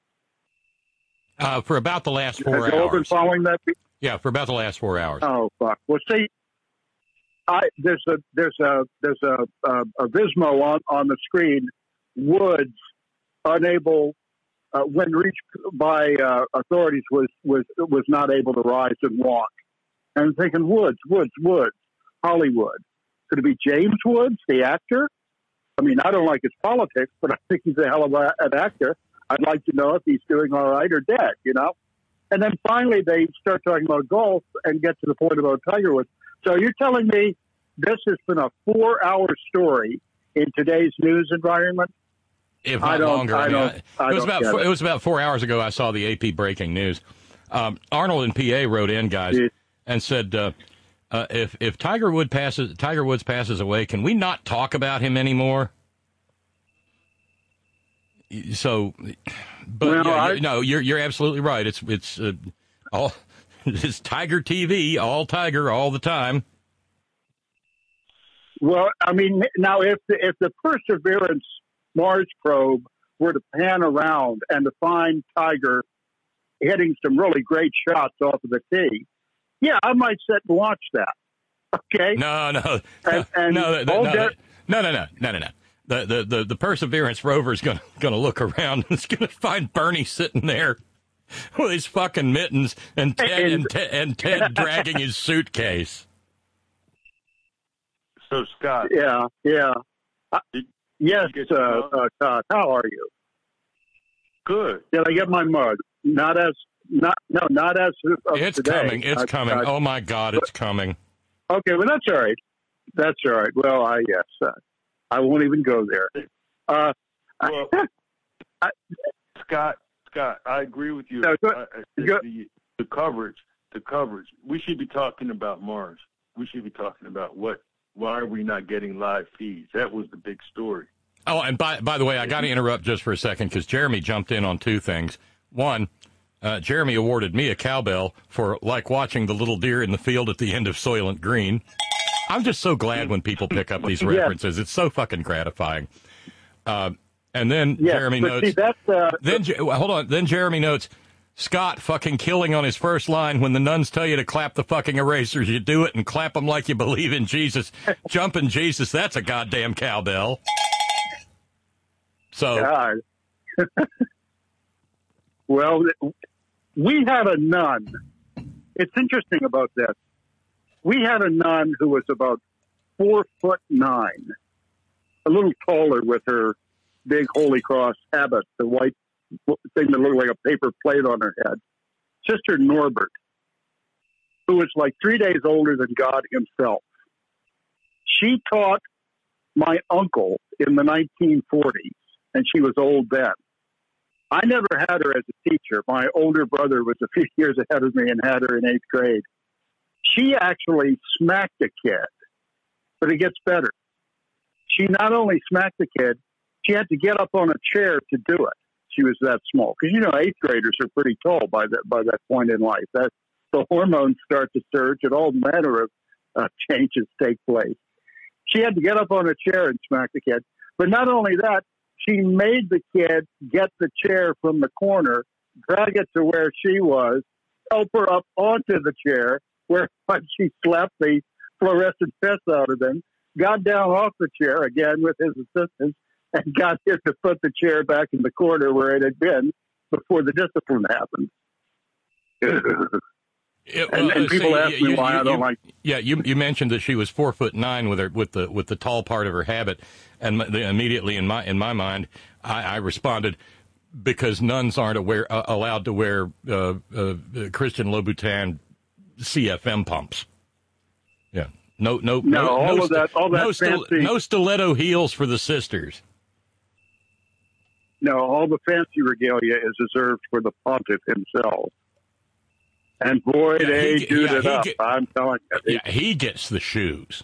Uh, for about the last four Has you all been hours. following that? Yeah, for about the last four hours. Oh fuck! Well, see, I there's a there's a there's a a, a Vismo on on the screen. Woods unable uh, when reached by uh, authorities was was was not able to rise and walk. And I'm thinking Woods, Woods, Woods, Hollywood. Could it be James Woods, the actor? I mean, I don't like his politics, but I think he's a hell of a, an actor. I'd like to know if he's doing all right or dead, you know? And then finally they start talking about golf and get to the point about Tiger Woods. So you're telling me this has been a four-hour story in today's news environment? If I not don't- longer. I mean, don't- I it was don't about get four, it. it was about four hours ago. I saw the A P breaking news. Um, Arnold and P A wrote in, guys, Yeah. and said, uh, uh, "If if Tiger Wood passes, Tiger Woods passes away, can we not talk about him anymore?" So, but Well, yeah, I- you- no, you're you're absolutely right. It's it's uh, all it's Tiger T V, all Tiger, all the time. Well, I mean, now if the, if the Perseverance Mars probe were to pan around and to find Tiger hitting some really great shots off of the tee, yeah, I might sit and watch that. Okay. No, no, And- and no, no, all no, that- no, no, no, no, no, no. The, the, the, the Perseverance rover is going to look around and it's going to find Bernie sitting there with his fucking mittens and Ted, and, And- Ted, and Ted dragging his suitcase. So, Scott. Yeah, yeah. Uh, Did, yes, did you get uh, your mug? uh, Todd. How are you? Good. Did I get my mug? Not as not no, not as of It's today. coming. It's I, coming. I, Oh, my God, it's coming. Okay, well, that's all right. That's all right. Well, I yes, uh, I won't even go there. Uh, Well, I, Scott, Scott, I agree with you. No, go- I, I, go- the, the coverage, the coverage. We should be talking about Mars. We should be talking about what. Why are we not getting live feeds? That was the big story. Oh, and by by the way, I got to interrupt just for a second because Jeremy jumped in on two things. One, uh, Jeremy awarded me a cowbell for like watching the little deer in the field at the end of Soylent Green. I'm just so glad when people pick up these references. It's so fucking gratifying. Uh, and then yes, Jeremy but notes. see, that's, uh, then well, hold on. Then Jeremy notes. Scott fucking killing on his first line when the nuns tell you to clap the fucking erasers. You do it and clap them like you believe in Jesus. Jumping Jesus, that's a goddamn cowbell. So, God. Well, we had a nun. It's interesting about this. We had a nun who was about four foot nine, a little taller with her big Holy Cross habit, the white thing that looked like a paper plate on her head. Sister Norbert, who was like three days older than God himself. She taught my uncle in the nineteen forties, and she was old then. I never had her as a teacher. My older brother was a few years ahead of me and had her in eighth grade. She actually smacked a kid, but it gets better. She not only smacked the kid, she had to get up on a chair to do it. She was that small. Because, you know, eighth graders are pretty tall by that by that point in life. That the hormones start to surge and all manner of uh, changes take place. She had to get up on a chair and smack the kid. But not only that, she made the kid get the chair from the corner, drag it to where she was, help her up onto the chair, where she slapped the fluorescent piss out of him, got down off the chair again with his assistance, and got him to put the chair back in the corner where it had been before the discipline happened. It, and, well, and people see, ask you, me why you, I don't you, like. Yeah, you you mentioned that she was four foot nine with her with the with the tall part of her habit, and the, immediately in my in my mind, I, I responded because nuns aren't aware uh, allowed to wear uh, uh, Christian Louboutin C F M pumps. Yeah, no no no, no all no, of that, all that no, stil, fancy, no stiletto heels for the sisters. No, all the fancy regalia is reserved for the pontiff himself. And boy, Yeah, they he, do yeah, it he up. Get, I'm telling you. Yeah, he gets the shoes.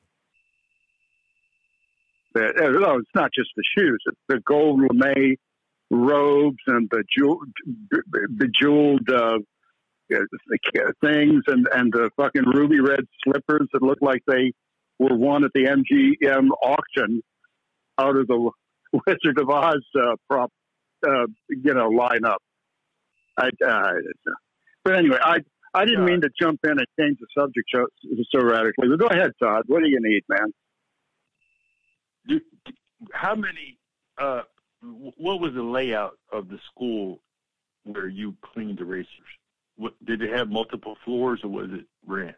The, no, it's not just the shoes. It's the gold lame robes and the jewel, bejeweled uh, things and, and the fucking ruby red slippers that look like they were won at the M G M auction out of the Wizard of Oz uh, prop, uh, you know, lineup. I, uh, but anyway, I I didn't mean to jump in and change the subject so, so radically. But go ahead, Todd. What do you need, man? Do, how many? Uh, what was the layout of the school where you cleaned erasers? What, did it have multiple floors, or was it ranch?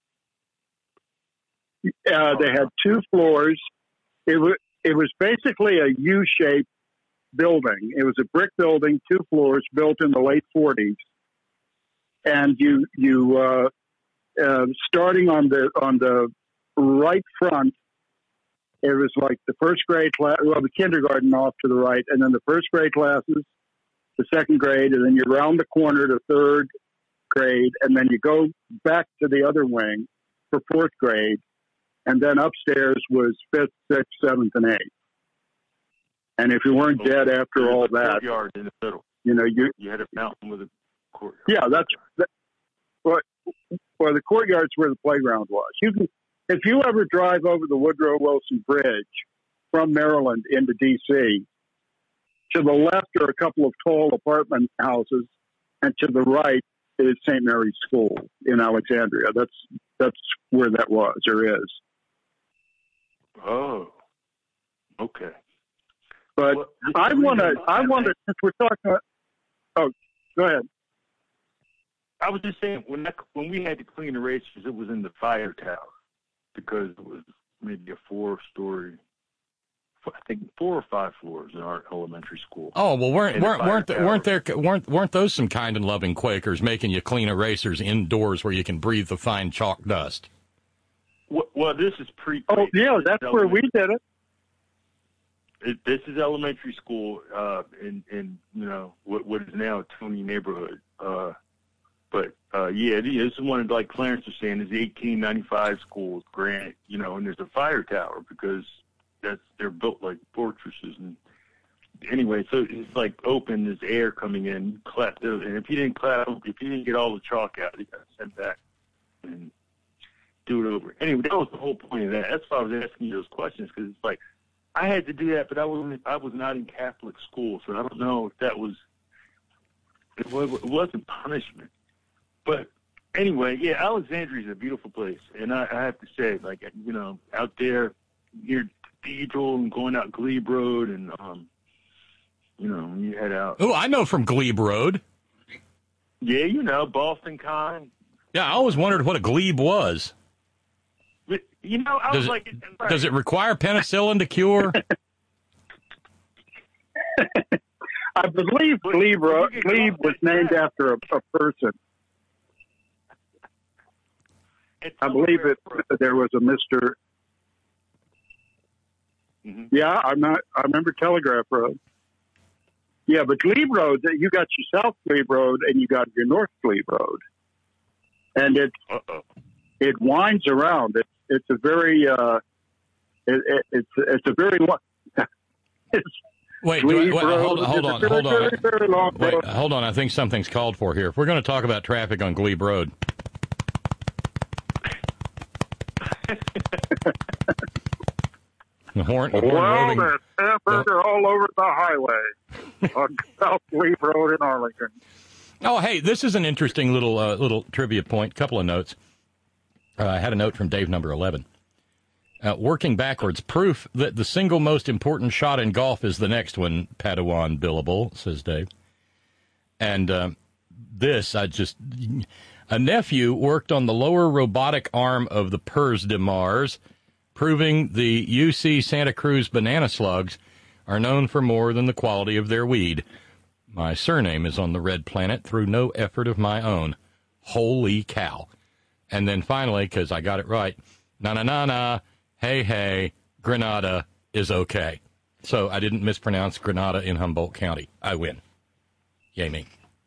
Uh, they had two floors. It was it was basically a U-shaped building. It was a brick building, two floors, built in the late forties. And you you uh, uh, starting on the on the right front, it was like the first grade class, well, the kindergarten off to the right, and then the first grade classes, the second grade, and then you round the corner to third grade, and then you go back to the other wing for fourth grade, and then upstairs was fifth, sixth, seventh, and eighth. And if you weren't Okay. dead after There's all a that, courtyard in the middle. you know, you You had a mountain with a courtyard. yeah, that's that, well, well, the courtyard's where the playground was. You can, if you ever drive over the Woodrow Wilson Bridge from Maryland into D C, to the left are a couple of tall apartment houses, and to the right is Saint Mary's School in Alexandria. That's that's where that was or is. Oh, okay. But Well, the- I the want to. reason I I'm want to. Since we're talking. About, oh, go ahead. I was just saying when that, when we had to clean erasers, it was in the fire tower because it was maybe a four-story, I think four or five floors in our elementary school. Oh well, weren't And a weren't fire weren't, tower. weren't there weren't weren't those some kind and loving Quakers making you clean erasers indoors where you can breathe the fine chalk dust? Well, well this is pre. Oh, yeah, that's where we did it. It, this is elementary school uh, in, in, you know, what, what is now Tony neighborhood. Uh, but, uh, yeah, this is one of, like Clarence was saying, is eighteen ninety-five school with granite, you know, and there's a fire tower because that's they're built like fortresses. And anyway, so it's like open, there's air coming in, clap those, and if you didn't clap, if you didn't get all the chalk out, you got to send back and do it over. Anyway, that was the whole point of that. That's why I was asking you those questions, because it's like, I had to do that, but I was I was not in Catholic school, so I don't know if that was it, was, it wasn't punishment. But anyway, yeah, Alexandria is a beautiful place, and I, I have to say, like you know, out there near the cathedral and going out Glebe Road, and um, you know, when you head out. Oh, I know from Glebe Road. Yeah, you know, Boston Con. Yeah, I always wondered what a glebe was. But, you know, I Does was it, like, does it require penicillin to cure? I believe Glebe, Ro- Glebe was named after a, a person. I believe it. There was a Mister Mhm. Yeah, I'm not. I remember Telegraph Road. Yeah, but Glebe Road. You got your South Glebe Road and you got your North Glebe Road, and it Uh-oh. it winds around. It, it's a very. Uh, it, it, it's it's a very. long it's, Wait, do I, Glebe wait Road hold, is hold a on, very, hold on. very, very long Wait, road. hold on. I think something's called for here. If we're going to talk about traffic on Glebe Road. The horn, the horn Well, roving, there's hamburger all over the highway on South Glebe Road in Arlington. Oh, hey, this is an interesting little uh, little trivia point. Couple of notes. Uh, I had a note from Dave number eleven. Uh, working backwards, proof that the single most important shot in golf is the next one, Padawan billable, says Dave. And uh, this, I just... A nephew worked on the lower robotic arm of the Purs de Mars, proving the U C Santa Cruz banana slugs are known for more than the quality of their weed. My surname is on the red planet through no effort of my own. Holy cow. And then finally, because I got it right, na-na-na-na, hey, hey, Grenada is okay. So I didn't mispronounce Grenada in Humboldt County. I win. Yay me.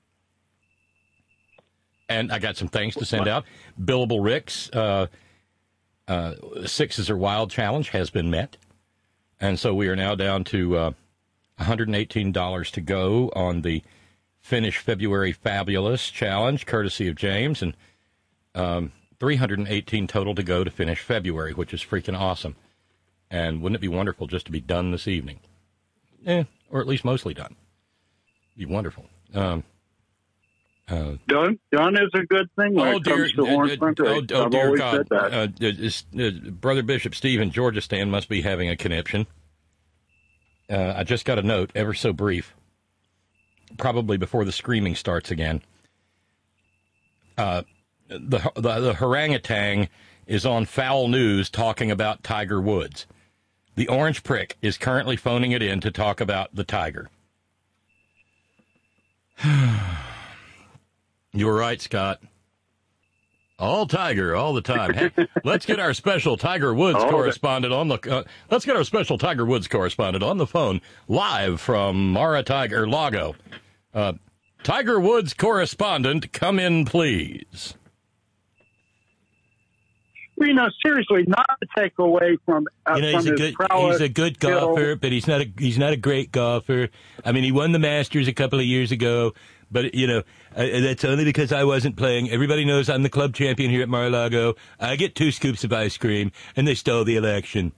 And I got some things to send out. Billable Rick's uh, uh, Sixes Are Wild challenge has been met. And so we are now down to uh, one hundred eighteen dollars to go on the Finish February Fabulous challenge, courtesy of James, and um, three hundred eighteen total to go to finish February, which is freaking awesome. And wouldn't it be wonderful just to be done this evening? Eh, or at least mostly done. Be wonderful. Um, uh, Done, done is a good thing when oh, it dear, comes to uh, horn uh, front oh, race. oh, I've dear always God. said that. Uh, it's, uh, Brother Bishop Steve in Georgia Stan must be having a conniption. Uh, I just got a note, ever so brief, probably before the screaming starts again. Uh, the, the the orangutan is on Foul News talking about Tiger Woods. The Orange Prick is currently phoning it in to talk about the Tiger. You were right, Scott. All Tiger, all the time. Hey, let's get our special Tiger Woods All correspondent on the. Uh, let's get our special Tiger Woods correspondent on the phone, live from Mara Tiger Lago. Uh, Tiger Woods correspondent, come in, please. You know, seriously, not to take away from uh, You know, from he's a his good prowess, he's a good you know, golfer, but he's not a he's not a great golfer. I mean, he won the Masters a couple of years ago, but you know, uh, that's only because I wasn't playing. Everybody knows I'm the club champion here at Mar-a-Lago. I get two scoops of ice cream, and they stole the election.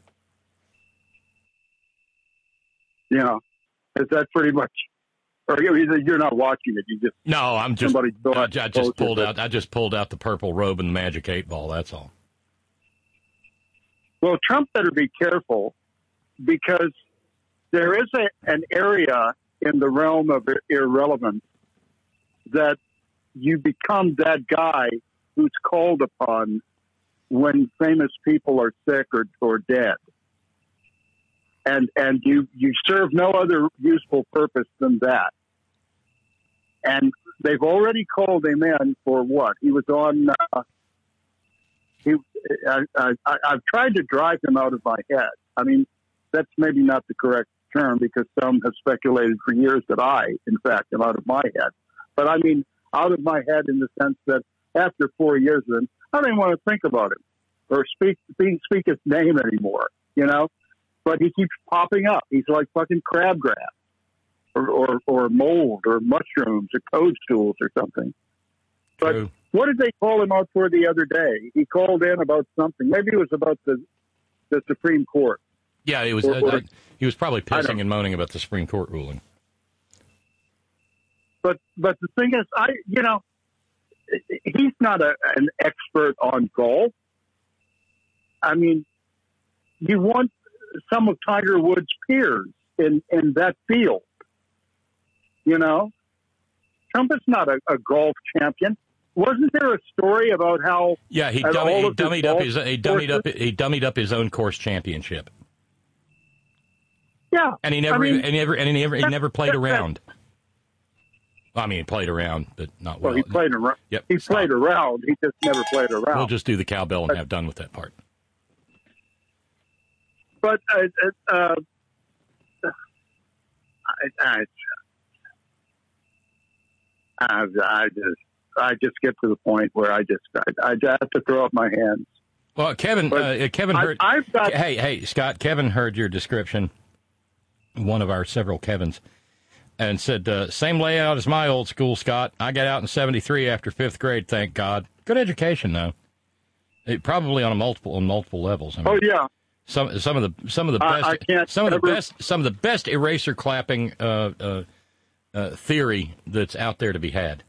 Yeah, is that pretty much? Or you're not watching it. You just No, I'm just. Somebody I, thought- I just pulled thought- out. I just pulled out the purple robe and the magic eight ball. That's all. Well, Trump better be careful because there is a, an area in the realm of irrelevance that you become that guy who's called upon when famous people are sick or, or dead. And and you, you serve no other useful purpose than that. And they've already called him in for what? He was on, uh, he, I, I, I've tried to drive him out of my head. I mean, that's maybe not the correct term because some have speculated for years that I, in fact, am out of my head. But I mean, out of my head in the sense that after four years of him, I don't even want to think about him or speak, speak, speak his name anymore, you know? But he keeps popping up. He's like fucking crabgrass or, or, or mold or mushrooms or toadstools or something. But True. What did they call him out for the other day? He called in about something. Maybe it was about the the Supreme Court. Yeah, it was. Or, uh, or, uh, he was probably pissing and moaning about the Supreme Court ruling. But but the thing is, I you know, he's not a, an expert on golf. I mean, you want some of Tiger Woods' peers in, in that field. You know, Trump is not a, a golf champion. Wasn't there a story about how? Yeah, he, dummy, he dummied up his he dummied up he dummied up his own course championship. Yeah, and he never I mean, and he never and he never he never played around. Well, I mean, he played around, but not well. Well, he played around. Yep, he stop. played around. He just never played around. We'll just do the cowbell and have done with that part. But uh, uh, I, I, I, I just I just get to the point where I just I, I just have to throw up my hands. Well, Kevin, uh, Kevin heard. I, I've got, hey, hey, Scott. Kevin heard your description. One of our several Kevins, and said, uh, "Same layout as my old school, Scott. I got out in seventy-three after fifth grade. Thank God. Good education, though. It, probably on a multiple on multiple levels. I mean, oh yeah." Some some of the some of the best I, I can't some of ever... the best some of the best eraser clapping uh, uh, uh, theory that's out there to be had.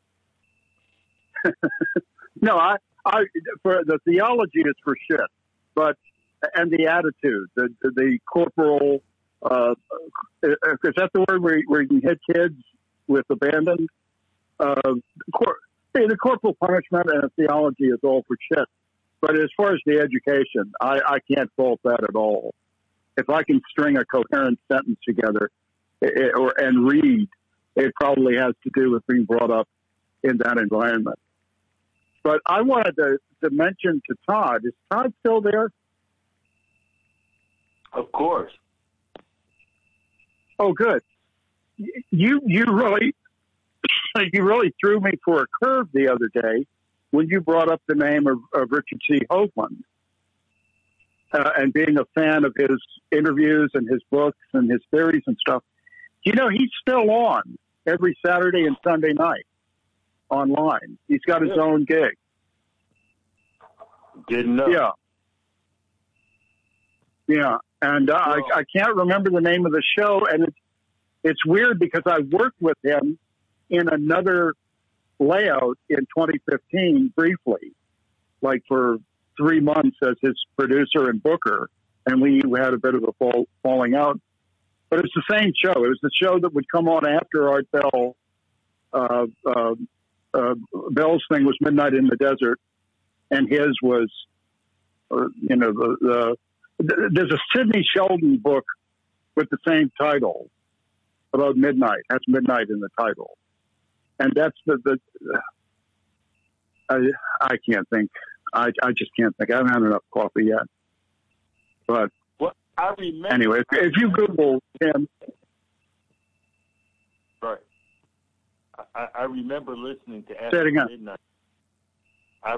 No, I, I for the theology is for shit, but and the attitude, the the, the corporal, uh, is that the word where, where you can hit kids with abandon? Uh, cor- hey, the corporal punishment and the theology is all for shit. But as far as the education, I, I can't fault that at all. If I can string a coherent sentence together it, or and read, it probably has to do with being brought up in that environment. But I wanted to, to mention to Todd, is Todd still there? Of course. Oh, good. You you really you really threw me for a curve the other day when you brought up the name of, of Richard C. Hoagland, uh, and being a fan of his interviews and his books and his theories and stuff. You know, he's still on every Saturday and Sunday night online. He's got his own gig. Didn't know. Yeah. Yeah. And uh, I, I can't remember the name of the show. And it's, it's weird because I worked with him in another layout in twenty fifteen briefly, like for three months as his producer and booker, and we had a bit of a fall, falling out. But it's the same show. It was the show that would come on after Art Bell. Uh, uh, uh, Bell's thing was Midnight in the Desert, and his was, uh, you know, the, the there's a Sidney Sheldon book with the same title about midnight. Has midnight in the title. And that's the, the I, I can't think. I, I just can't think. I haven't had enough coffee yet. But well, I remember. Anyway, if, if you Google him. Right. I, I remember listening to Say it again. Midnight. I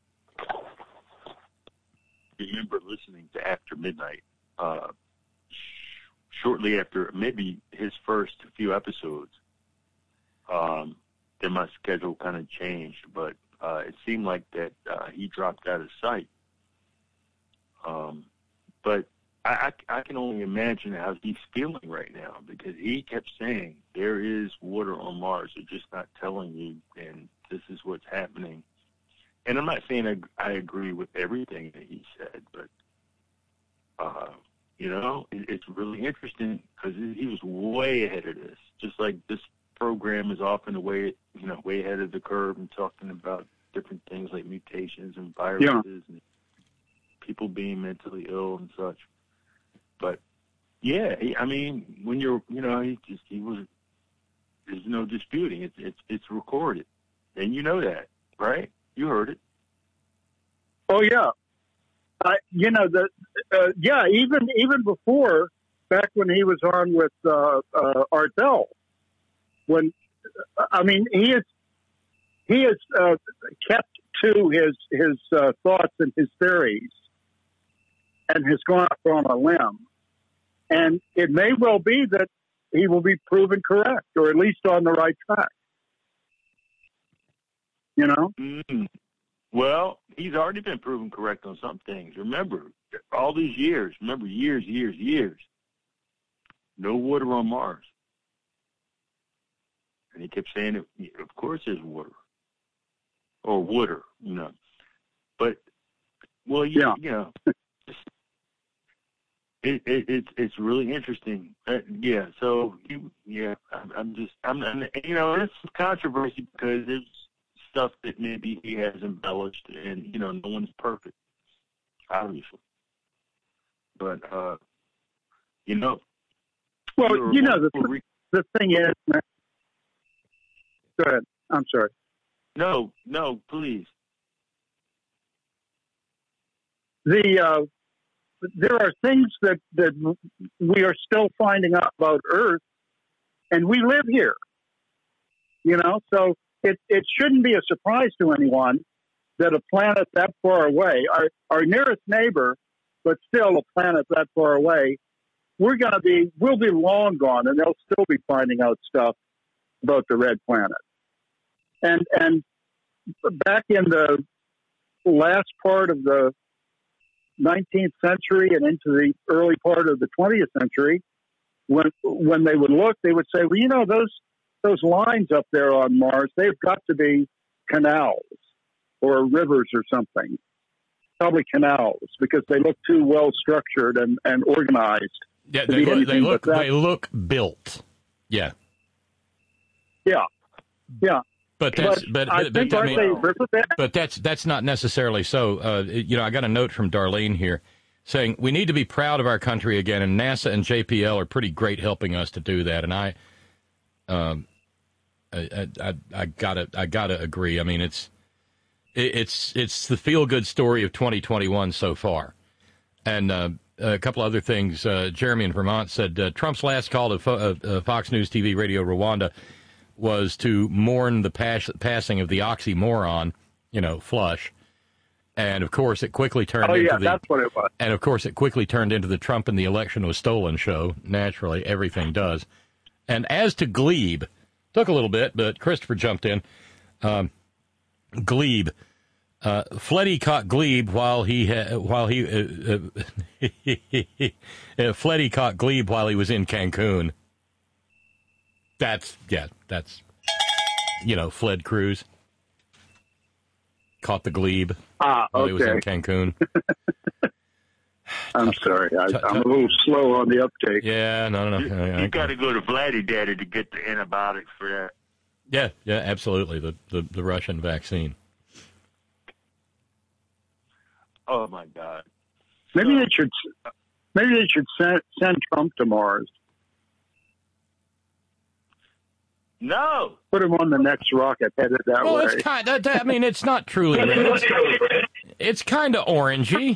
remember listening to After Midnight uh, sh- shortly after maybe his first few episodes. Um, then my schedule kind of changed, but uh, it seemed like that uh, he dropped out of sight. Um, but I, I, I can only imagine how he's feeling right now because he kept saying there is water on Mars. They're just not telling you, and this is what's happening. And I'm not saying I, I agree with everything that he said, but, uh, you know, it, it's really interesting because he was way ahead of this, just like this program is often way, you know, way ahead of the curve and talking about different things like mutations and viruses. Yeah. And people being mentally ill and such. But yeah, he, I mean, when you're, you know, he just he was. There's no disputing. It's it's it's recorded, and you know that, right? You heard it. Oh yeah, uh, you know the uh, yeah even even before, back when he was on with uh, uh, Ardell, when I mean he is he has uh, kept to his his uh, thoughts and his theories, and has gone up on a limb, and it may well be that he will be proven correct, or at least on the right track. You know? Mm. Well, he's already been proven correct on some things. Remember, all these years, remember, years, years, years, no water on Mars. And he kept saying, it, of course there's water. Or water, you know. But, well, you, yeah. you know, It, it, it's it's really interesting. Uh, yeah. So you, yeah, I'm, I'm just I'm, I'm you know it's controversy because there's stuff that maybe he has embellished, and you know no one's perfect, obviously. But uh, you know, well, you know the th- the thing is. Go ahead. I'm sorry. No, no, please. The uh, there are things that, that we are still finding out about Earth, and we live here. You know, so it, it shouldn't be a surprise to anyone that a planet that far away, our, our nearest neighbor, but still a planet that far away, we're going to be, we'll be long gone, and they'll still be finding out stuff about the red planet. And, and back in the last part of the nineteenth century and into the early part of the twentieth century, when when they would look, they would say, well, you know, those those lines up there on Mars, they've got to be canals or rivers or something. Probably canals, because they look too well structured and, and organized. Yeah, they look, they look they look built. Yeah. Yeah. Yeah. But that's but, but, but, but, I mean, they, but that's that's not necessarily so. Uh, you know, I got a note from Darlene here saying we need to be proud of our country again, and NASA and J P L are pretty great helping us to do that. And I, um, I, I, I gotta I gotta agree. I mean, it's it, it's it's the feel good story of twenty twenty-one so far. And uh, a couple other things. Uh, Jeremy in Vermont said uh, Trump's last call to Fo- uh, Fox News T V Radio Rwanda was to mourn the pas- passing of the oxymoron, you know, Flush. And, of course, it quickly turned oh, into yeah, the... that's what it was. And, of course, it quickly turned into the Trump and the election was stolen show. Naturally, everything does. And as to Glebe, took a little bit, but Christopher jumped in. Um, Glebe. Uh, Fleddy caught Glebe while he... Ha- while he uh, uh, Fleddy caught Glebe while he was in Cancun. That's, yeah, that's, you know, Fled Cruz. Caught the glebe ah, while okay. he was in Cancun. I'm sorry. I, I'm a little slow on the uptake. Yeah, no, no, no. You, you got to go to Vladdy Daddy to get the antibiotics for that. Yeah, yeah, absolutely. The, the, the Russian vaccine. Oh, my God. Maybe so, they should, maybe they should send, send Trump to Mars. No. Put him on the next rocket headed that well, way. It's kind of, I mean, it's not truly. It's, it's kind of orangey.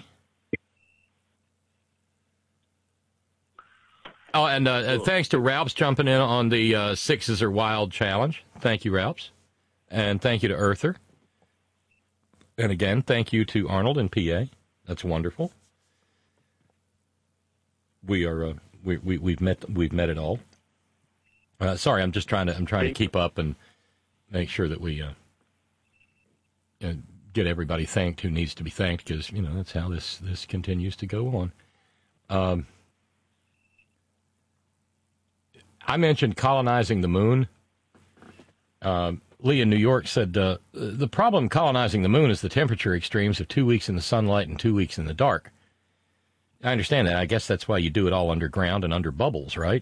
Oh, and uh, uh, thanks to Ralphs jumping in on the uh, Sixes Are Wild challenge. Thank you, Ralphs. And thank you to Earther. And again, thank you to Arnold in P A. That's wonderful. We are uh, we, we we've met we've met it all. Uh, sorry, I'm just trying to I'm trying to keep up and make sure that we uh, you know, get everybody thanked who needs to be thanked, because you know that's how this this continues to go on. Um, I mentioned colonizing the moon. Um, Lee in New York said uh, the problem colonizing the moon is the temperature extremes of two weeks in the sunlight and two weeks in the dark. I understand that. I guess that's why you do it all underground and under bubbles, right?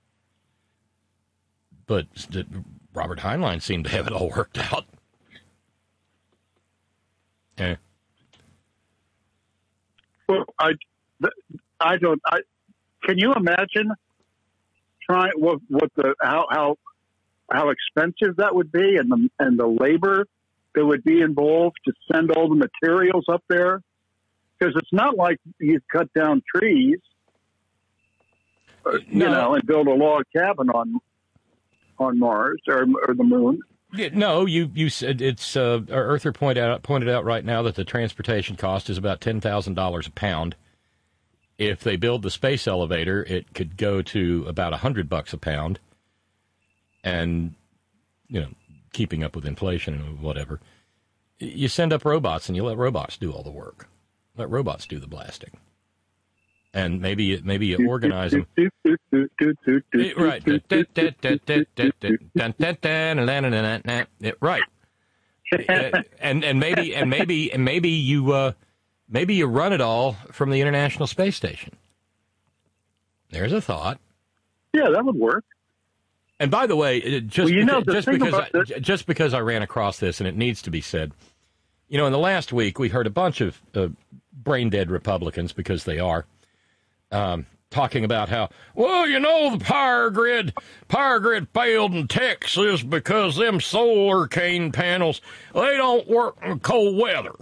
But Robert Heinlein seemed to have it all worked out. Yeah. Well, I, I don't. I can you imagine trying what what the how how how expensive that would be, and the and the labor that would be involved to send all the materials up there, because it's not like you cut down trees, you no. know, and build a log cabin on on Mars or, or the moon. Yeah, no, you you said it's. Uh, our Earther pointed out pointed out right now that the transportation cost is about ten thousand dollars a pound. If they build the space elevator, it could go to about a hundred bucks a pound, and you know, keeping up with inflation and whatever. You send up robots and you let robots do all the work. Let robots do the blasting. And maybe maybe you organize them. Right. Right. And and maybe and maybe and maybe you uh, maybe you run it all from the International Space Station. There's a thought. Yeah, that would work. And by the way, just well, you know, because, just because I, just because I ran across this, and it needs to be said, you know, in the last week we heard a bunch of uh, brain dead Republicans, because they are, um, talking about how, well, you know, the power grid, power grid failed in Texas because them solar cane panels, they don't work in cold weather.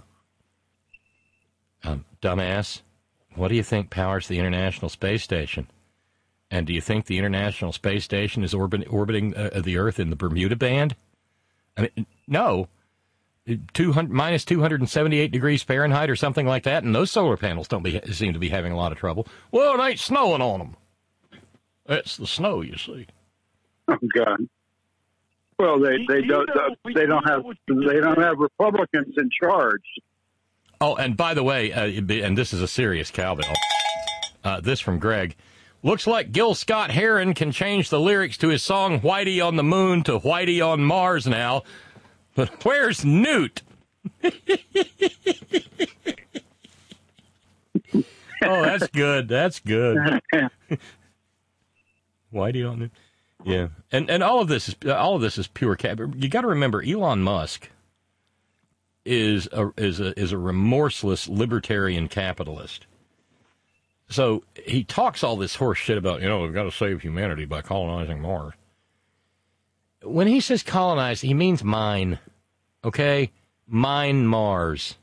Um, dumbass, what do you think powers the International Space Station? And do you think the International Space Station is orbit, orbiting uh, the Earth in the Bermuda Band? I mean, no. two hundred, minus two hundred seventy-eight degrees Fahrenheit or something like that, and those solar panels don't be, seem to be having a lot of trouble. Well, it ain't snowing on them. It's the snow, you see. Oh God. Well, they, they don't they don't have they don't have Republicans in charge. Oh, and by the way, uh, and this is a serious cowbell. Uh, this from Greg. Looks like Gil Scott-Heron can change the lyrics to his song Whitey on the Moon to Whitey on Mars now. But where's Newt? Oh, that's good. That's good. Whitey on Newt. Yeah. And and all of this is all of this is pure cap. You got to remember, Elon Musk is a is a is a remorseless libertarian capitalist. So he talks all this horse shit about, you know, we've got to save humanity by colonizing Mars. When he says colonize, he means mine, okay? Mine Mars.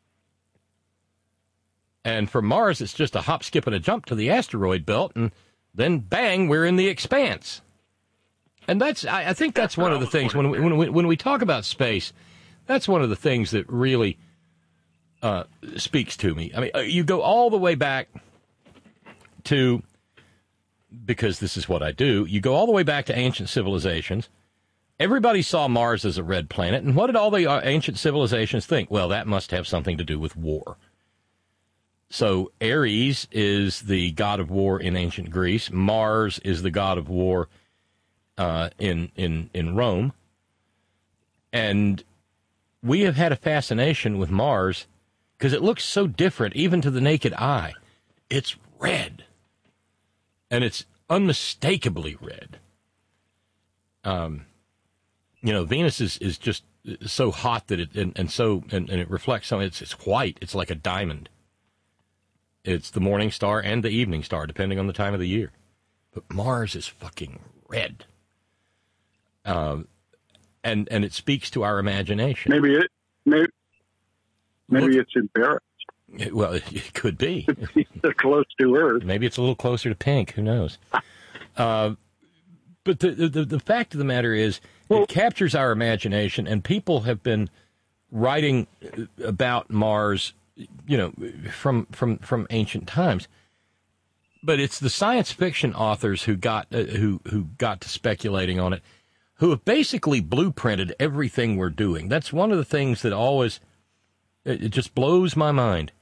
And for Mars, it's just a hop, skip, and a jump to the asteroid belt, and then bang, we're in the expanse. And that's, I, I think that's one of the things, when we, when we, when we talk about space, that's one of the things that really uh, speaks to me. I mean, you go all the way back to, because this is what I do, you go all the way back to ancient civilizations. Everybody saw Mars as a red planet, and what did all the ancient civilizations think? Well, that must have something to do with war. So Ares is the god of war in ancient Greece. Mars is the god of war uh, in in in Rome. And we have had a fascination with Mars because it looks so different, even to the naked eye. It's red. And it's unmistakably red. Um, you know, Venus is, is just so hot that it, and, and so, and, and it reflects something. It's, it's white. It's like a diamond. It's the morning star and the evening star, depending on the time of the year. But Mars is fucking red. Um, and, and it speaks to our imagination. Maybe it, maybe, maybe Look, it's embarrassed. Well, it could be. They're close to Earth. Maybe it's a little closer to pink. Who knows? Uh, but the, the the fact of the matter is, well, it captures our imagination, and people have been writing about Mars, you know, from from from ancient times. But it's the science fiction authors who got uh, who who got to speculating on it, who have basically blueprinted everything we're doing. That's one of the things that always it just blows my mind.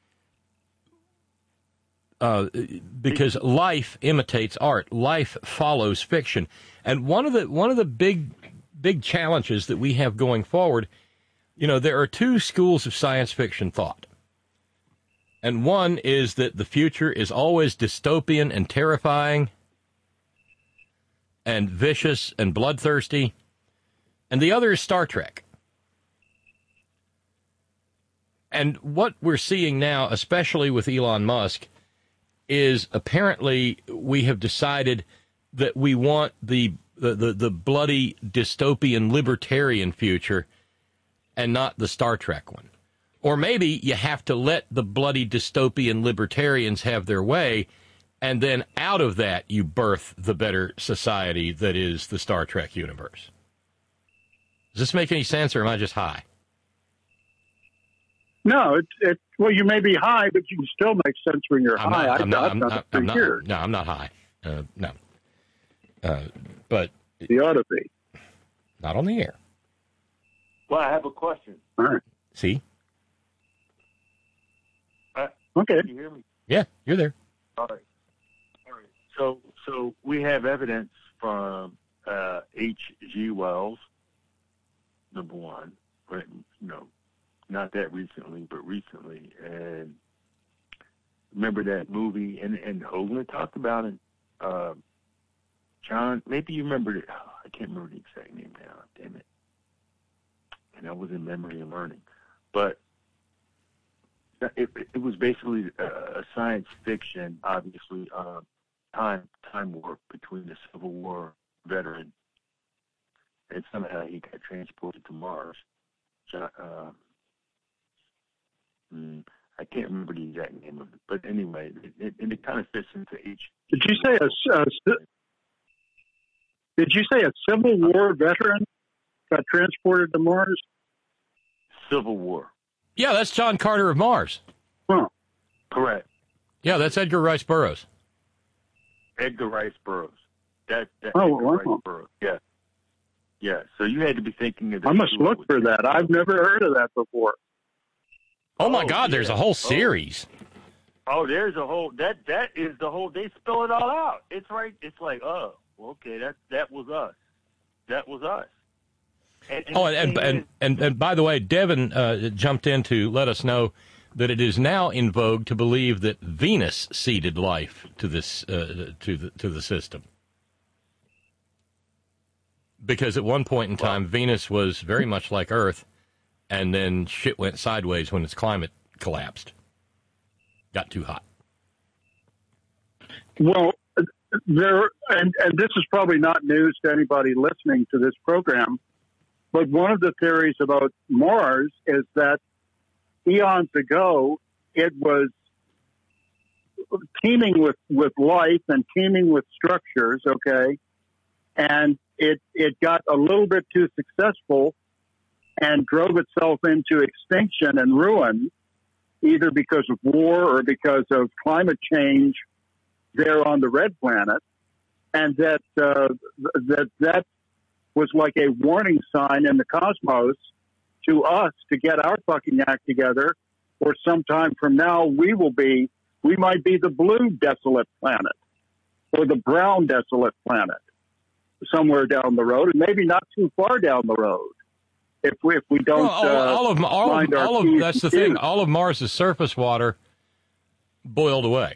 Uh, because life imitates art, life follows fiction, and one of the one of the big big challenges that we have going forward, you know, there are two schools of science fiction thought, and one is that the future is always dystopian and terrifying, and vicious and bloodthirsty, and the other is Star Trek. And what we're seeing now, especially with Elon Musk, is apparently we have decided that we want the the, the, the bloody dystopian libertarian future and not the Star Trek one. Or maybe you have to let the bloody dystopian libertarians have their way, and then out of that you birth the better society that is the Star Trek universe. Does this make any sense, or am I just high? No, it's it, well, you may be high, but you can still make sense when you're I'm high. not, I'm I've not, done I'm it not, for I'm not, years. no, I'm not high. Uh, no. Uh, but You ought to be. not on the air. Well, I have a question. All right. See? Uh, Okay. Can you hear me? Yeah, you're there. All right. All right. So, so we have evidence from uh, H G. Wells, number one, but you know, not that recently, but recently, and remember that movie, and and Hoagland talked about it. Uh, John, maybe you remember it. Oh, I can't remember the exact name now. Damn it. And that was in Memory and Learning, but it, it was basically a, a science fiction, obviously, uh, time time warp between the Civil War veteran and somehow he got transported to Mars. John, uh, mm, I can't remember the exact name of it, but anyway, it, it, and it kind of fits into H. Did you say a, a Did you say a Civil War veteran got transported to Mars? Civil War. Yeah, that's John Carter of Mars. Huh. Correct. Yeah, that's Edgar Rice Burroughs. Edgar Rice Burroughs. That, that Oh, Edgar wow. Rice Burroughs. Yeah. Yeah. So you had to be thinking of this. I must too. look for that. I've never heard of that before. Oh, my Oh, God, there's yeah. a whole series. Oh, there's a whole that that is the whole. They spell it all out. It's right. It's like, oh, well, okay, that that was us. That was us. And, and Oh, the and thing and, is- and, and by the way, Devin uh, jumped in to let us know that it is now in vogue to believe that Venus seeded life to this uh, to the to the system, because at one point in time, Venus was very much like Earth, and then shit went sideways when its climate collapsed, got too hot. Well, there, and, and this is probably not news to anybody listening to this program, but one of the theories about Mars is that eons ago it was teeming with, with life and teeming with structures, okay, and it it got a little bit too successful and drove itself into extinction and ruin, either because of war or because of climate change there on the red planet, and that uh, that that was like a warning sign in the cosmos to us to get our fucking act together, or sometime from now we will be, we might be the blue desolate planet or the brown desolate planet somewhere down the road, and maybe not too far down the road. If we, if we don't, Well, all, uh, all of all of, mind our all of P's that's the and thing. Q's. All of Mars's surface water boiled away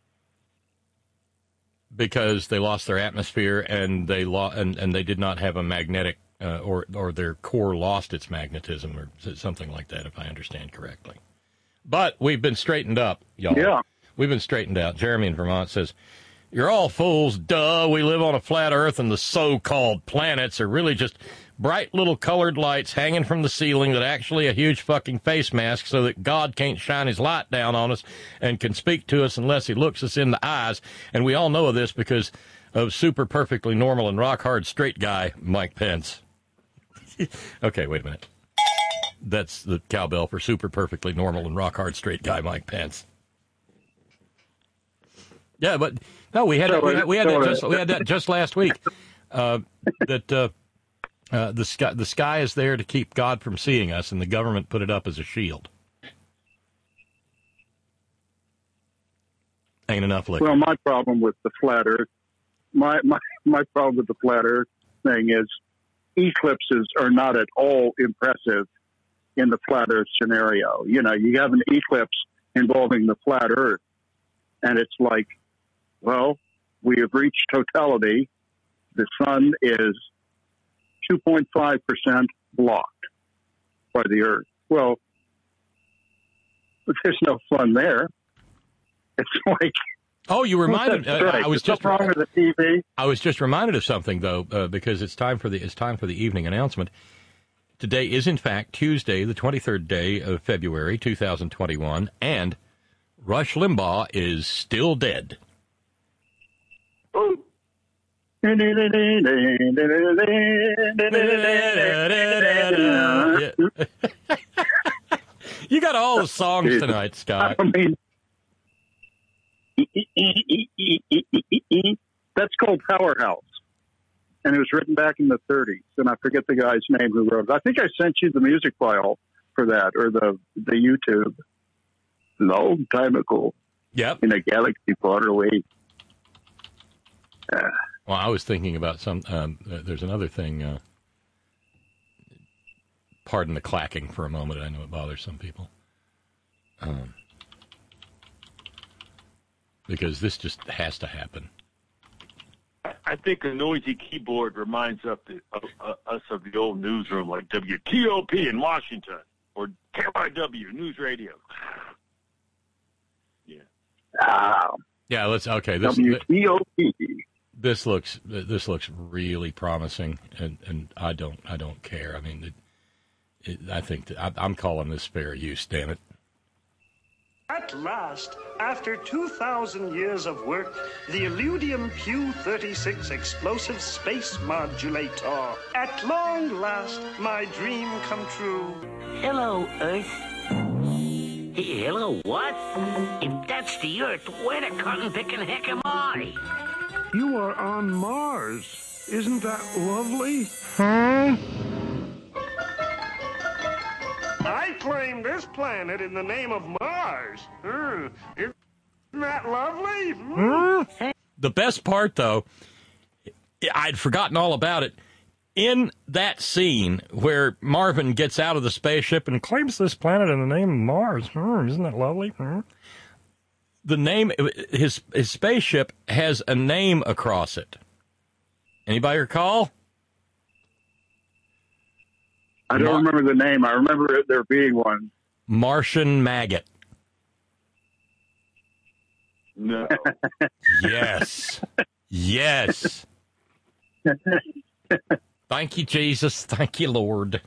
because they lost their atmosphere and they lo- and, and they did not have a magnetic uh, or or their core lost its magnetism or something like that, if I understand correctly. But we've been straightened up, y'all. Yeah. We've been straightened out. Jeremy in Vermont says, "You're all fools, duh. We live on a flat Earth, and the so-called planets are really just bright little colored lights hanging from the ceiling that actually a huge fucking face mask so that God can't shine his light down on us and can speak to us unless he looks us in the eyes. And we all know of this because of super perfectly normal and rock-hard straight guy, Mike Pence." Okay, wait a minute. That's the cowbell for super perfectly normal and rock-hard straight guy, Mike Pence. Yeah, but no, we had that, we had, we had that just we had that just last week. Uh, that uh, uh, the sky the sky is there to keep God from seeing us, and the government put it up as a shield. Ain't enough liquor. Well, my problem with the flat Earth, my, my my problem with the flat Earth thing is eclipses are not at all impressive in the flat Earth scenario. You know, you have an eclipse involving the flat Earth, and it's like, well, we have reached totality. The sun is two point five percent blocked by the Earth. Well, there's no fun there. It's like. Oh, you reminded. Uh, right. I was There's just wrong with the T V. I was just reminded of something though, uh, because it's time for the it's time for the evening announcement. Today is in fact Tuesday, the twenty-third day of February, two thousand twenty-one, and Rush Limbaugh is still dead. Oh. You got all the songs tonight, Scott. I mean, that's called Powerhouse, and it was written back in the thirties, and I forget the guy's name who wrote it. I think I sent you the music file for that, or the the YouTube, long time ago. Yep. In a galaxy far away. Uh, well, I was thinking about some. Um, uh, there's another thing. Uh, pardon the clacking for a moment. I know it bothers some people. Um, because this just has to happen. I think a noisy keyboard reminds us of, uh, us of the old newsroom, like W T O P in Washington or K Y W News Radio. Yeah. Ah. Yeah. Let's. Okay. This. W T O P. This looks. This looks really promising, and, and I don't. I don't care. I mean, it, it, I think that I, I'm calling this fair use. Damn it. At last, after two thousand years of work, the Illudium Pew thirty-six explosive space modulator. At long last, my dream come true. Hello, Earth. Hey, hello, what? If that's the Earth, where the cotton-picking heck am I? You are on Mars. Isn't that lovely? Huh? I claim this planet in the name of Mars. Hmm. Isn't that lovely? Hmm? The best part, though, I'd forgotten all about it. In that scene where Marvin gets out of the spaceship and claims this planet in the name of Mars, hmm, isn't that lovely? Hmm? The name, his his spaceship has a name across it. Anybody recall? I don't Mar- remember the name. I remember there being one. Martian Maggot. No. Yes. Yes. Thank you, Jesus. Thank you, Lord.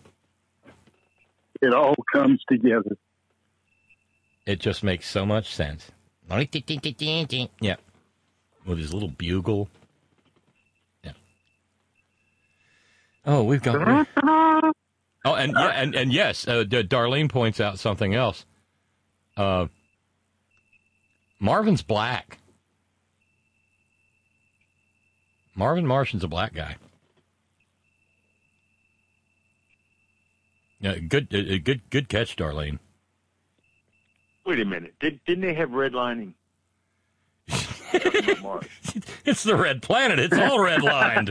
It all comes together. It just makes so much sense. Yeah. With his little bugle. Yeah. Oh, we've got... Oh, and yeah, and, and yes, uh, Darlene points out something else. Uh, Marvin's black. Marvin Martian's a black guy. Yeah, good, uh, good, good catch, Darlene. Wait a minute. Did, didn't they have redlining? It's the red planet. It's all redlined.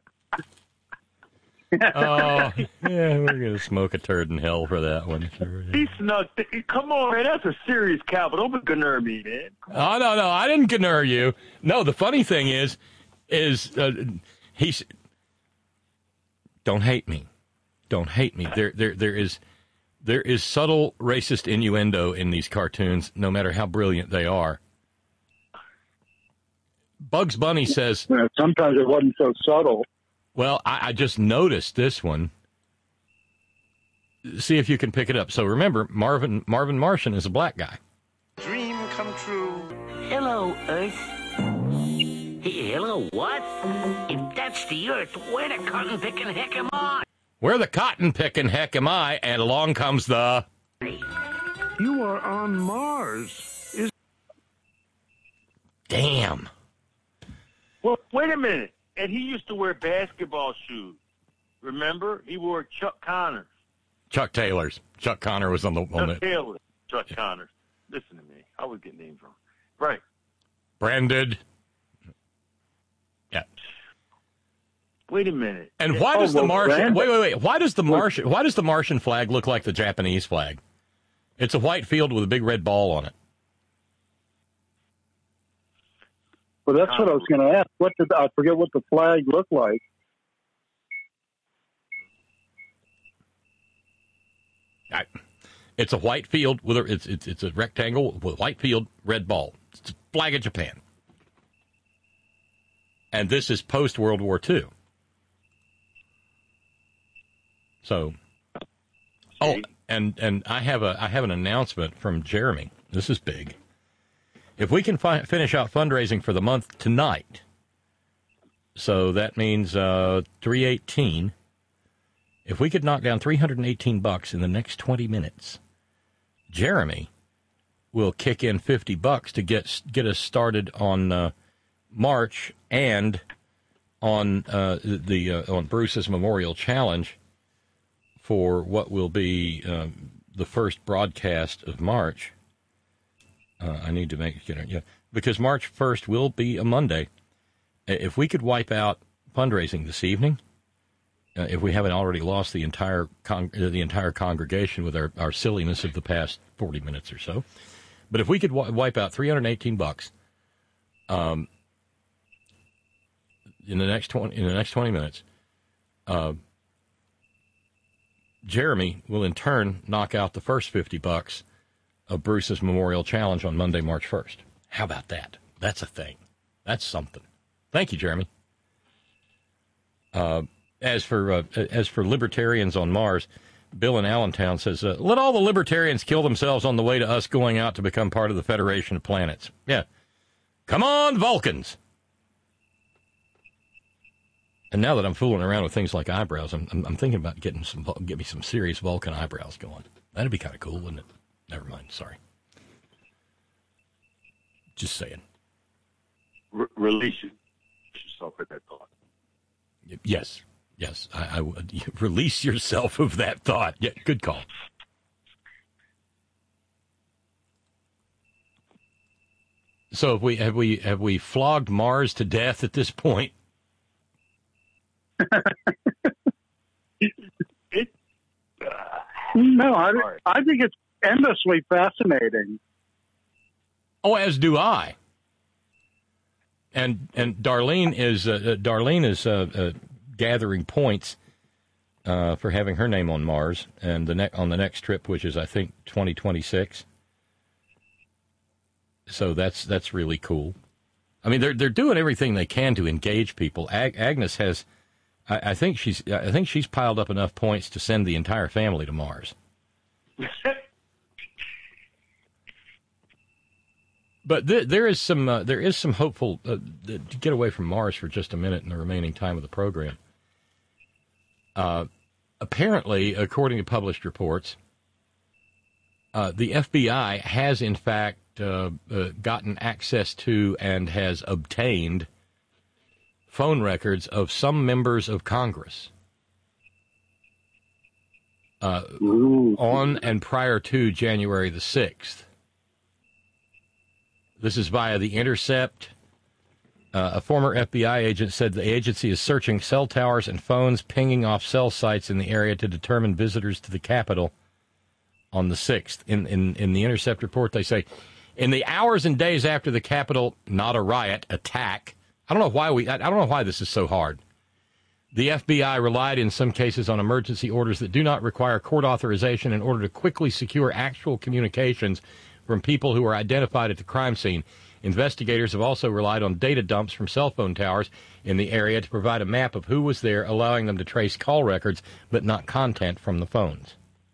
Oh, yeah, we're going to smoke a turd in hell for that one. He snuck. Come on, man. That's a serious cow, but don't gnur me, man. Oh, no, no. I didn't gnur you. No, the funny thing is, is uh, he's... Don't hate me. Don't hate me. There, there, there is... There is subtle racist innuendo in these cartoons, no matter how brilliant they are. Bugs Bunny says... Yeah, sometimes it wasn't so subtle. Well, I, I just noticed this one. See if you can pick it up. So remember, Marvin Marvin Martian is a black guy. Dream come true. Hello, Earth. Hey, hello, what? If that's the Earth, where the cotton-picking heck am I? Where the cotton-picking heck am I? And along comes the... You are on Mars. Is... Damn. Well, wait a minute. And he used to wear basketball shoes. Remember? He wore Chuck Connors. Chuck Taylor's. Chuck Connor was on the... On Chuck the... Taylor. Chuck yeah. Connors. Listen to me. I was getting names wrong. Right. Branded. Yeah. Wait a minute. And why does the Martian... Wait, wait, wait. Why does the Martian... Why does the Martian flag look like the Japanese flag? It's a white field with a big red ball on it. Well, that's what I was going to ask. What did I forget what the flag looked like? I, It's a white field with a, it's, it's it's a rectangle with a white field, red ball. It's a flag of Japan. And this is post World War Two. So, oh, and and I have a I have an announcement from Jeremy. This is big. If we can fi- finish out fundraising for the month tonight, so that means uh, three eighteen. If we could knock down three hundred eighteen bucks in the next twenty minutes, Jeremy will kick in fifty bucks to get get us started on uh, March and on uh, the uh, on Bruce's Memorial Challenge for what will be uh, the first broadcast of March. Uh, I need to make it, yeah, because March first will be a Monday. If we could wipe out fundraising this evening, uh, if we haven't already lost the entire con- the entire congregation with our, our silliness of the past forty minutes or so, but if we could w- wipe out three hundred eighteen bucks, um, in the next twenty in the next twenty minutes, uh, Jeremy will in turn knock out the first fifty bucks of Bruce's Memorial Challenge on Monday, March first. How about that? That's a thing. That's something. Thank you, Jeremy. Uh, as for uh, as for libertarians on Mars, Bill in Allentown says, uh, let all the libertarians kill themselves on the way to us going out to become part of the Federation of Planets. Yeah. Come on, Vulcans! And now that I'm fooling around with things like eyebrows, I'm, I'm, I'm thinking about getting some get me some serious Vulcan eyebrows going. That'd be kind of cool, wouldn't it? Never mind. Sorry. Just saying. Re- release yourself of that thought. Yes. Yes. I, I would release yourself of that thought. Yeah. Good call. So have we have we have we flogged Mars to death at this point? it, uh, no, I, I think it's endlessly fascinating. Oh, as do I. And and Darlene is uh, Darlene is uh, uh, gathering points uh, for having her name on Mars, and the ne- on the next trip, which is I think twenty twenty-six. So that's that's really cool. I mean, they're they're doing everything they can to engage people. Ag- Agnes has, I, I think she's I think she's piled up enough points to send the entire family to Mars. But th- there is some uh, there is some hopeful uh, th- to get away from Mars for just a minute in the remaining time of the program. Uh, apparently, according to published reports, uh, the F B I has in fact uh, uh, gotten access to and has obtained phone records of some members of Congress uh, on and prior to January the sixth. This is via The Intercept. Uh, a former F B I agent said the agency is searching cell towers and phones pinging off cell sites in the area to determine visitors to the Capitol on the sixth. In, in, in the Intercept report, they say, in the hours and days after the Capitol, not a riot, attack. I don't know why we. I don't know why this is so hard. The F B I relied in some cases on emergency orders that do not require court authorization in order to quickly secure actual communications from people who were identified at the crime scene. Investigators have also relied on data dumps from cell phone towers in the area to provide a map of who was there, allowing them to trace call records, but not content from the phones.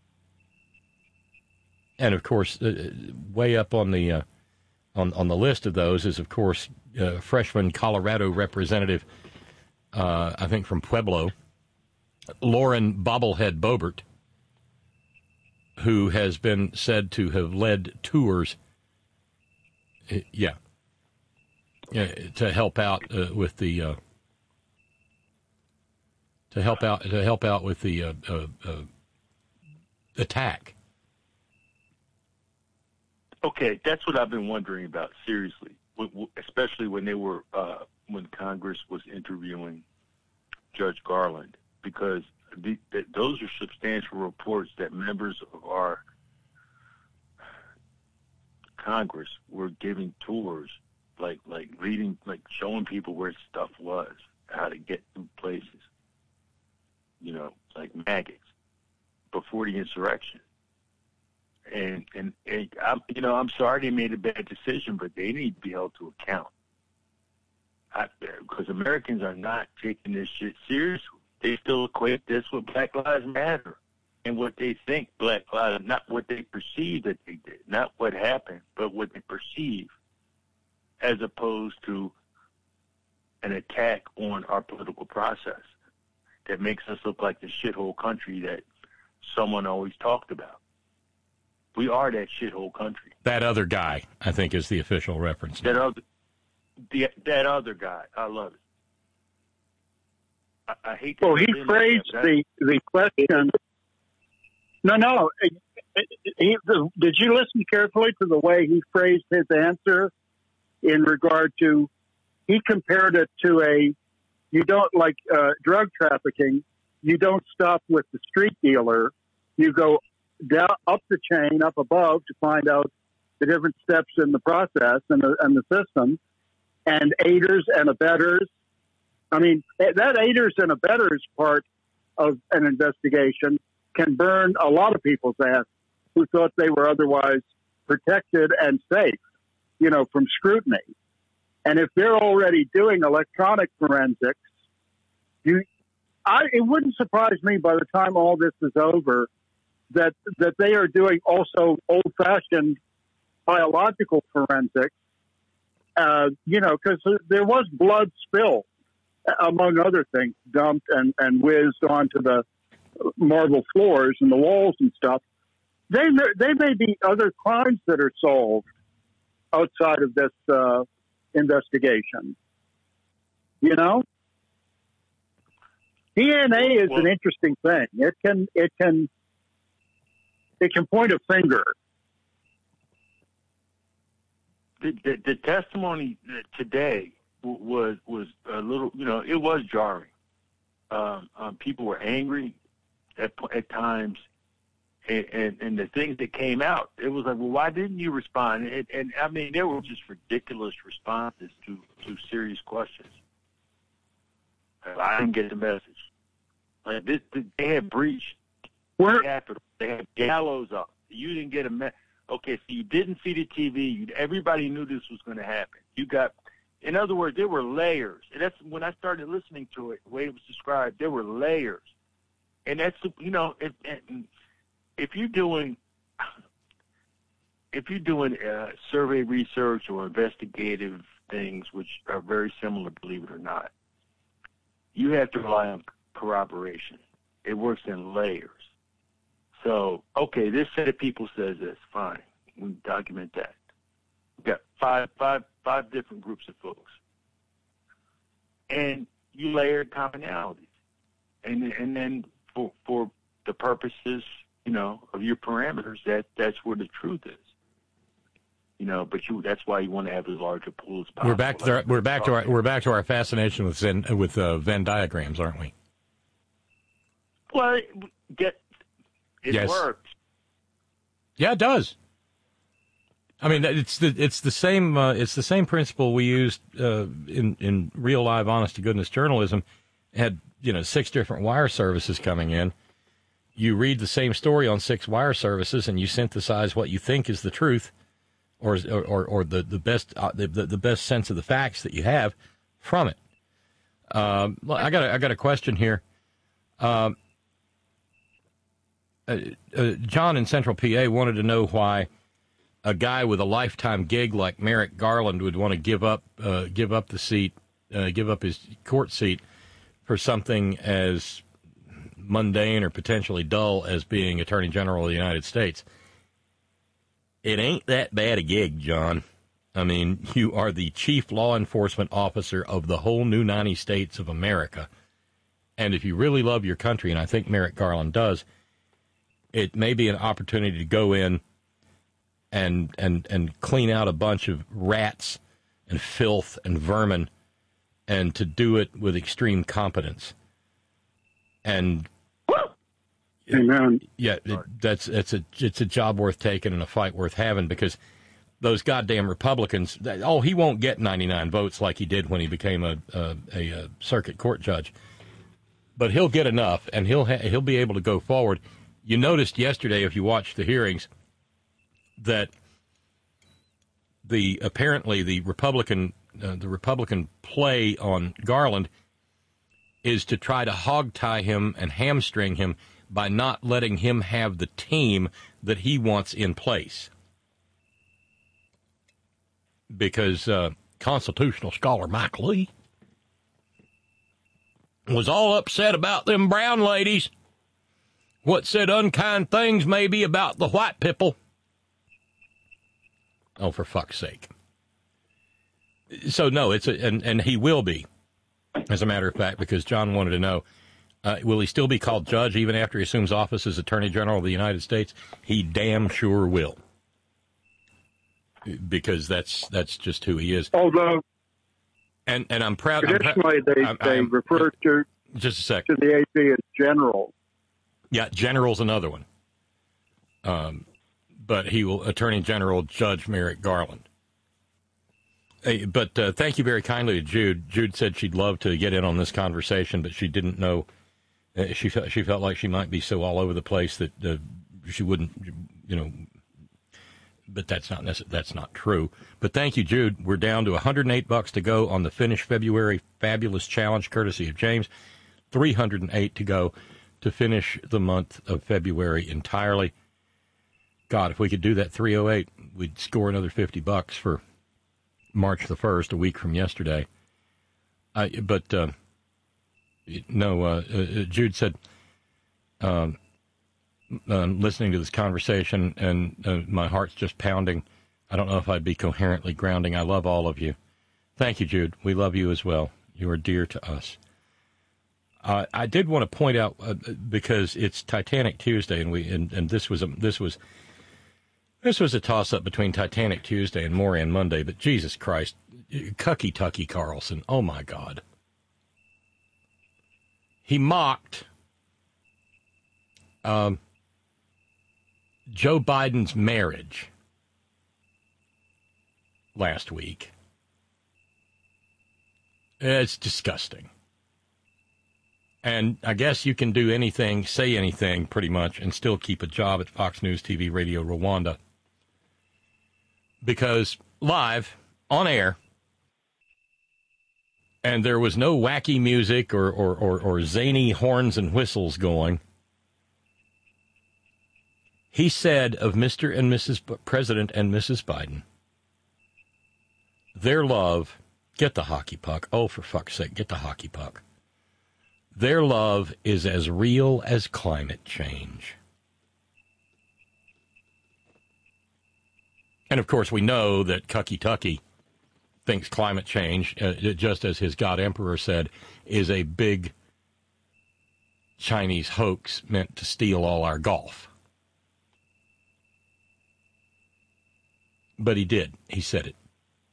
And of course, uh, way up on the uh, on on the list of those is, of course, uh, freshman Colorado representative, uh, I think from Pueblo, Lauren Bobblehead Boebert, who has been said to have led tours, uh, yeah, uh, to help out uh, with the uh, to help out to help out with the uh, uh, uh, attack. Okay, that's what I've been wondering about, seriously, w- w- especially when they were uh, when Congress was interviewing Judge Garland, because the, the, those are substantial reports that members of our Congress were giving tours, like like leading, like showing people where stuff was, how to get to places, you know, like maggots before the insurrection. And, and, and I'm, you know, I'm sorry they made a bad decision, but they need to be held to account. Because Americans are not taking this shit seriously. They still equate this with Black Lives Matter and what they think Black Lives, not what they perceive that they did, not what happened, but what they perceive, as opposed to an attack on our political process that makes us look like the shithole country that someone always talked about. We are that shithole country. That other guy, I think, is the official reference. That other, the, that other guy. I love it. I, I hate. To well, he phrased like the the question. No, no. He, did you listen carefully to the way he phrased his answer in regard to? He compared it to a. You don't like uh, drug trafficking. You don't stop with the street dealer. You go down up the chain, up above, to find out the different steps in the process and the, and the system, and aiders and abettors. I mean, that aiders and abettors part of an investigation can burn a lot of people's ass who thought they were otherwise protected and safe, you know, from scrutiny. And if they're already doing electronic forensics, you, I, it wouldn't surprise me by the time all this is over that that they are doing also old-fashioned biological forensics, uh, you know, because there was blood spilled, among other things, dumped and, and whizzed onto the marble floors and the walls and stuff. They, they may be other crimes that are solved outside of this uh, investigation. You know? D N A is an interesting thing. It can, it can, it can point a finger. The, the, the testimony today was was a little, you know, it was jarring. Um, um, people were angry at at times, and, and and the things that came out, it was like, well, why didn't you respond? And, and I mean, there were just ridiculous responses to to serious questions. I didn't get the message. Like this, they had breached the Capitol. They had gallows up. You didn't get a message. Okay, so you didn't see the T V. You, everybody knew this was going to happen. You got, in other words, there were layers. And that's when I started listening to it, the way it was described, there were layers. And that's, you know, if, if you're doing, if you're doing uh, survey research or investigative things, which are very similar, believe it or not, you have to rely on corroboration. It works in layers. So, okay, this set of people says this. Fine, we document that. We've got five, five, five different groups of folks, and you layer commonalities, and and then for for the purposes, you know, of your parameters, that that's where the truth is. You know, but you that's why you want to have as large a pool as possible. We're back to our, we're back to our we're back to our fascination with Zen, with uh, Venn diagrams, aren't we? Well, get. It yes. works. Yeah, it does. I mean, it's the it's the same uh, it's the same principle we used uh, in in real live, honest to goodness journalism. Had you know six different wire services coming in. You read the same story on six wire services, and you synthesize what you think is the truth, or or or the the best uh, the, the best sense of the facts that you have from it. Um, I got a, I got a question here. Um, Uh, uh, John in Central P A wanted to know why a guy with a lifetime gig like Merrick Garland would want to give up uh, give up the seat, uh, give up his court seat for something as mundane or potentially dull as being Attorney General of the United States. It ain't that bad a gig, John. I mean, you are the chief law enforcement officer of the whole new ninety states of America. And if you really love your country, and I think Merrick Garland does, it may be an opportunity to go in and and and clean out a bunch of rats and filth and vermin, and to do it with extreme competence. And Amen. Yeah, it, that's it's a it's a job worth taking and a fight worth having, because those goddamn Republicans. Oh, he won't get ninety-nine votes like he did when he became a a, a, a circuit court judge, but he'll get enough, and he'll ha- he'll be able to go forward. You noticed yesterday, if you watched the hearings, that the apparently the Republican uh, the Republican play on Garland is to try to hogtie him and hamstring him by not letting him have the team that he wants in place. Because uh, constitutional scholar Mike Lee was all upset about them brown ladies, what said unkind things maybe about the white people. Oh, for fuck's sake. So, no, it's a, and, and he will be, as a matter of fact, because John wanted to know, uh, will he still be called judge even after he assumes office as Attorney General of the United States? He damn sure will. Because that's that's just who he is. Although, and and I'm proud. Traditionally, I'm prou- they I'm, they I'm, refer to just a sec to the A P as general. Yeah, general's another one. Um, but he will Attorney General Judge Merrick Garland. Hey, but uh, thank you very kindly to Jude. Jude said she'd love to get in on this conversation, but she didn't know. Uh, she felt she felt like she might be so all over the place that uh, she wouldn't, you know. But that's not necess- that's not true. But thank you, Jude. We're down to one hundred eight bucks to go on the Finish February Fabulous Challenge, courtesy of James. three hundred eight to go to finish the month of February entirely. God, if we could do that three oh eight, we'd score another fifty bucks for March the first, a week from yesterday. I, but uh, no, uh, uh, Jude said. Um, Uh, listening to this conversation, and uh, my heart's just pounding. I don't know if I'd be coherently grounding. I love all of you. Thank you, Jude. We love you as well. You are dear to us. Uh, I did want to point out uh, because it's Titanic Tuesday, and we and, and this was a this was this was a toss up between Titanic Tuesday and Moran Monday. But Jesus Christ, Cucky Tucky Carlson, oh my God, he mocked. Um. Joe Biden's marriage last week. It's disgusting. And I guess you can do anything, say anything, pretty much, and still keep a job at Fox News T V Radio Rwanda. Because live, on air, and there was no wacky music or, or, or, or zany horns and whistles going. He said of Mister and Missus B- President and Missus Biden, their love, get the hockey puck. Oh, for fuck's sake, get the hockey puck. Their love is as real as climate change. And, of course, we know that Cucky Tucky thinks climate change, uh, just as his God Emperor said, is a big Chinese hoax meant to steal all our golf. But he did. He said it.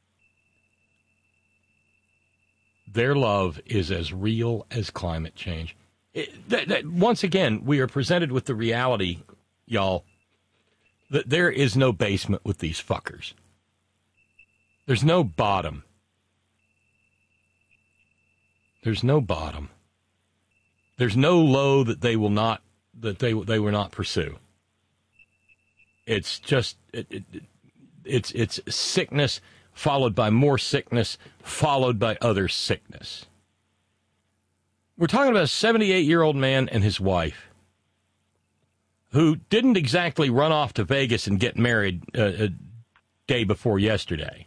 Their love is as real as climate change. It, that, that, once again, we are presented with the reality, y'all, that there is no basement with these fuckers. There's no bottom. There's no bottom. There's no low that they will not that they they will not pursue. It's just it, it, it's it's sickness followed by more sickness followed by other sickness. We're talking about a seventy-eight-year-old man and his wife who didn't exactly run off to Vegas and get married uh, a day before yesterday.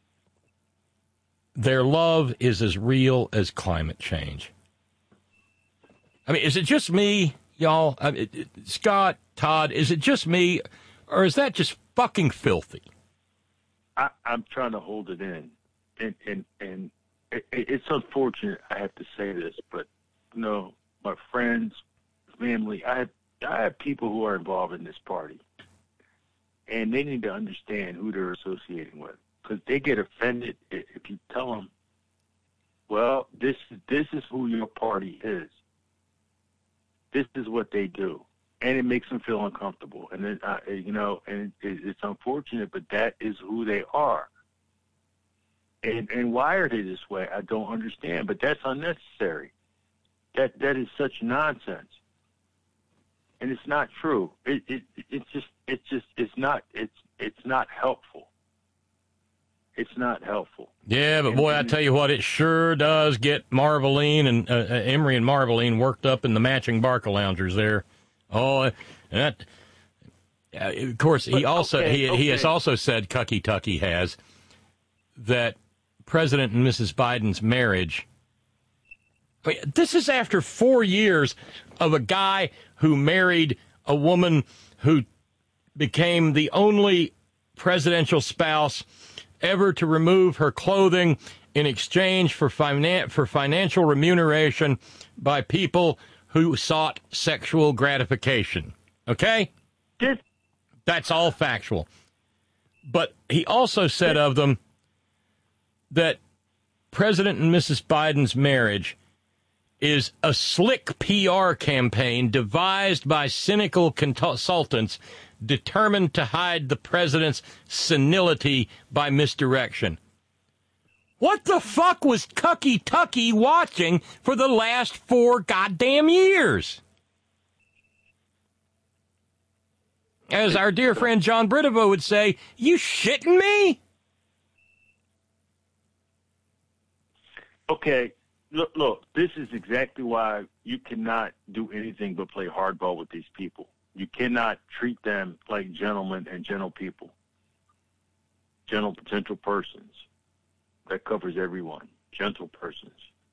Their love is as real as climate change. I mean, is it just me, y'all? I mean, it, it, Scott, Todd, is it just me, or is that just fucking filthy? I, I'm trying to hold it in, and and and it, it's unfortunate I have to say this, but you know, my friends, family, I have I have people who are involved in this party, and they need to understand who they're associating with, because they get offended if you tell them, well, this this is who your party is. This is what they do, and it makes them feel uncomfortable. And then, uh, you know, and it, it's unfortunate, but that is who they are. And and why are they this way? I don't understand. But that's unnecessary. That that is such nonsense, and it's not true. It it it's just it's just it's not it's it's not helpful. It's not helpful. Yeah, but boy, I tell you what, it sure does get Marveline and uh, uh, Emery and Marveline worked up in the matching Barca loungers there. Oh, and that. Uh, of course, he also okay, he okay. he has also said Cucky Tucky has that President and Missus Biden's marriage. I mean, this is after four years of a guy who married a woman who became the only presidential spouse ever to remove her clothing in exchange for finan- for financial remuneration by people who sought sexual gratification. Okay? Just, That's all factual. But he also said of them that President and Missus Biden's marriage is a slick P R campaign devised by cynical consultants determined to hide the president's senility by misdirection. What the fuck was Cucky Tucky watching for the last four goddamn years? As our dear friend John Britavo would say, you shitting me? Okay, look, look, this is exactly why you cannot do anything but play hardball with these people. You cannot treat them like gentlemen and gentle people. Gentle potential persons. That covers everyone. Gentle persons.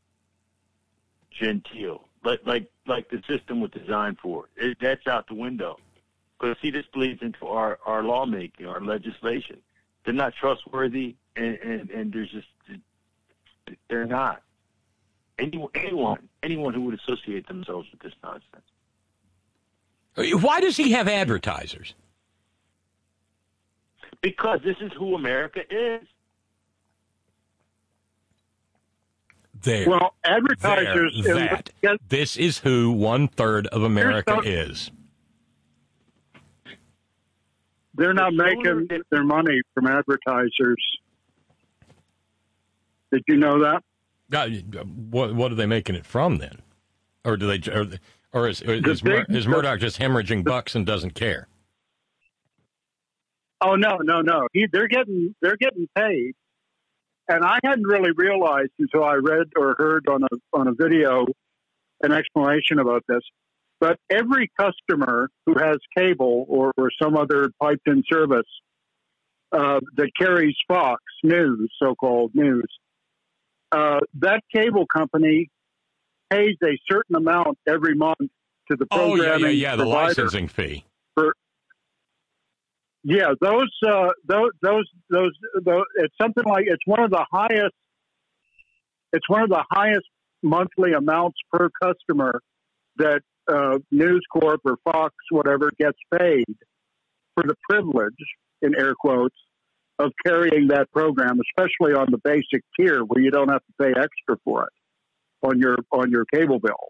Genteel. Like, like, like the system was designed for. It, that's out the window. Because, see, this bleeds into our, our lawmaking, our legislation. They're not trustworthy, and, and, and there's just, they're not. Anyone, anyone, anyone who would associate themselves with this nonsense. Why does he have advertisers? Because this is who America is. There. Well, advertisers. There, that. Yes. This is who one third of America is. They're not making their money from advertisers. Did you know that? Uh, what, what are they making it from then? Or do they? Or, or is, or is, big, is Murdoch just hemorrhaging bucks and doesn't care? Oh no, no, no. He, they're getting they're getting paid, and I hadn't really realized until I read or heard on a on a video an explanation about this. But every customer who has cable or, or some other piped-in service uh, that carries Fox News, so-called news, uh, that cable company pays a certain amount every month to the Oh yeah, programming yeah, yeah. The provider licensing fee. for yeah, those, uh, those, those, those, those, it's something like, it's one of the highest, it's one of the highest monthly amounts per customer that, uh, News Corp or Fox, whatever, gets paid for the privilege, in air quotes, of carrying that program, especially on the basic tier where you don't have to pay extra for it on your, on your cable bill.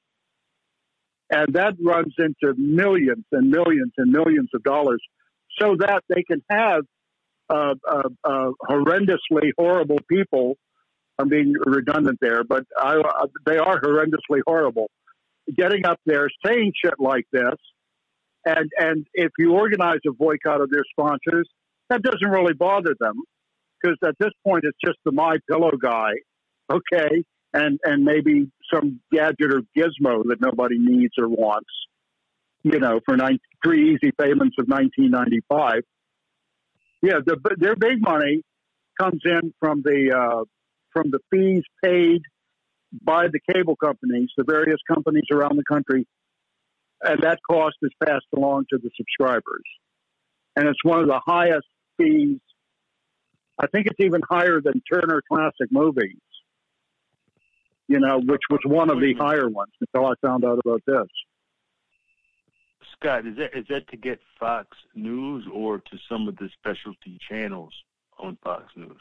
And that runs into millions and millions and millions of dollars, so that they can have uh, uh, uh, horrendously horrible people. I'm being redundant there, but I, uh, they are horrendously horrible. Getting up there, saying shit like this, and and if you organize a boycott of their sponsors, that doesn't really bother them, because at this point it's just the My Pillow guy, okay, and and maybe some gadget or gizmo that nobody needs or wants. You know, for nine, three easy payments of nineteen ninety-five. Yeah, the, their big money comes in from the uh, from the fees paid by the cable companies, the various companies around the country, and that cost is passed along to the subscribers. And it's one of the highest fees. I think it's even higher than Turner Classic Movies. You know, which was one of the higher ones until I found out about this. Scott, is that is that to get Fox News or to some of the specialty channels on Fox News?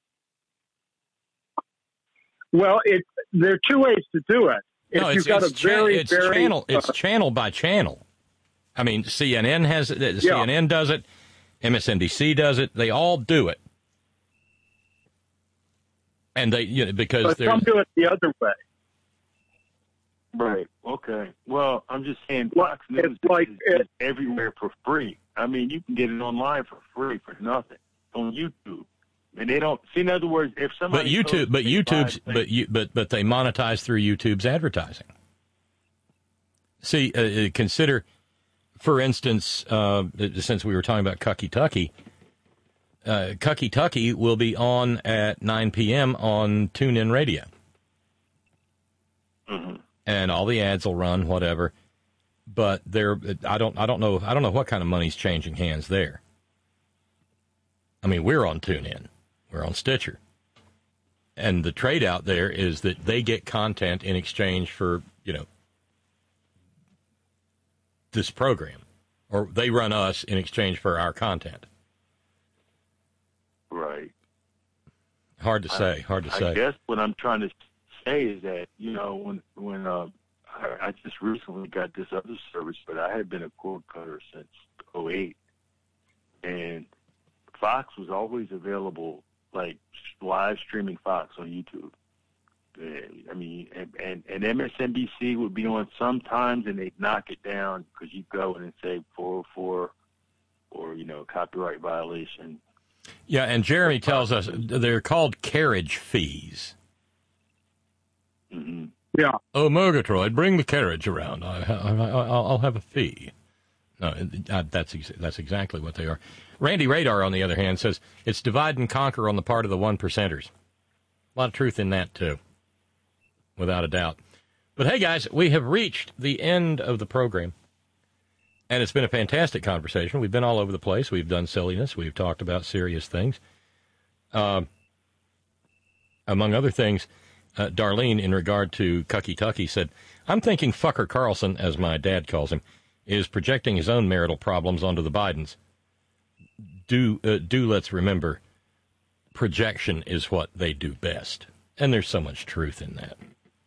Well, it there are two ways to do it. If No, you've it's, got it's, a cha- very, it's very, channel. It's uh, channel by channel. I mean, C N N has it. C N N does it. M S N B C does it. They all do it, and they you know, because but some there's do it the other way. Right. Okay. Well, I'm just saying Well, Fox News it's like is, it, is everywhere for free. I mean, you can get it online for free for nothing on YouTube. And they don't see. In other words, if But somebody YouTube, but YouTube's, things, but you, but but they monetize through YouTube's advertising. See, uh, consider, for instance, uh, since we were talking about Cucky Tucky, uh, Cucky Tucky will be on at nine p.m. on TuneIn Radio, mm-hmm. and all the ads will run, whatever. But there, I don't, I don't know, I don't know what kind of money's changing hands there. I mean, we're on TuneIn. We're on Stitcher. And the trade out there is that they get content in exchange for, you know, this program. Or they run us in exchange for our content. Right. Hard to say, I, hard to I say. I guess what I'm trying to say is that, you know, when, when uh, I, I just recently got this other service, but I had been a cord cutter since oh eight. And Fox was always available, like live streaming Fox on YouTube. I mean, and, and, and M S N B C would be on sometimes, and they'd knock it down because you go in and say four oh four or, you know, copyright violation. Yeah, and Jeremy tells us they're called carriage fees. Mm-hmm. Yeah. Oh, Murgatroyd, bring the carriage around. I, I, I, I'll have a fee. No, that's ex- that's exactly what they are. Randy Radar, on the other hand, says it's divide and conquer on the part of the one percenters. A lot of truth in that, too, without a doubt. But, hey, guys, we have reached the end of the program, and it's been a fantastic conversation. We've been all over the place. We've done silliness. We've talked about serious things. Uh, among other things, uh, Darlene, in regard to Cucky Tucky, said, I'm thinking Fucker Carlson, as my dad calls him, is projecting his own marital problems onto the Bidens. Do, uh, do let's remember, projection is what they do best. And there's so much truth in that.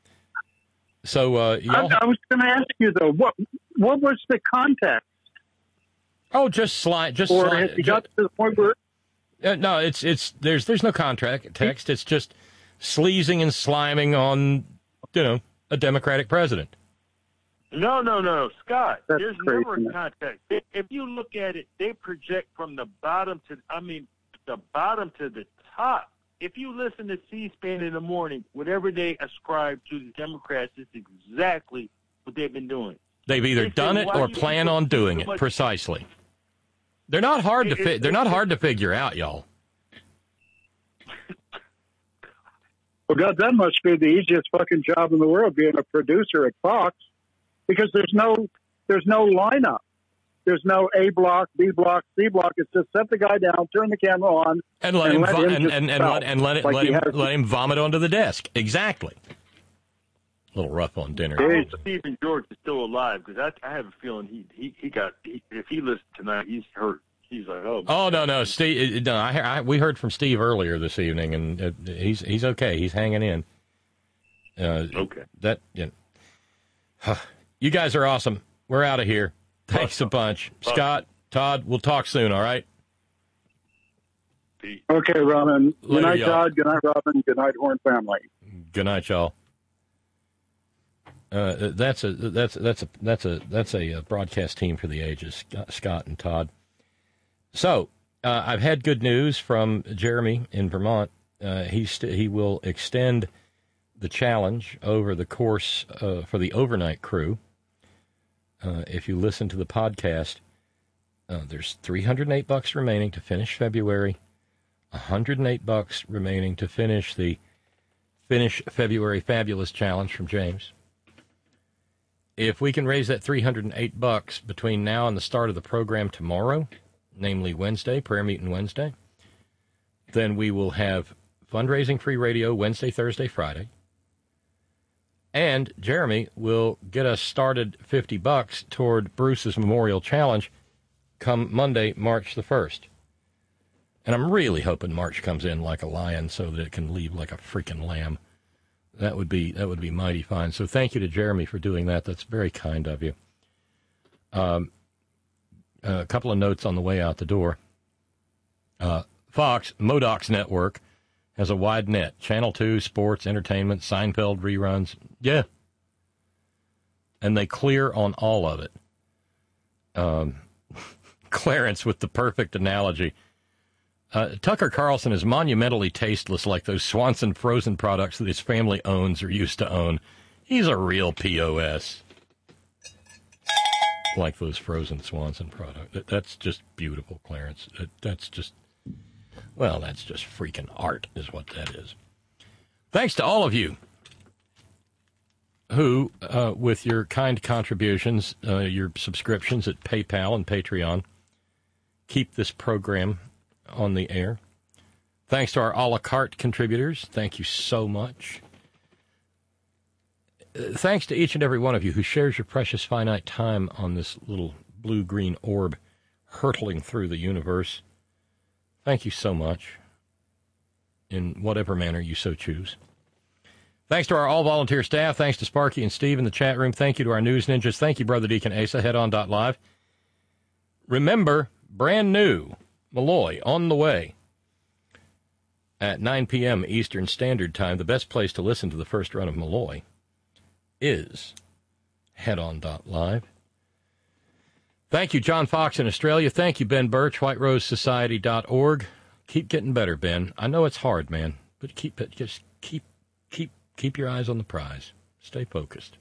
So, uh, y'all... I, I was going to ask you, though, what what was the context? Oh, just slide, just or slide. has he got to the point where... Uh, no, it's, it's, there's, there's no contract text. It's just sleazing and sliming on, you know, a Democratic president. No, no, no, Scott. That's there's crazy. never a contact. If, if you look at it, they project from the bottom to, I mean, the bottom to the top. If you listen to C-SPAN in the morning, whatever they ascribe to the Democrats, it's exactly what they've been doing. They've either They done say, it why or do you plan people on doing so it. much- Precisely. They're not hard to It- fi- it- They're not it- hard to figure out, y'all. Well, God, that must be the easiest fucking job in the world, being a producer at Fox, because there's no there's no lineup. There's no A block, B block, C block. It's just set the guy down, turn the camera on, And let him let vo- him and, just and, and spout let and let it like let he him has- let him vomit onto the desk. Exactly. A little rough on dinner. I hope Stephen George is still alive because I, I have a feeling he he, he got he, if he listened tonight, he's hurt. He's like, oh. Oh no, no, Steve. No, I, I we heard from Steve earlier this evening, and uh, he's he's okay. He's hanging in. Uh, okay. That you know, you guys are awesome. We're out of here. Thanks a bunch, Scott, Todd. We'll talk soon. All right. Okay, Robin. Good Later, night, y'all. Todd. Good night, Robin. Good night, Horn family. Good night, y'all. Uh, that's a that's that's a that's a that's a broadcast team for the ages, Scott and Todd. So uh, I've had good news from Jeremy in Vermont. Uh, he st- he will extend the challenge over the course uh, for the overnight crew. Uh, if you listen to the podcast, uh, there's three hundred eight bucks remaining to finish February, one hundred eight bucks remaining to finish the Finish February Fabulous Challenge from James. If we can raise that three hundred eight bucks between now and the start of the program tomorrow, namely Wednesday, prayer meeting Wednesday, then we will have fundraising free radio Wednesday, Thursday, Friday. And Jeremy will get us started fifty bucks toward Bruce's Memorial Challenge come Monday, March the first. And I'm really hoping March comes in like a lion so that it can leave like a freaking lamb. That would be that would be mighty fine. So thank you to Jeremy for doing that. That's very kind of you. Um, a couple of notes on the way out the door. Uh, Fox, Modoc's network, has a wide net. Channel two, sports, entertainment, Seinfeld reruns. Yeah. And they clear on all of it. Um, Clarence with the perfect analogy. Uh, Tucker Carlson is monumentally tasteless like those Swanson frozen products that his family owns or used to own. He's a real P O S. Like those frozen Swanson products. That, that's just beautiful, Clarence. That, that's just, well, that's just freaking art is what that is. Thanks to all of you who, uh, with your kind contributions, uh, your subscriptions at PayPal and Patreon, keep this program on the air. Thanks to our a la carte contributors. Thank you so much. Uh, thanks to each and every one of you who shares your precious finite time on this little blue-green orb hurtling through the universe. Thank you so much, in whatever manner you so choose. Thanks to our all-volunteer staff. Thanks to Sparky and Steve in the chat room. Thank you to our news ninjas. Thank you, Brother Deacon Asa. Head on dot live. Remember, brand new, Malloy on the way at nine p.m. Eastern Standard Time. The best place to listen to the first run of Malloy is head on dot live. Thank you, John Fox in Australia. Thank you, Ben Birch, white rose society dot org. Keep getting better, Ben. I know it's hard, man, but keep it. Just keep, keep, keep your eyes on the prize. Stay focused.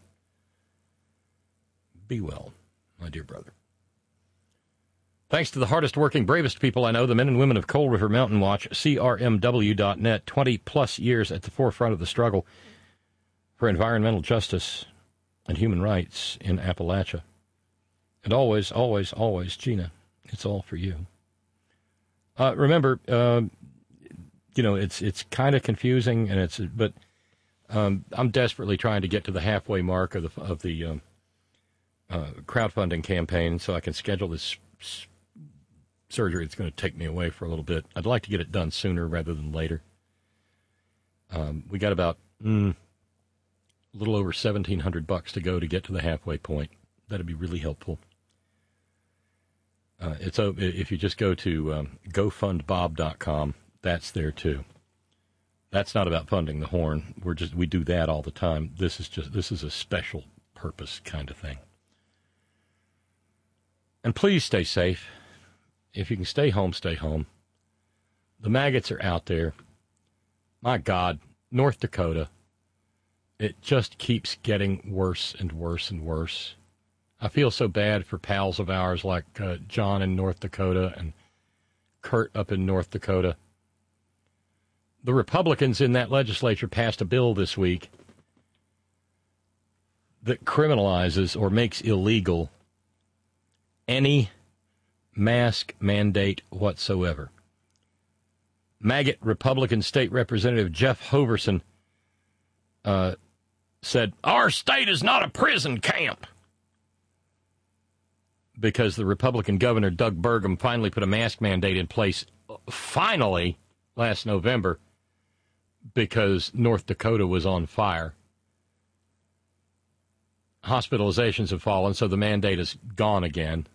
Be well, my dear brother. Thanks to the hardest working, bravest people I know, the men and women of Coal River Mountain Watch, C R M W dot net, twenty-plus years at the forefront of the struggle for environmental justice and human rights in Appalachia. And always, always, always, Gina, it's all for you. Uh, remember, uh, you know, it's it's kind of confusing, and it's but um, I'm desperately trying to get to the halfway mark of the of the um, uh, crowdfunding campaign, so I can schedule this s- surgery. It's going to take me away for a little bit. I'd like to get it done sooner rather than later. Um, we got about mm, a little over seventeen hundred bucks to go to get to the halfway point. That'd be really helpful. Uh, it's uh, if you just go to um, go fund bob dot com, that's there too. That's not about funding the horn. We're just we do that all the time. This is just this is a special purpose kind of thing. And please stay safe. If you can stay home, stay home. The maggots are out there. My God, North Dakota. It just keeps getting worse and worse and worse. I feel so bad for pals of ours like uh, John in North Dakota and Kurt up in North Dakota. The Republicans in that legislature passed a bill this week that criminalizes or makes illegal any mask mandate whatsoever. Maggot Republican State Representative Jeff Hoverson uh, said, "Our state is not a prison camp," because the Republican governor, Doug Burgum, finally put a mask mandate in place, finally, last November, because North Dakota was on fire. Hospitalizations have fallen, so the mandate is gone again.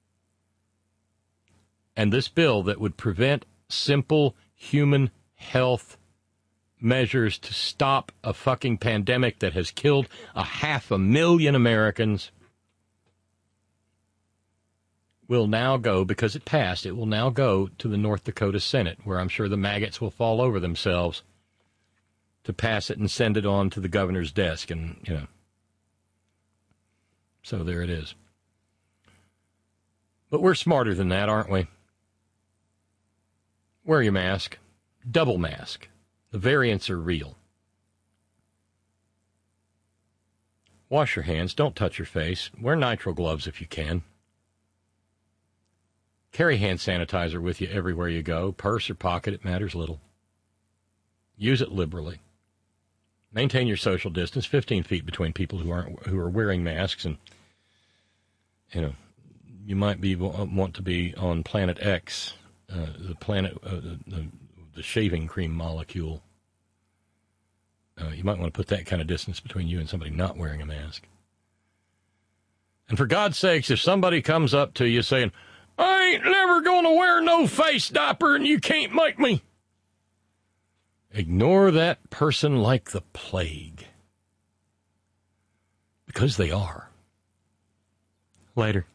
And this bill that would prevent simple human health measures to stop a fucking pandemic that has killed a half a million Americans will now go, because it passed, it will now go to the North Dakota Senate, where I'm sure the maggots will fall over themselves to pass it and send it on to the governor's desk. And, you know, so there it is. But we're smarter than that, aren't we? Wear your mask. Double mask. The variants are real. Wash your hands. Don't touch your face. Wear nitrile gloves if you can. Carry hand sanitizer with you everywhere you go. Purse or pocket, it matters little. Use it liberally. Maintain your social distance, fifteen feet between people who aren't who are wearing masks, and you know you might be want to be on Planet X, uh, the planet, uh, the, the, the shaving cream molecule. Uh, you might want to put that kind of distance between you and somebody not wearing a mask. And for God's sakes, if somebody comes up to you saying, "I ain't never going to wear no face diaper and you can't make me," ignore that person like the plague. Because they are. Later.